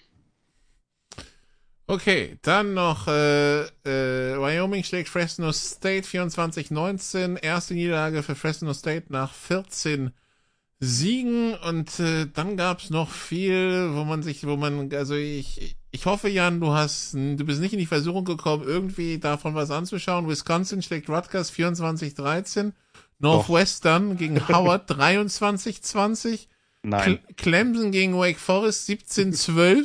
Okay, dann noch Wyoming schlägt Fresno State 24-19. Erste Niederlage für Fresno State nach 14 Siegen. Und dann gab es noch viel, also ich hoffe, Jan, du bist nicht in die Versuchung gekommen, irgendwie davon was anzuschauen. Wisconsin schlägt Rutgers 24-13. Northwestern gegen Howard 23-20. Nein. Clemson gegen Wake Forest 17-12.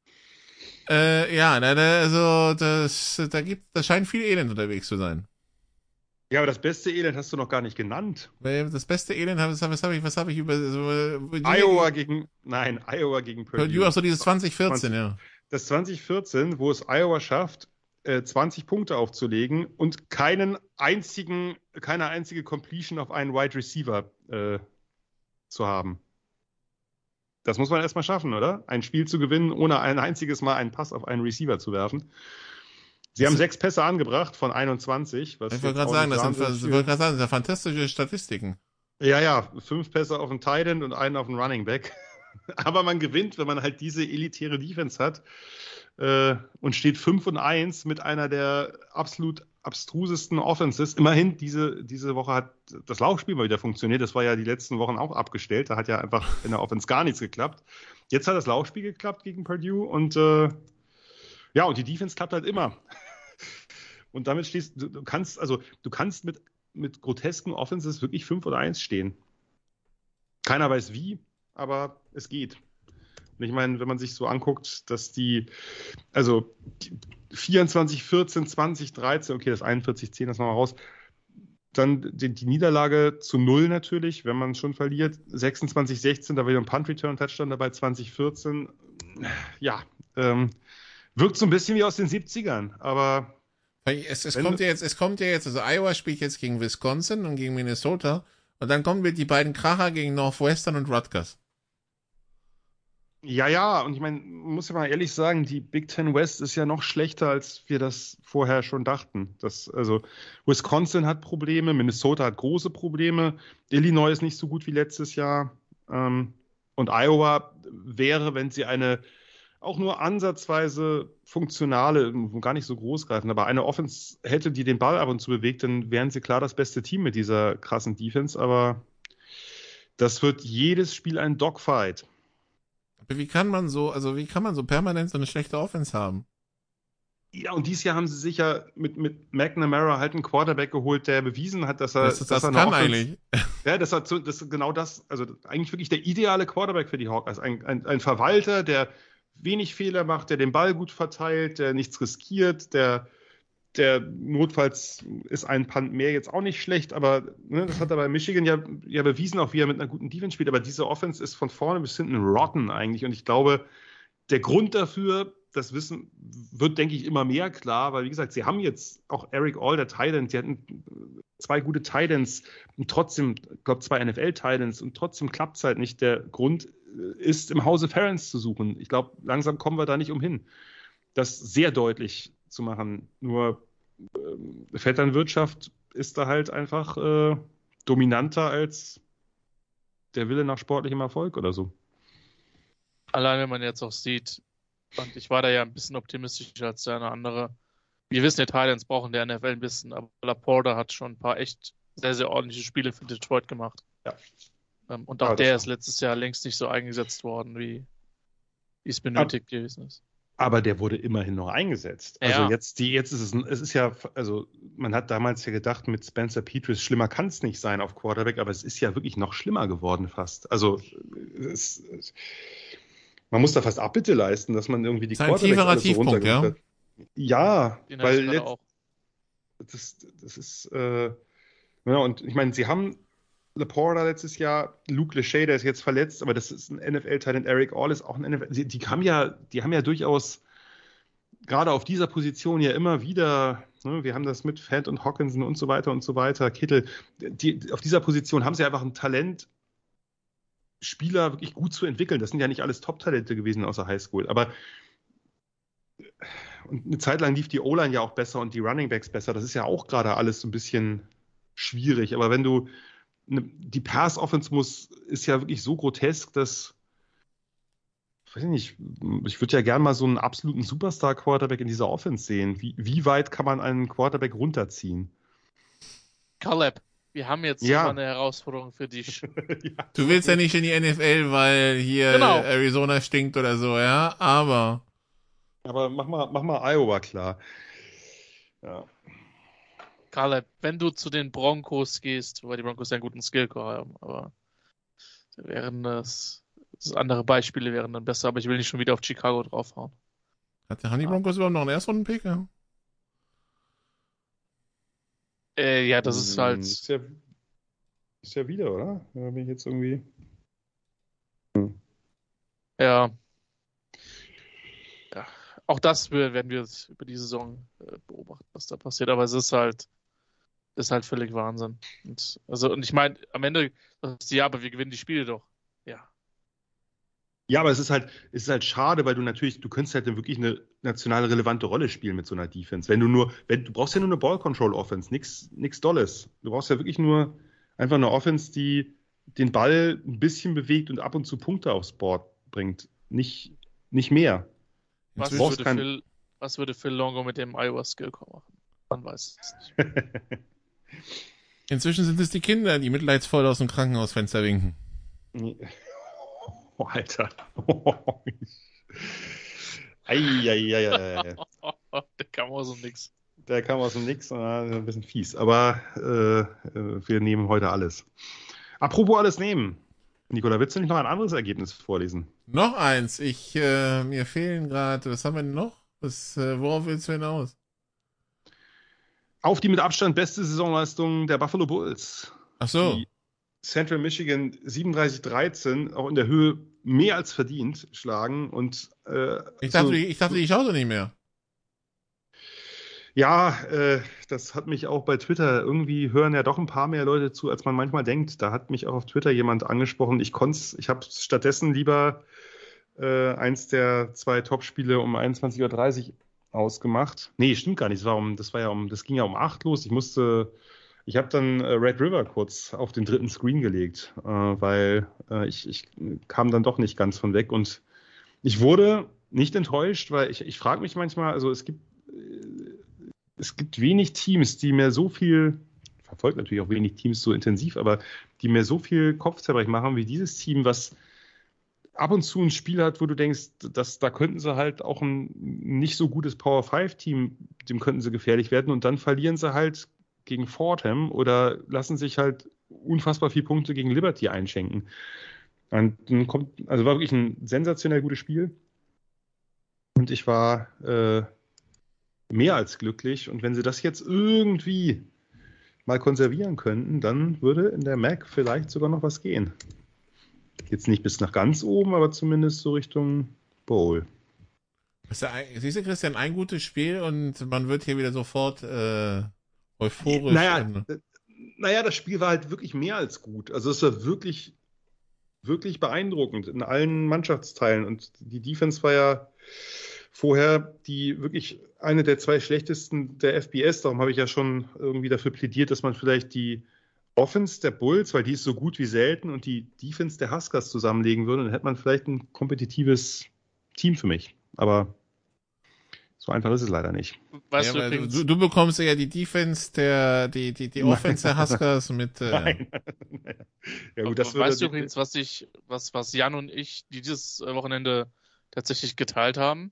Ja, also da scheint viel Elend unterwegs zu sein. Ja, aber das beste Elend hast du noch gar nicht genannt. Das beste Elend, was habe ich über Iowa gegen Purdue. Ach so, dieses 2014, ja. Das 2014, wo es Iowa schafft, 20 Punkte aufzulegen und keine einzige Completion auf einen Wide Receiver zu haben. Das muss man erstmal schaffen, oder? Ein Spiel zu gewinnen, ohne ein einziges Mal einen Pass auf einen Receiver zu werfen. Sie haben 6 Pässe angebracht von 21. Ich wollte gerade sagen, das sind fantastische Statistiken. Ja, 5 Pässe auf einen Tight End und einen auf einen Running Back. Aber man gewinnt, wenn man halt diese elitäre Defense hat und steht 5-1 mit einer der absolut abstrusesten Offenses. Immerhin, diese Woche hat das Laufspiel mal wieder funktioniert. Das war ja die letzten Wochen auch abgestellt. Da hat ja einfach in der Offense gar nichts geklappt. Jetzt hat das Laufspiel geklappt gegen Purdue und und die Defense klappt halt immer. Und damit du kannst mit grotesken Offenses wirklich 5-1 stehen. Keiner weiß wie, aber es geht. Und ich meine, wenn man sich so anguckt, dass die 24, 14, 20, 13, okay, das 41, 10, das machen wir raus. Dann die Niederlage zu 0 natürlich, wenn man schon verliert. 26, 16, da war wieder ein Punt-Return-Touchdown dabei, 2014. Ja, wirkt so ein bisschen wie aus den 70ern, aber es kommt ja jetzt, also Iowa spielt jetzt gegen Wisconsin und gegen Minnesota und dann kommen die beiden Kracher gegen Northwestern und Rutgers. Ja, und ich meine, man muss ja mal ehrlich sagen, die Big Ten West ist ja noch schlechter, als wir das vorher schon dachten. Wisconsin hat Probleme, Minnesota hat große Probleme, Illinois ist nicht so gut wie letztes Jahr und Iowa wäre, wenn sie eine auch nur ansatzweise funktionale, gar nicht so großgreifend, aber eine Offense hätte, die den Ball ab und zu bewegt, dann wären sie klar das beste Team mit dieser krassen Defense, aber das wird jedes Spiel ein Dogfight. Wie kann man so permanent so eine schlechte Offense haben? Ja, und dieses Jahr haben sie sich ja mit McNamara halt einen Quarterback geholt, der bewiesen hat, dass er das kann eigentlich. Ja, das ist genau das, also eigentlich wirklich der ideale Quarterback für die Hawkeyes. Ein Verwalter, der wenig Fehler macht, der den Ball gut verteilt, der nichts riskiert, der notfalls ist ein Punt mehr jetzt auch nicht schlecht, aber ne, das hat er bei Michigan ja bewiesen, auch wie er mit einer guten Defense spielt, aber diese Offense ist von vorne bis hinten rotten eigentlich und ich glaube, der Grund dafür, das Wissen wird, denke ich, immer mehr klar, weil wie gesagt, sie haben jetzt auch Eric All, der Tight End, die hatten 2 gute Tight Ends und trotzdem, ich glaube 2 NFL-Tight Ends und trotzdem klappt es halt nicht. Der Grund ist, im Hause Ferentz zu suchen. Ich glaube, langsam kommen wir da nicht umhin, das sehr deutlich zu machen. Nur Vetternwirtschaft ist da halt einfach dominanter als der Wille nach sportlichem Erfolg oder so. Allein wenn man jetzt auch sieht, und ich war da ja ein bisschen optimistischer als der eine andere. Wir wissen, die Titans brauchen der NFL ein bisschen, aber Laporta hat schon ein paar echt sehr, sehr ordentliche Spiele für Detroit gemacht. Ja. Und auch der ist letztes Jahr längst nicht so eingesetzt worden, wie es benötigt gewesen ist. Aber der wurde immerhin noch eingesetzt. Ja. Also jetzt ist es ist ja, also man hat damals ja gedacht, mit Spencer Petras, schlimmer kann es nicht sein auf Quarterback, aber es ist ja wirklich noch schlimmer geworden fast. Also man muss da fast Abbitte leisten, dass man irgendwie die Quarterbacks alles so runtergebracht hat. Ja, den weil das ist ja, und ich meine, sie haben Laporta letztes Jahr, Luke Lachey, der ist jetzt verletzt, aber das ist ein NFL-Talent, Eric All ist auch ein NFL, die haben ja durchaus gerade auf dieser Position ja immer wieder, ne, wir haben das mit Fant und Hockenson und so weiter, Kittel, auf dieser Position haben sie einfach ein Talent, Spieler wirklich gut zu entwickeln. Das sind ja nicht alles Top-Talente gewesen aus der Highschool, aber und eine Zeit lang lief die O-Line ja auch besser und die Runningbacks besser. Das ist ja auch gerade alles so ein bisschen schwierig, aber wenn du die Pass-Offense ist ja wirklich so grotesk, dass weiß ich nicht, ich würde ja gerne mal so einen absoluten Superstar-Quarterback in dieser Offense sehen. Wie weit kann man einen Quarterback runterziehen? Caleb, wir haben jetzt mal eine Herausforderung für dich. Ja. Du willst ja nicht in die NFL, weil hier Arizona stinkt oder so, ja, aber mach mal Iowa klar. Ja. Caleb, wenn du zu den Broncos gehst, wobei die Broncos ja einen guten Skillcore haben, aber das andere Beispiele wären dann besser, aber ich will nicht schon wieder auf Chicago draufhauen. Haben die Broncos überhaupt noch einen Erstrunden-Pick? Ja, das ist halt... Ist ja wieder, oder? Da bin ich jetzt irgendwie... Ja. Auch das werden wir jetzt über die Saison beobachten, was da passiert, aber es ist halt völlig Wahnsinn. Und ich meine, am Ende, aber wir gewinnen die Spiele doch. Ja. Ja, aber es ist halt schade, weil du könntest halt wirklich eine national relevante Rolle spielen mit so einer Defense. Du brauchst ja nur eine Ball-Control-Offense, nix Dolles. Du brauchst ja wirklich nur einfach eine Offense, die den Ball ein bisschen bewegt und ab und zu Punkte aufs Board bringt. Nicht mehr. Was würde Phil Longo mit dem Iowa Skillcore machen? Man weiß es nicht. Inzwischen sind es die Kinder, die mitleidsvoll aus dem Krankenhausfenster winken. Oh, Alter. Eieieiei. Der kam aus dem Nix. Ein bisschen fies. Aber wir nehmen heute alles. Apropos alles nehmen. Nikola, willst du nicht noch ein anderes Ergebnis vorlesen? Noch eins. Mir fehlen gerade, was haben wir denn noch? Worauf willst du hinaus? Auf die mit Abstand beste Saisonleistung der Buffalo Bulls. Ach so. Die Central Michigan 37-13 auch in der Höhe mehr als verdient schlagen. Und ich dachte, die schaue so nicht mehr. Ja, das hat mich auch bei Twitter, irgendwie hören ja doch ein paar mehr Leute zu, als man manchmal denkt. Da hat mich auch auf Twitter jemand angesprochen. Ich habe stattdessen lieber eins der 2 Topspiele um 21:30 Uhr ausgemacht. Nee, stimmt gar nicht. Das ging ja um 8 los. Ich habe dann Red River kurz auf den 3. Screen gelegt, weil ich kam dann doch nicht ganz von weg. Und ich wurde nicht enttäuscht, weil ich frage mich manchmal, also es gibt wenig Teams, die mir so viel, verfolgt natürlich auch wenig Teams so intensiv, aber die mir so viel Kopfzerbrechen machen wie dieses Team, was ab und zu ein Spiel hat, wo du denkst, da könnten sie halt auch ein nicht so gutes Power-5-Team, dem könnten sie gefährlich werden und dann verlieren sie halt gegen Fordham oder lassen sich halt unfassbar viele Punkte gegen Liberty einschenken. Und dann war wirklich ein sensationell gutes Spiel. Und ich war mehr als glücklich. Und wenn sie das jetzt irgendwie mal konservieren könnten, dann würde in der MAC vielleicht sogar noch was gehen. Jetzt nicht bis nach ganz oben, aber zumindest so Richtung Bowl. Siehst du, Christian, ein gutes Spiel und man wird hier wieder sofort euphorisch. Naja, das Spiel war halt wirklich mehr als gut. Also es war wirklich, wirklich beeindruckend in allen Mannschaftsteilen. Und die Defense war ja vorher die wirklich eine der 2 schlechtesten der FBS. Darum habe ich ja schon irgendwie dafür plädiert, dass man vielleicht die Offense der Bulls, weil die ist so gut wie selten, und die Defense der Huskers zusammenlegen würde. Dann hätte man vielleicht ein kompetitives Team für mich. Aber so einfach ist es leider nicht. Weißt du, übrigens, du bekommst ja die Defense die Offense der Huskers mit. Nein. Ja, gut, das weißt du übrigens, was Jan und ich dieses Wochenende tatsächlich geteilt haben?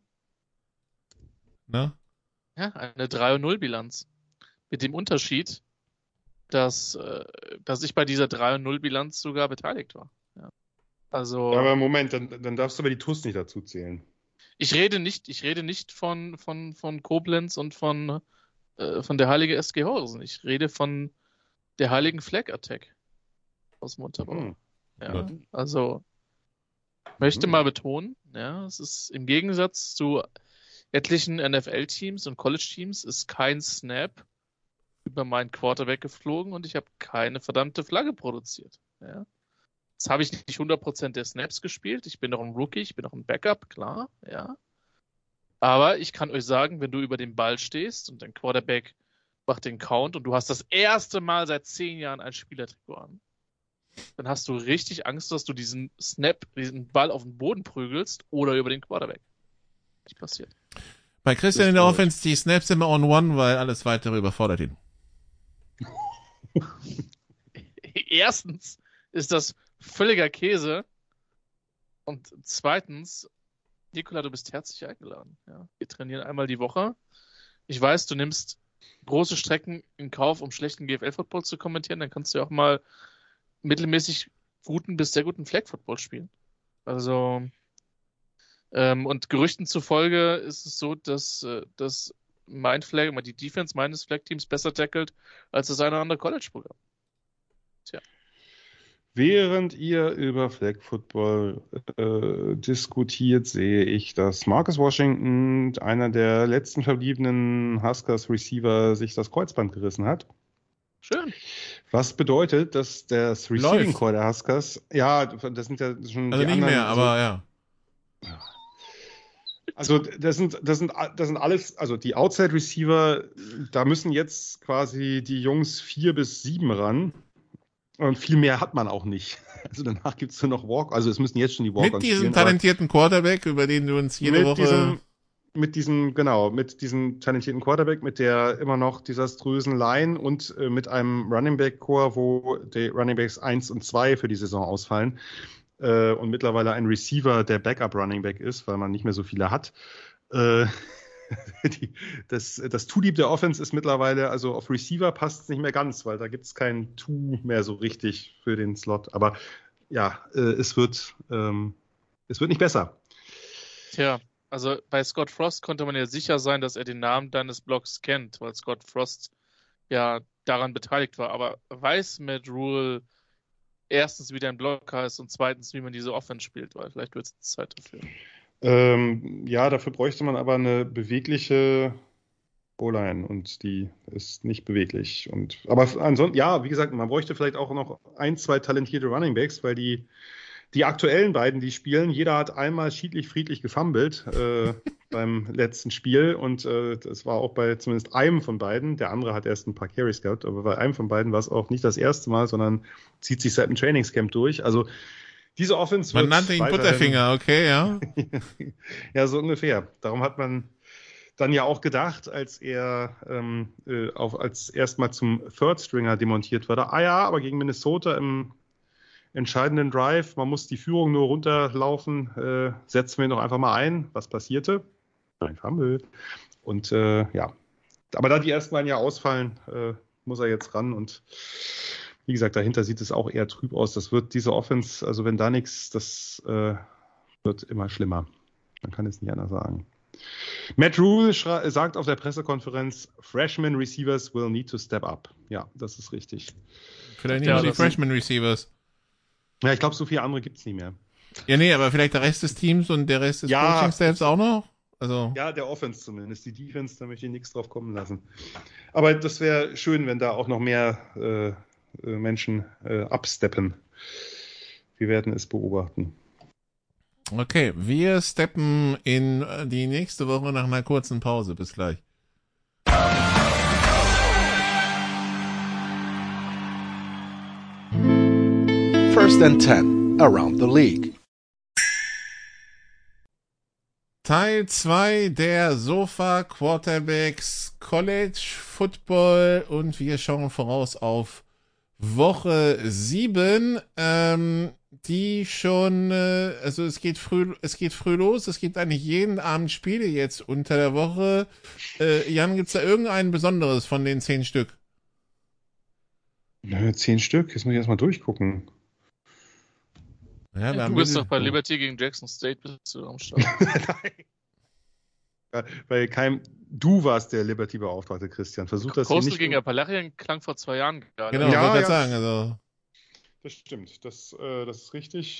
Ne? Ja, eine 3-0-Bilanz. Mit dem Unterschied, dass ich bei dieser 3-0-Bilanz sogar beteiligt war. Ja. Also. Aber Moment, dann darfst du aber die TuS nicht dazu zählen. Ich rede nicht von Koblenz und von der Heilige SG Horsen. Ich rede von der Heiligen Flag Attack aus Montabaur. Ja, also möchte mal betonen, ja, es ist im Gegensatz zu etlichen NFL-Teams und College-Teams ist kein Snap über meinen Quarterback geflogen und ich habe keine verdammte Flagge produziert. Ja. Jetzt habe ich nicht 100% der Snaps gespielt. Ich bin noch ein Rookie, ich bin noch ein Backup, klar, ja. Aber ich kann euch sagen, wenn du über den Ball stehst und dein Quarterback macht den Count und du hast das erste Mal seit 10 Jahren ein Spielertrikot an, dann hast du richtig Angst, dass du diesen Ball auf den Boden prügelst oder über den Quarterback. Nicht passiert. Bei Christian in der Offense die Snaps immer on one, weil alles weitere überfordert ihn. Erstens ist das völliger Käse. Und zweitens, Nikola, du bist herzlich eingeladen. Ja? Wir trainieren einmal die Woche. Ich weiß, du nimmst große Strecken in Kauf, um schlechten GFL-Football zu kommentieren. Dann kannst du ja auch mal mittelmäßig guten bis sehr guten Flag-Football spielen. Also, und Gerüchten zufolge ist es so, dass die Defense meines Flag-Teams besser tackelt als das eine oder andere College-Programm. Tja. Während ihr über Flag Football diskutiert, sehe ich, dass Marcus Washington, einer der letzten verbliebenen Huskers Receiver, sich das Kreuzband gerissen hat. Schön. Was bedeutet, dass das Receiving Core der Huskers, ja, das sind ja schon also die nicht anderen, mehr, aber ja. Also das sind alles, also die Outside Receiver, da müssen jetzt quasi die Jungs 4 bis 7 ran. Und viel mehr hat man auch nicht. Also danach gibt es nur noch Walk. Also es müssen jetzt schon die Walk-Ons spielen. Mit diesem talentierten Quarterback, über den du uns jede Woche... Mit diesem talentierten Quarterback, mit der immer noch desaströsen Line und mit einem Running Back-Core, wo die Running Backs 1 und 2 für die Saison ausfallen. Und mittlerweile ein Receiver, der Backup-Running Back ist, weil man nicht mehr so viele hat. Das Two-Deep der Offense ist mittlerweile, also auf Receiver passt es nicht mehr ganz, weil da gibt es kein Two mehr so richtig für den Slot. Aber ja, es wird nicht besser. Tja, also bei Scott Frost konnte man ja sicher sein, dass er den Namen deines Blocks kennt, weil Scott Frost ja daran beteiligt war. Aber weiß Matt Rule erstens, wie dein Block heißt und zweitens, wie man diese Offense spielt, weil vielleicht wird es Zeit dafür. Ja, dafür bräuchte man aber eine bewegliche O-Line und die ist nicht beweglich. Aber ansonsten, ja, wie gesagt, man bräuchte vielleicht auch noch 1, 2 talentierte Running Backs, weil die aktuellen beiden, die spielen, jeder hat einmal friedlich gefummelt beim letzten Spiel und das war auch bei zumindest einem von beiden. Der andere hat erst ein paar Carries gehabt, aber bei einem von beiden war es auch nicht das erste Mal, sondern zieht sich seit dem Trainingscamp durch. Also diese Offense Man nannte ihn Butterfinger, okay, ja. Ja, so ungefähr. Darum hat man dann ja auch gedacht, als er als erstmal zum Third Stringer demontiert wurde, aber gegen Minnesota im entscheidenden Drive, man muss die Führung nur runterlaufen, setzen wir ihn doch einfach mal ein. Was passierte? Ein Fumble. Und ja, aber da die ersten beiden ja ausfallen, muss er jetzt ran und wie gesagt, dahinter sieht es auch eher trüb aus. Das wird diese Offense, also wenn da nichts, das wird immer schlimmer. Man kann es nicht anders sagen. Matt Rule sagt auf der Pressekonferenz, Freshman Receivers will need to step up. Ja, das ist richtig. Vielleicht nicht nur die Freshman Receivers. Ja, ich glaube, so viele andere gibt es nicht mehr. Ja, nee, aber vielleicht der Rest des Teams und der Rest des Coaching-Staffs auch noch? Also. Ja, der Offense zumindest. Die Defense, da möchte ich nichts drauf kommen lassen. Aber das wäre schön, wenn da auch noch mehr Menschen absteppen. Wir werden es beobachten. Okay, wir steppen in die nächste Woche nach einer kurzen Pause. Bis gleich. First and 10 around the league. Teil 2 der Sofa Quarterbacks College Football und wir schauen voraus auf Woche 7, die schon, also es geht früh los, es gibt eigentlich jeden Abend Spiele jetzt unter der Woche. Jan, gibt's da irgendein Besonderes von den 10 Stück? 10 Stück? Jetzt muss ich erstmal durchgucken. Ja, du bist doch bei Liberty gegen Jackson State, bist du am Start. Ja, weil du warst der Liberty-Beauftragte, Christian. Versuch das hier Coastal nicht. Gegen Appalachian klang vor 2 Jahren gerade. Genau, Ja, ich wollte ja. sagen, also. Das stimmt, das ist richtig.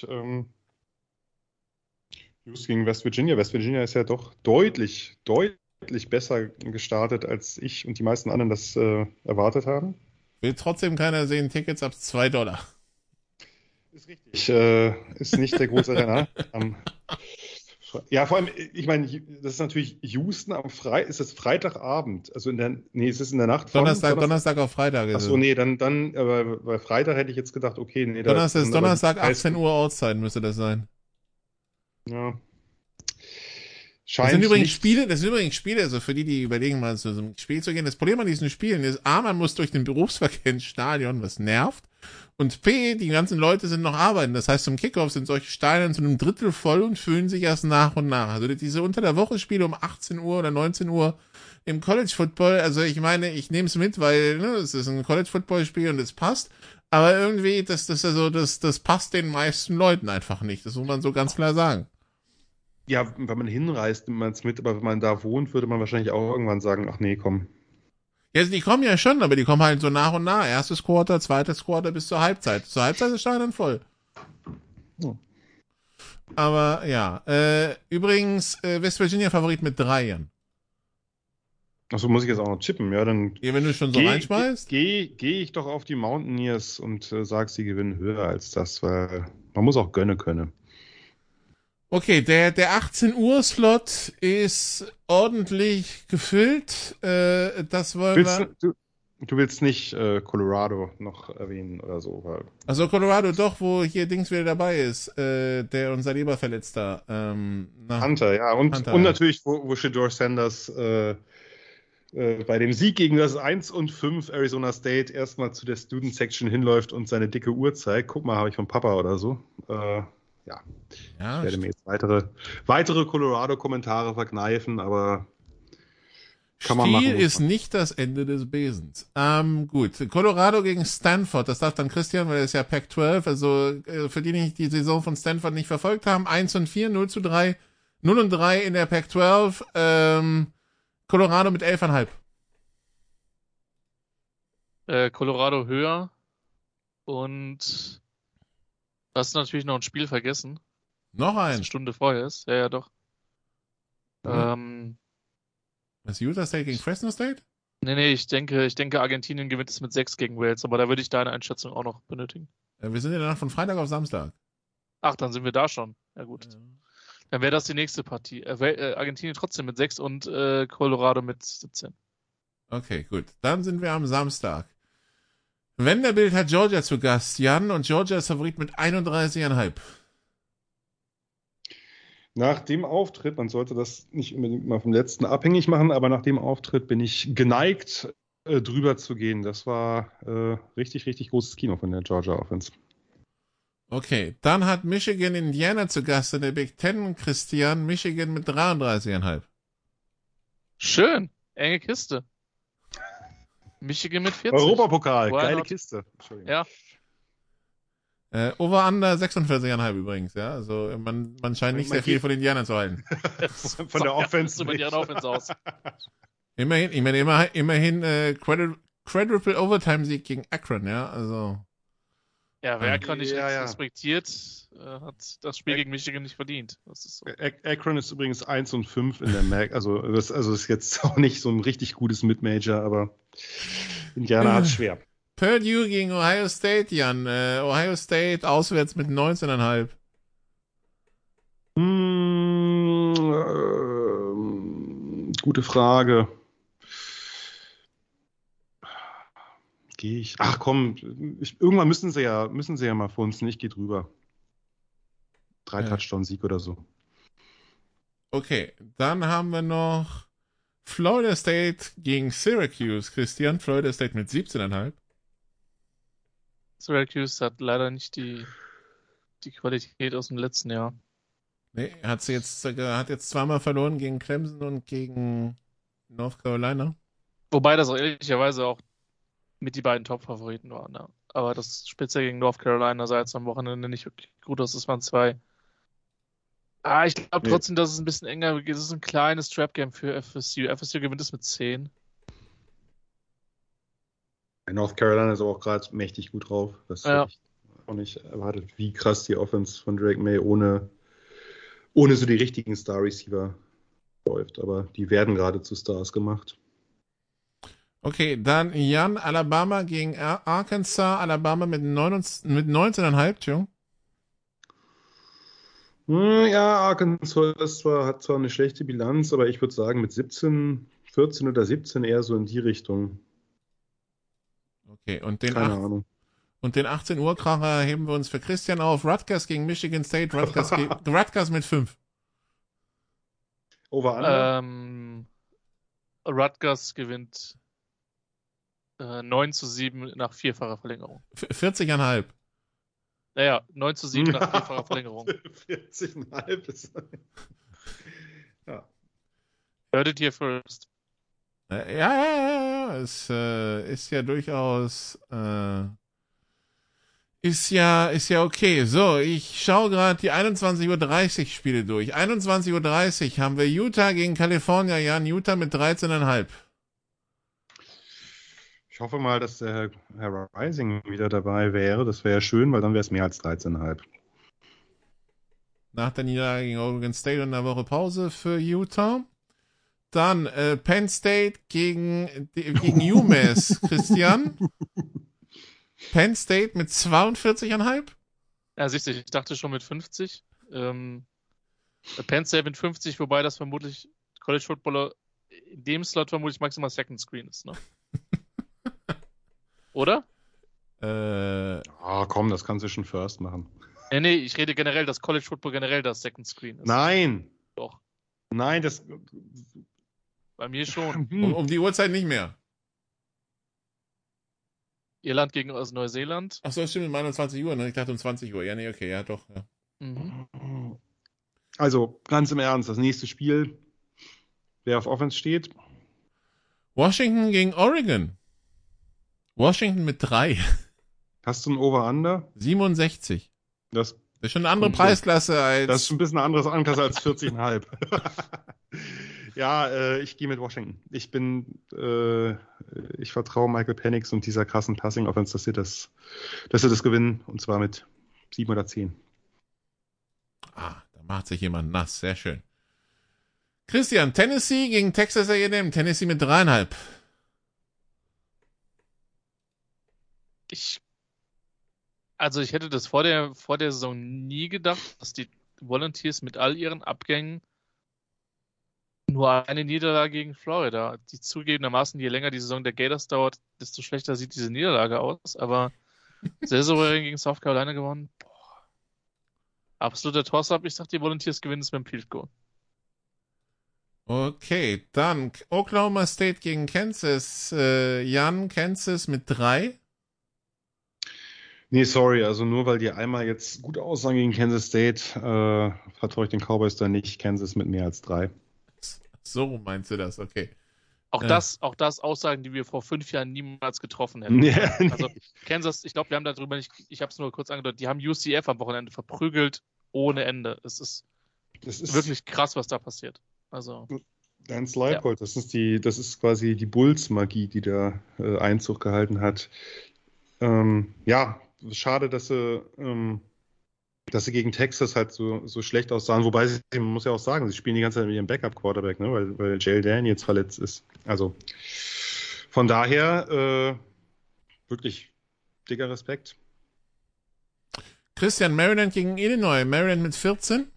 Houston gegen West Virginia. West Virginia ist ja doch deutlich besser gestartet, als ich und die meisten anderen das erwartet haben. Will trotzdem keiner sehen, Tickets ab $2. Ist richtig. Ist nicht der große Renner. Ja, vor allem, ich meine, das ist natürlich Houston ist es Freitagabend, also es ist in der Nacht von Donnerstag auf Freitag. Achso, nee, dann, aber bei Freitag hätte ich jetzt gedacht, okay, nee. Donnerstag 18 Uhr Ortszeit müsste das sein. Ja. Das sind übrigens Spiele, also für die überlegen, mal zu so einem Spiel zu gehen. Das Problem an diesen Spielen ist, A, man muss durch den Berufsverkehr ins Stadion, was nervt. Und B, die ganzen Leute sind noch arbeiten. Das heißt, zum Kickoff sind solche Stadien zu einem Drittel voll und füllen sich erst nach und nach. Also diese unter der Woche Spiele um 18 Uhr oder 19 Uhr im College Football, also ich meine, ich nehme es mit, weil es ist ein College Football Spiel und es passt. Aber irgendwie, das passt den meisten Leuten einfach nicht. Das muss man so ganz klar sagen. Ja, wenn man hinreist, nimmt man es mit, aber wenn man da wohnt, würde man wahrscheinlich auch irgendwann sagen, ach nee, komm. Ja, die kommen ja schon, aber die kommen halt so nach und nach. Erstes Quarter, zweites Quarter bis zur Halbzeit. Zur Halbzeit ist Stadion voll. Oh. Aber ja, übrigens West Virginia Favorit mit 3 Jahren. Achso, muss ich jetzt auch noch chippen, ja, dann. Ja, wenn du schon so reinschmeißt? Geh ich doch auf die Mountaineers und sag, sie gewinnen höher als das, weil man muss auch gönnen können. Okay, der 18 Uhr Slot ist ordentlich gefüllt. Das wollen wir. Du willst nicht Colorado noch erwähnen oder so? Weil Also Colorado doch, wo hier Dings wieder dabei ist, der unser Leberverletzter. Hunter, ja. Und natürlich, wo Shedeur Sanders bei dem Sieg gegen das 1-5 Arizona State erstmal zu der Student Section hinläuft und seine dicke Uhr zeigt. Guck mal, habe ich von Papa oder so. Ja, ich werde mir jetzt weitere Colorado-Kommentare verkneifen, aber kann man machen. Stil ist nicht das Ende des Besens. Gut, Colorado gegen Stanford, das darf dann Christian, weil er ist ja Pac-12, also für die nicht die Saison von Stanford nicht verfolgt haben, 1-4, 0-3, 0-3 in der Pac-12, Colorado mit 11,5. Colorado höher und hast natürlich noch ein Spiel vergessen. Noch Das ein? eine Stunde vorher ist. Ja, doch. Was, Utah State gegen Fresno State? Nee, ich denke, Argentinien gewinnt es mit 6 gegen Wales, aber da würde ich deine Einschätzung auch noch benötigen. Wir sind in der Nacht von Freitag auf Samstag. Ach, dann sind wir da schon. Ja, gut. Ja. Dann wäre das die nächste Partie. Argentinien trotzdem mit 6 und Colorado mit 17. Okay, gut. Dann sind wir am Samstag. Vanderbilt hat Georgia zu Gast, Jan, und Georgia ist Favorit mit 31,5. Nach dem Auftritt, man sollte das nicht unbedingt mal vom letzten abhängig machen, aber nach dem Auftritt bin ich geneigt, drüber zu gehen. Das war richtig, richtig großes Kino von der Georgia Offense. Okay, dann hat Michigan Indiana zu Gast in der Big Ten. Christian, Michigan mit 33,5. Schön, enge Kiste. Michigan mit 40. Europapokal, geile Kiste. Ja. Over-Under 46,5 übrigens, ja. Also man scheint nicht sehr viel von den Indianern zu halten. Von der Offense. Über deren Offense aus. Immerhin Quadruple Overtime-Sieg gegen Akron, ja. Also. Ja, wer Akron nicht Ja. respektiert, hat das Spiel gegen Michigan nicht verdient. Das ist so. Akron ist übrigens 1-5 in der MAC. Also ist jetzt auch nicht so ein richtig gutes Mid-Major, aber Indiana hat es schwer. Purdue gegen Ohio State, Jan. Ohio State auswärts mit 19,5. Gute Frage. Gehe ich? Ach komm, irgendwann müssen sie ja mal funzen. Ich gehe drüber. 3 Touchdown-Sieg oder so. Okay, dann haben wir noch Florida State gegen Syracuse. Christian, Florida State mit 17,5. Syracuse hat leider nicht die Qualität aus dem letzten Jahr. Nee, hat jetzt zweimal verloren gegen Clemson und gegen North Carolina. Wobei das auch ehrlicherweise auch mit die beiden Top-Favoriten waren. Ja. Aber das speziell gegen North Carolina sah jetzt am Wochenende nicht wirklich gut aus. Das waren 2. Ich glaube trotzdem, dass es ein bisschen enger wird. Es ist ein kleines Trap-Game für FSU. FSU gewinnt es mit 10. North Carolina ist auch gerade mächtig gut drauf. Das hätte ich auch nicht erwartet, wie krass die Offense von Drake May ohne so die richtigen Star-Receiver läuft. Aber die werden gerade zu Stars gemacht. Okay, dann Jan, Alabama gegen Arkansas. Alabama mit 19,5, Entschuldigung. Ja, Arkansas hat zwar eine schlechte Bilanz, aber ich würde sagen mit 14 oder 17 eher so in die Richtung. Okay, und den Keine Ahnung. Und den 18 Uhr Kracher heben wir uns für Christian auf. Rutgers gegen Michigan State. Rutgers mit 5. Over-Under? Rutgers gewinnt 9-7 nach 4-facher Verlängerung. 40,5. Naja, 9-7 nach 4-facher Verlängerung. 40,5 ist. Ja. Heard it here first. Ja. Es ist ja durchaus. Ist ja okay. So, ich schaue gerade die 21:30 Uhr Spiele durch. 21:30 Uhr haben wir Utah gegen California. Jan, Utah mit 13,5. Ich hoffe mal, dass der Herr Rising wieder dabei wäre. Das wäre ja schön, weil dann wäre es mehr als 13,5. Nach der Niederlage gegen Oregon State und einer Woche Pause für Utah. Dann Penn State gegen UMass. Christian? Penn State mit 42,5? Ja, siehst du, ich dachte schon mit 50. Penn State mit 50, wobei das vermutlich College Footballer in dem Slot vermutlich maximal Second Screen ist, ne? Oder? Komm, das kannst du schon First machen. Nee, ich rede generell, dass College Football generell das Second Screen ist. Nein! Doch. Nein, das... Bei mir schon. Um die Uhrzeit nicht mehr. Irland gegen Neuseeland. Ach so, stimmt, um 21 Uhr, ne? Ich dachte um 20 Uhr. Ja, nee, okay, ja, doch. Ja. Mhm. Also, ganz im Ernst, das nächste Spiel, wer auf Offense steht? Washington gegen Oregon. Washington mit 3. Hast du ein Over-Under? 67. Das ist schon eine andere Preisklasse als... Das ist ein bisschen eine andere Anklasse als 40,5. Ja, ich gehe mit Washington. Ich vertraue Michael Penix und dieser krassen Passing-Offense, dass sie das gewinnen, und zwar mit 7 oder 10. Da macht sich jemand nass, sehr schön. Christian, Tennessee gegen Texas A&M. Tennessee mit 3,5. Ich hätte das vor der Saison nie gedacht, dass die Volunteers mit all ihren Abgängen nur eine Niederlage gegen Florida. Die zugegebenermaßen, je länger die Saison der Gators dauert, desto schlechter sieht diese Niederlage aus. Aber sehr souverän gegen South Carolina gewonnen. Absoluter Toss-Up. Ich sag, die Volunteers gewinnen es mit dem Field Goal. Okay, dann Oklahoma State gegen Kansas. Jan, Kansas mit 3. Nee, sorry, also nur weil die einmal jetzt gut aussahen gegen Kansas State, vertraue ich den Cowboys da nicht. Kansas mit mehr als 3. So meinst du das, okay. Auch das Aussagen, die wir vor 5 Jahren niemals getroffen hätten. Ja, nee. Also Kansas, ich glaube, wir haben darüber nicht, ich habe es nur kurz angedeutet, die haben UCF am Wochenende verprügelt ohne Ende. Es ist wirklich krass, was da passiert. Also Lance Leipold, das ist quasi die Bulls-Magie, die da Einzug gehalten hat. Ja, schade, dass sie gegen Texas halt so schlecht aussahen. Wobei, man muss ja auch sagen, sie spielen die ganze Zeit mit ihrem Backup-Quarterback, ne? weil Jalen Daniels verletzt ist. Also von daher wirklich dicker Respekt. Christian, Maryland gegen Illinois. Maryland mit 14?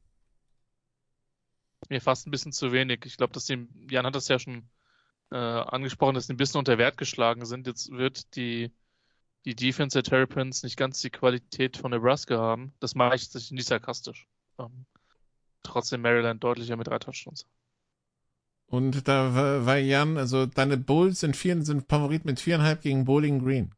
Mir fast ein bisschen zu wenig. Ich glaube, Jan hat das ja schon angesprochen, dass sie ein bisschen unter Wert geschlagen sind. Jetzt wird die Defense der Terrapins nicht ganz die Qualität von Nebraska haben. Das mache ich jetzt nicht sarkastisch. Trotzdem Maryland deutlicher mit 3 Touchdowns. Und da war Jan, also deine Bulls sind Favorit mit 4,5 gegen Bowling Green.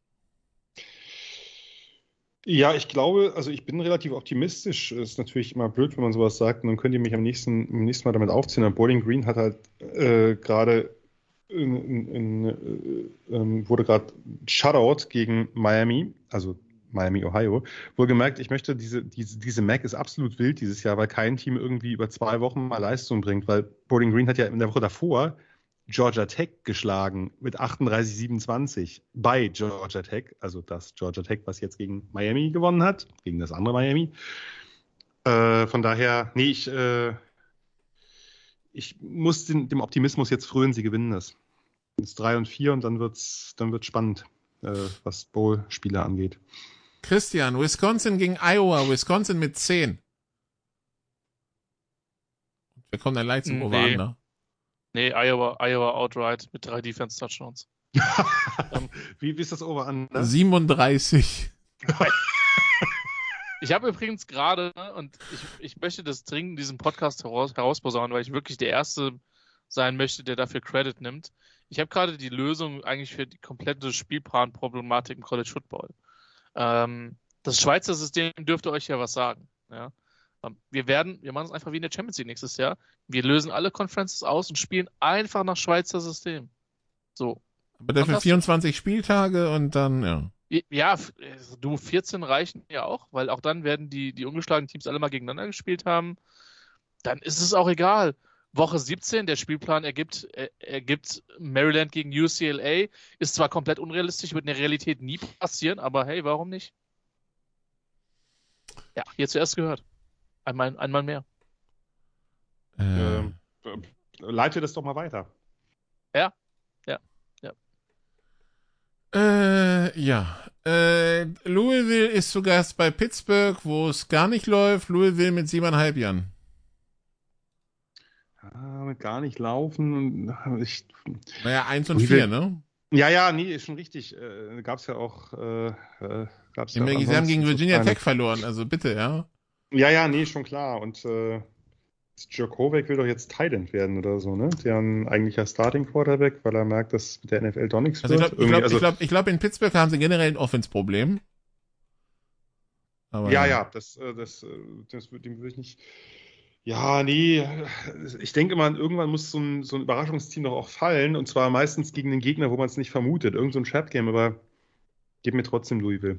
Ja, ich glaube, also ich bin relativ optimistisch. Ist natürlich immer blöd, wenn man sowas sagt. Und dann könnt ihr mich am nächsten Mal damit aufziehen. Aber Bowling Green hat halt gerade wurde gerade Shutout gegen Miami, also Miami, Ohio. Wohlgemerkt, ich möchte, diese MAC ist absolut wild dieses Jahr, weil kein Team irgendwie über 2 Wochen mal Leistung bringt, weil Bowling Green hat ja in der Woche davor Georgia Tech geschlagen mit 38-27 bei Georgia Tech, also das Georgia Tech, was jetzt gegen Miami gewonnen hat, gegen das andere Miami. Von daher, nee, ich muss dem Optimismus jetzt frönen, sie gewinnen das. Jetzt 3-4 und dann wird's spannend, was Bowl-Spiele angeht. Christian, Wisconsin gegen Iowa, Wisconsin mit 10. Wir kommen dann leicht zum Over-Under. Nee, Iowa outright mit 3 Defense-Touchdowns. Wie ist das Over-Under? 37. Ich habe übrigens gerade, und ich möchte das dringend in diesem Podcast herausposaunen, weil ich wirklich der Erste sein möchte, der dafür Credit nimmt. Ich habe gerade die Lösung eigentlich für die komplette Spielplanproblematik im College Football. Das Schweizer System dürfte euch ja was sagen. Ja? Wir machen es einfach wie in der Champions League nächstes Jahr. Wir lösen alle Conferences aus und spielen einfach nach Schweizer System. So. Aber dafür 24 Spieltage und dann, ja. Ja, 14 reichen ja auch, weil auch dann werden die ungeschlagenen Teams alle mal gegeneinander gespielt haben. Dann ist es auch egal. Woche 17, der Spielplan ergibt Maryland gegen UCLA. Ist zwar komplett unrealistisch, wird in der Realität nie passieren, aber hey, warum nicht? Ja, hier zuerst gehört. Einmal mehr. Leite das doch mal weiter. Ja. Louisville ist zu Gast bei Pittsburgh, wo es gar nicht läuft. Louisville mit 7,5 Jahren. Mit gar nicht laufen. Naja, 1 und 4, ne? Ja, nee, ist schon richtig. Gab's ja auch. Sie haben gegen Virginia Tech verloren, also bitte, ja. Ja, nee, schon klar. Und Djokovic will doch jetzt Thailand werden oder so, ne? Der ein eigentlicher Starting Quarterback, weil er merkt, dass mit der NFL doch nichts wird. Ich glaube, in Pittsburgh haben sie generell ein Offense-Problem. Ja, dem würde ich nicht. Ja, nee, ich denke mal, irgendwann muss so ein Überraschungsteam doch auch fallen, und zwar meistens gegen den Gegner, wo man es nicht vermutet. Irgend so ein Trap-Game, aber gib mir trotzdem Louisville.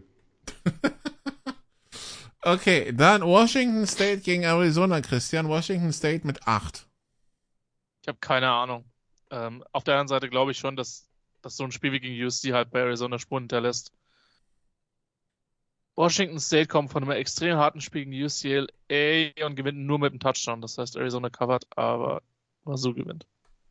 Okay, dann Washington State gegen Arizona, Christian. Washington State mit 8. Ich habe keine Ahnung. Auf der anderen Seite glaube ich schon, dass so ein Spiel wie gegen USC halt bei Arizona Spuren hinterlässt. Washington State kommt von einem extrem harten Spiel gegen UCLA und gewinnt nur mit einem Touchdown. Das heißt, Arizona covert, aber so gewinnt.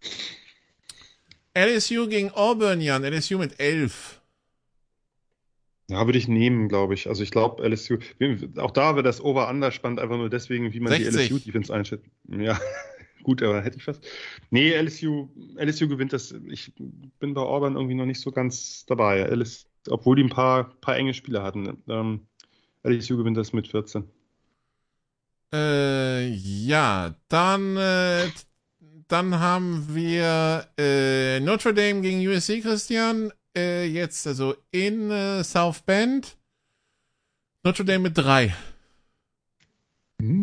LSU gegen Auburn, Jan. LSU mit 11. Ja, würde ich nehmen, glaube ich. Also ich glaube, LSU, auch da wird das Over-Under spannend, einfach nur deswegen, wie man 60. die LSU-Defense einschätzt. Ja, gut, aber hätte ich fast. Nee, LSU gewinnt das. Ich bin bei Auburn irgendwie noch nicht so ganz dabei. Obwohl die ein paar enge Spiele hatten. LSU gewinnt das mit 14. Ja, dann haben wir Notre Dame gegen USC, Christian. Jetzt also in South Bend. Notre Dame mit 3.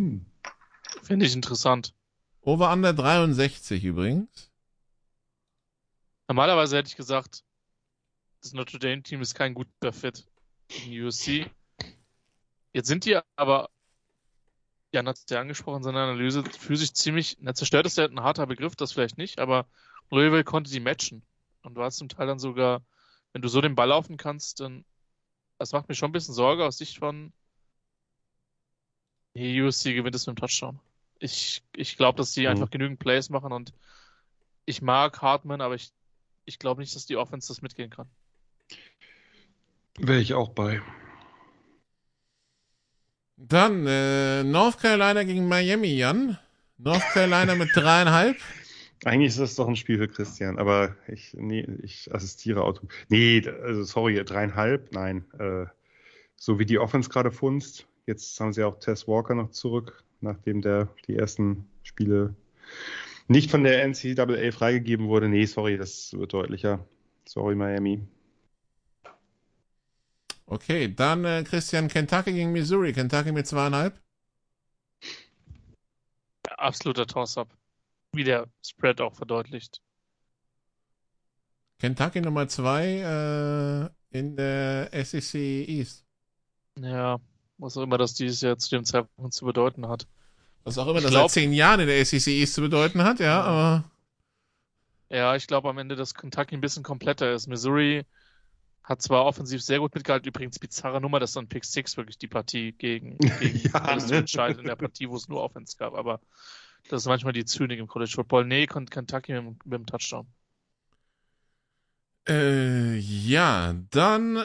Finde ich interessant. Over-Under 63 übrigens. Normalerweise hätte ich gesagt, das Notre Dame-Team ist kein guter Fit in USC. Jetzt sind die aber, Jan hat es ja angesprochen in seiner Analyse, physisch ziemlich, zerstört ist ja ein harter Begriff, das vielleicht nicht, aber Louisville konnte die matchen. Und du hast zum Teil dann sogar, wenn du so den Ball laufen kannst, dann, das macht mir schon ein bisschen Sorge aus Sicht von, USC gewinnt es mit dem Touchdown. Ich glaube, dass die einfach genügend Plays machen und ich mag Hartman, aber ich glaube nicht, dass die Offense das mitgehen kann. Wäre ich auch bei. Dann North Carolina gegen Miami, Jan. North Carolina mit 3,5. Eigentlich ist das doch ein Spiel für Christian, aber ich assistiere Auto. Nee, also sorry, 3,5, nein. So wie die Offense gerade funzt. Jetzt haben sie auch Tess Walker noch zurück, nachdem die ersten Spiele nicht von der NCAA freigegeben wurde. Nee, sorry, das wird deutlicher. Sorry, Miami. Okay, dann Christian, Kentucky gegen Missouri. Kentucky mit 2,5. Absoluter Toss-up. Wie der Spread auch verdeutlicht. Kentucky Nummer 2 in der SEC East. Ja, was auch immer das dieses Jahr zu dem Zeitpunkt zu bedeuten hat. Was auch immer das seit 10 Jahren in der SEC East zu bedeuten hat, ja, aber... Ja, ich glaube am Ende, dass Kentucky ein bisschen kompletter ist. Missouri hat zwar offensiv sehr gut mitgehalten, übrigens bizarre Nummer, dass dann Pick 6 wirklich die Partie gegen alles entscheidet in der Partie, wo es nur Offense gab, aber das ist manchmal die Zynik im College Football. Nee, Kentucky mit dem Touchdown. Ja, dann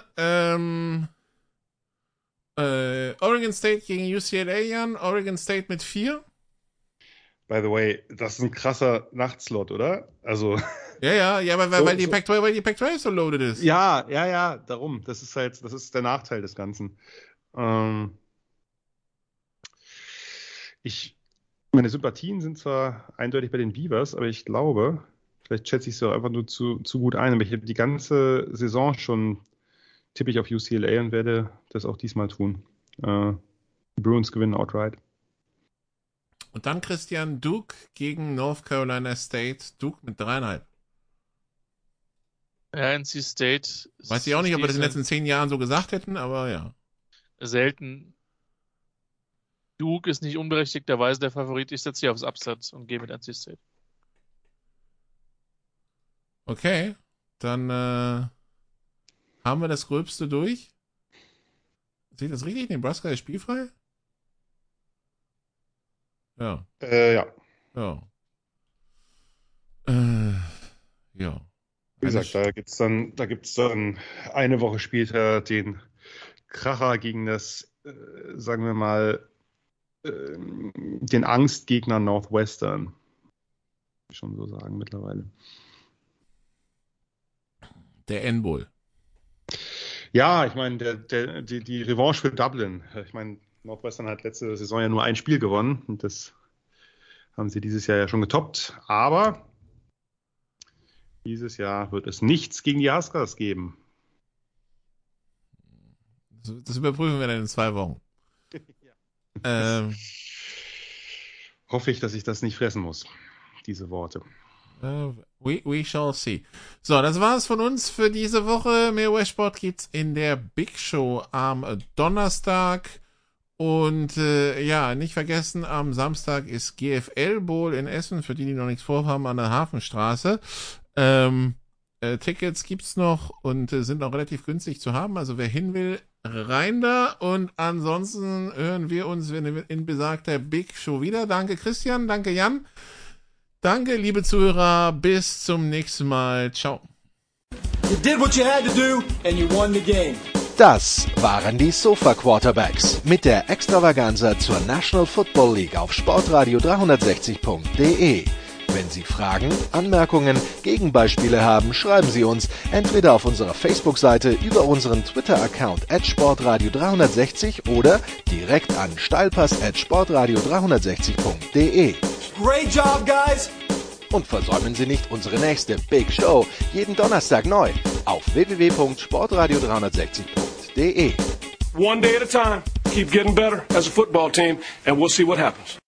Oregon State gegen UCLA, Jan. Oregon State mit 4. By the way, das ist ein krasser Nachtslot, oder? Also... Ja, weil die Pac-12 so loaded ist. Ja, darum. Das ist der Nachteil des Ganzen. Meine Sympathien sind zwar eindeutig bei den Beavers, aber ich glaube, vielleicht schätze ich es einfach nur zu gut ein, aber ich habe die ganze Saison schon tippe ich auf UCLA und werde das auch diesmal tun. Die Bruins gewinnen outright. Und dann Christian, Duke gegen North Carolina State. Duke mit 3,5. Ja, NC State. Weiß ich auch nicht, ob wir das in den letzten 10 Jahren so gesagt hätten, aber ja. Selten. Duke ist nicht unberechtigterweise der Favorit. Ich setze hier aufs Upset und gehe mit NC State. Okay, dann haben wir das Gröbste durch. Seht ihr das richtig? Nebraska ist spielfrei? Ja. Ja. Ja. Ja. Wie gesagt, da gibt's dann eine Woche später den Kracher gegen das, sagen wir mal, den Angstgegner Northwestern. Schon so sagen mittlerweile. Der N-Bowl. Ja, ich meine, die Revanche für Dublin. Ich meine, Northwestern hat letzte Saison ja nur ein Spiel gewonnen und das haben sie dieses Jahr ja schon getoppt. Aber dieses Jahr wird es nichts gegen die Huskers geben. Das überprüfen wir dann in 2 Wochen. Hoffe ich, dass ich das nicht fressen muss, diese Worte. We shall see. So, das war's von uns für diese Woche. Mehr US-Sport gibt's in der Big Show am Donnerstag. Und nicht vergessen, am Samstag ist GFL Bowl in Essen, für die noch nichts vorhaben, an der Hafenstraße. Tickets gibt's noch und sind auch relativ günstig zu haben. Also wer hin will, rein da. Und ansonsten hören wir uns in besagter Big Show wieder. Danke Christian, danke Jan. Danke, liebe Zuhörer. Bis zum nächsten Mal. Ciao. You did what you had to do and you won the game. Das waren die Sofa Quarterbacks mit der Extravaganza zur National Football League auf sportradio360.de. Wenn Sie Fragen, Anmerkungen, Gegenbeispiele haben, schreiben Sie uns entweder auf unserer Facebook-Seite, über unseren Twitter-Account @sportradio360 oder direkt an steilpass@sportradio360.de. Great job, guys! Und versäumen Sie nicht unsere nächste Big Show, jeden Donnerstag neu auf www.sportradio360.de. One day at a time. Keep getting better as a football team, and we'll see what happens.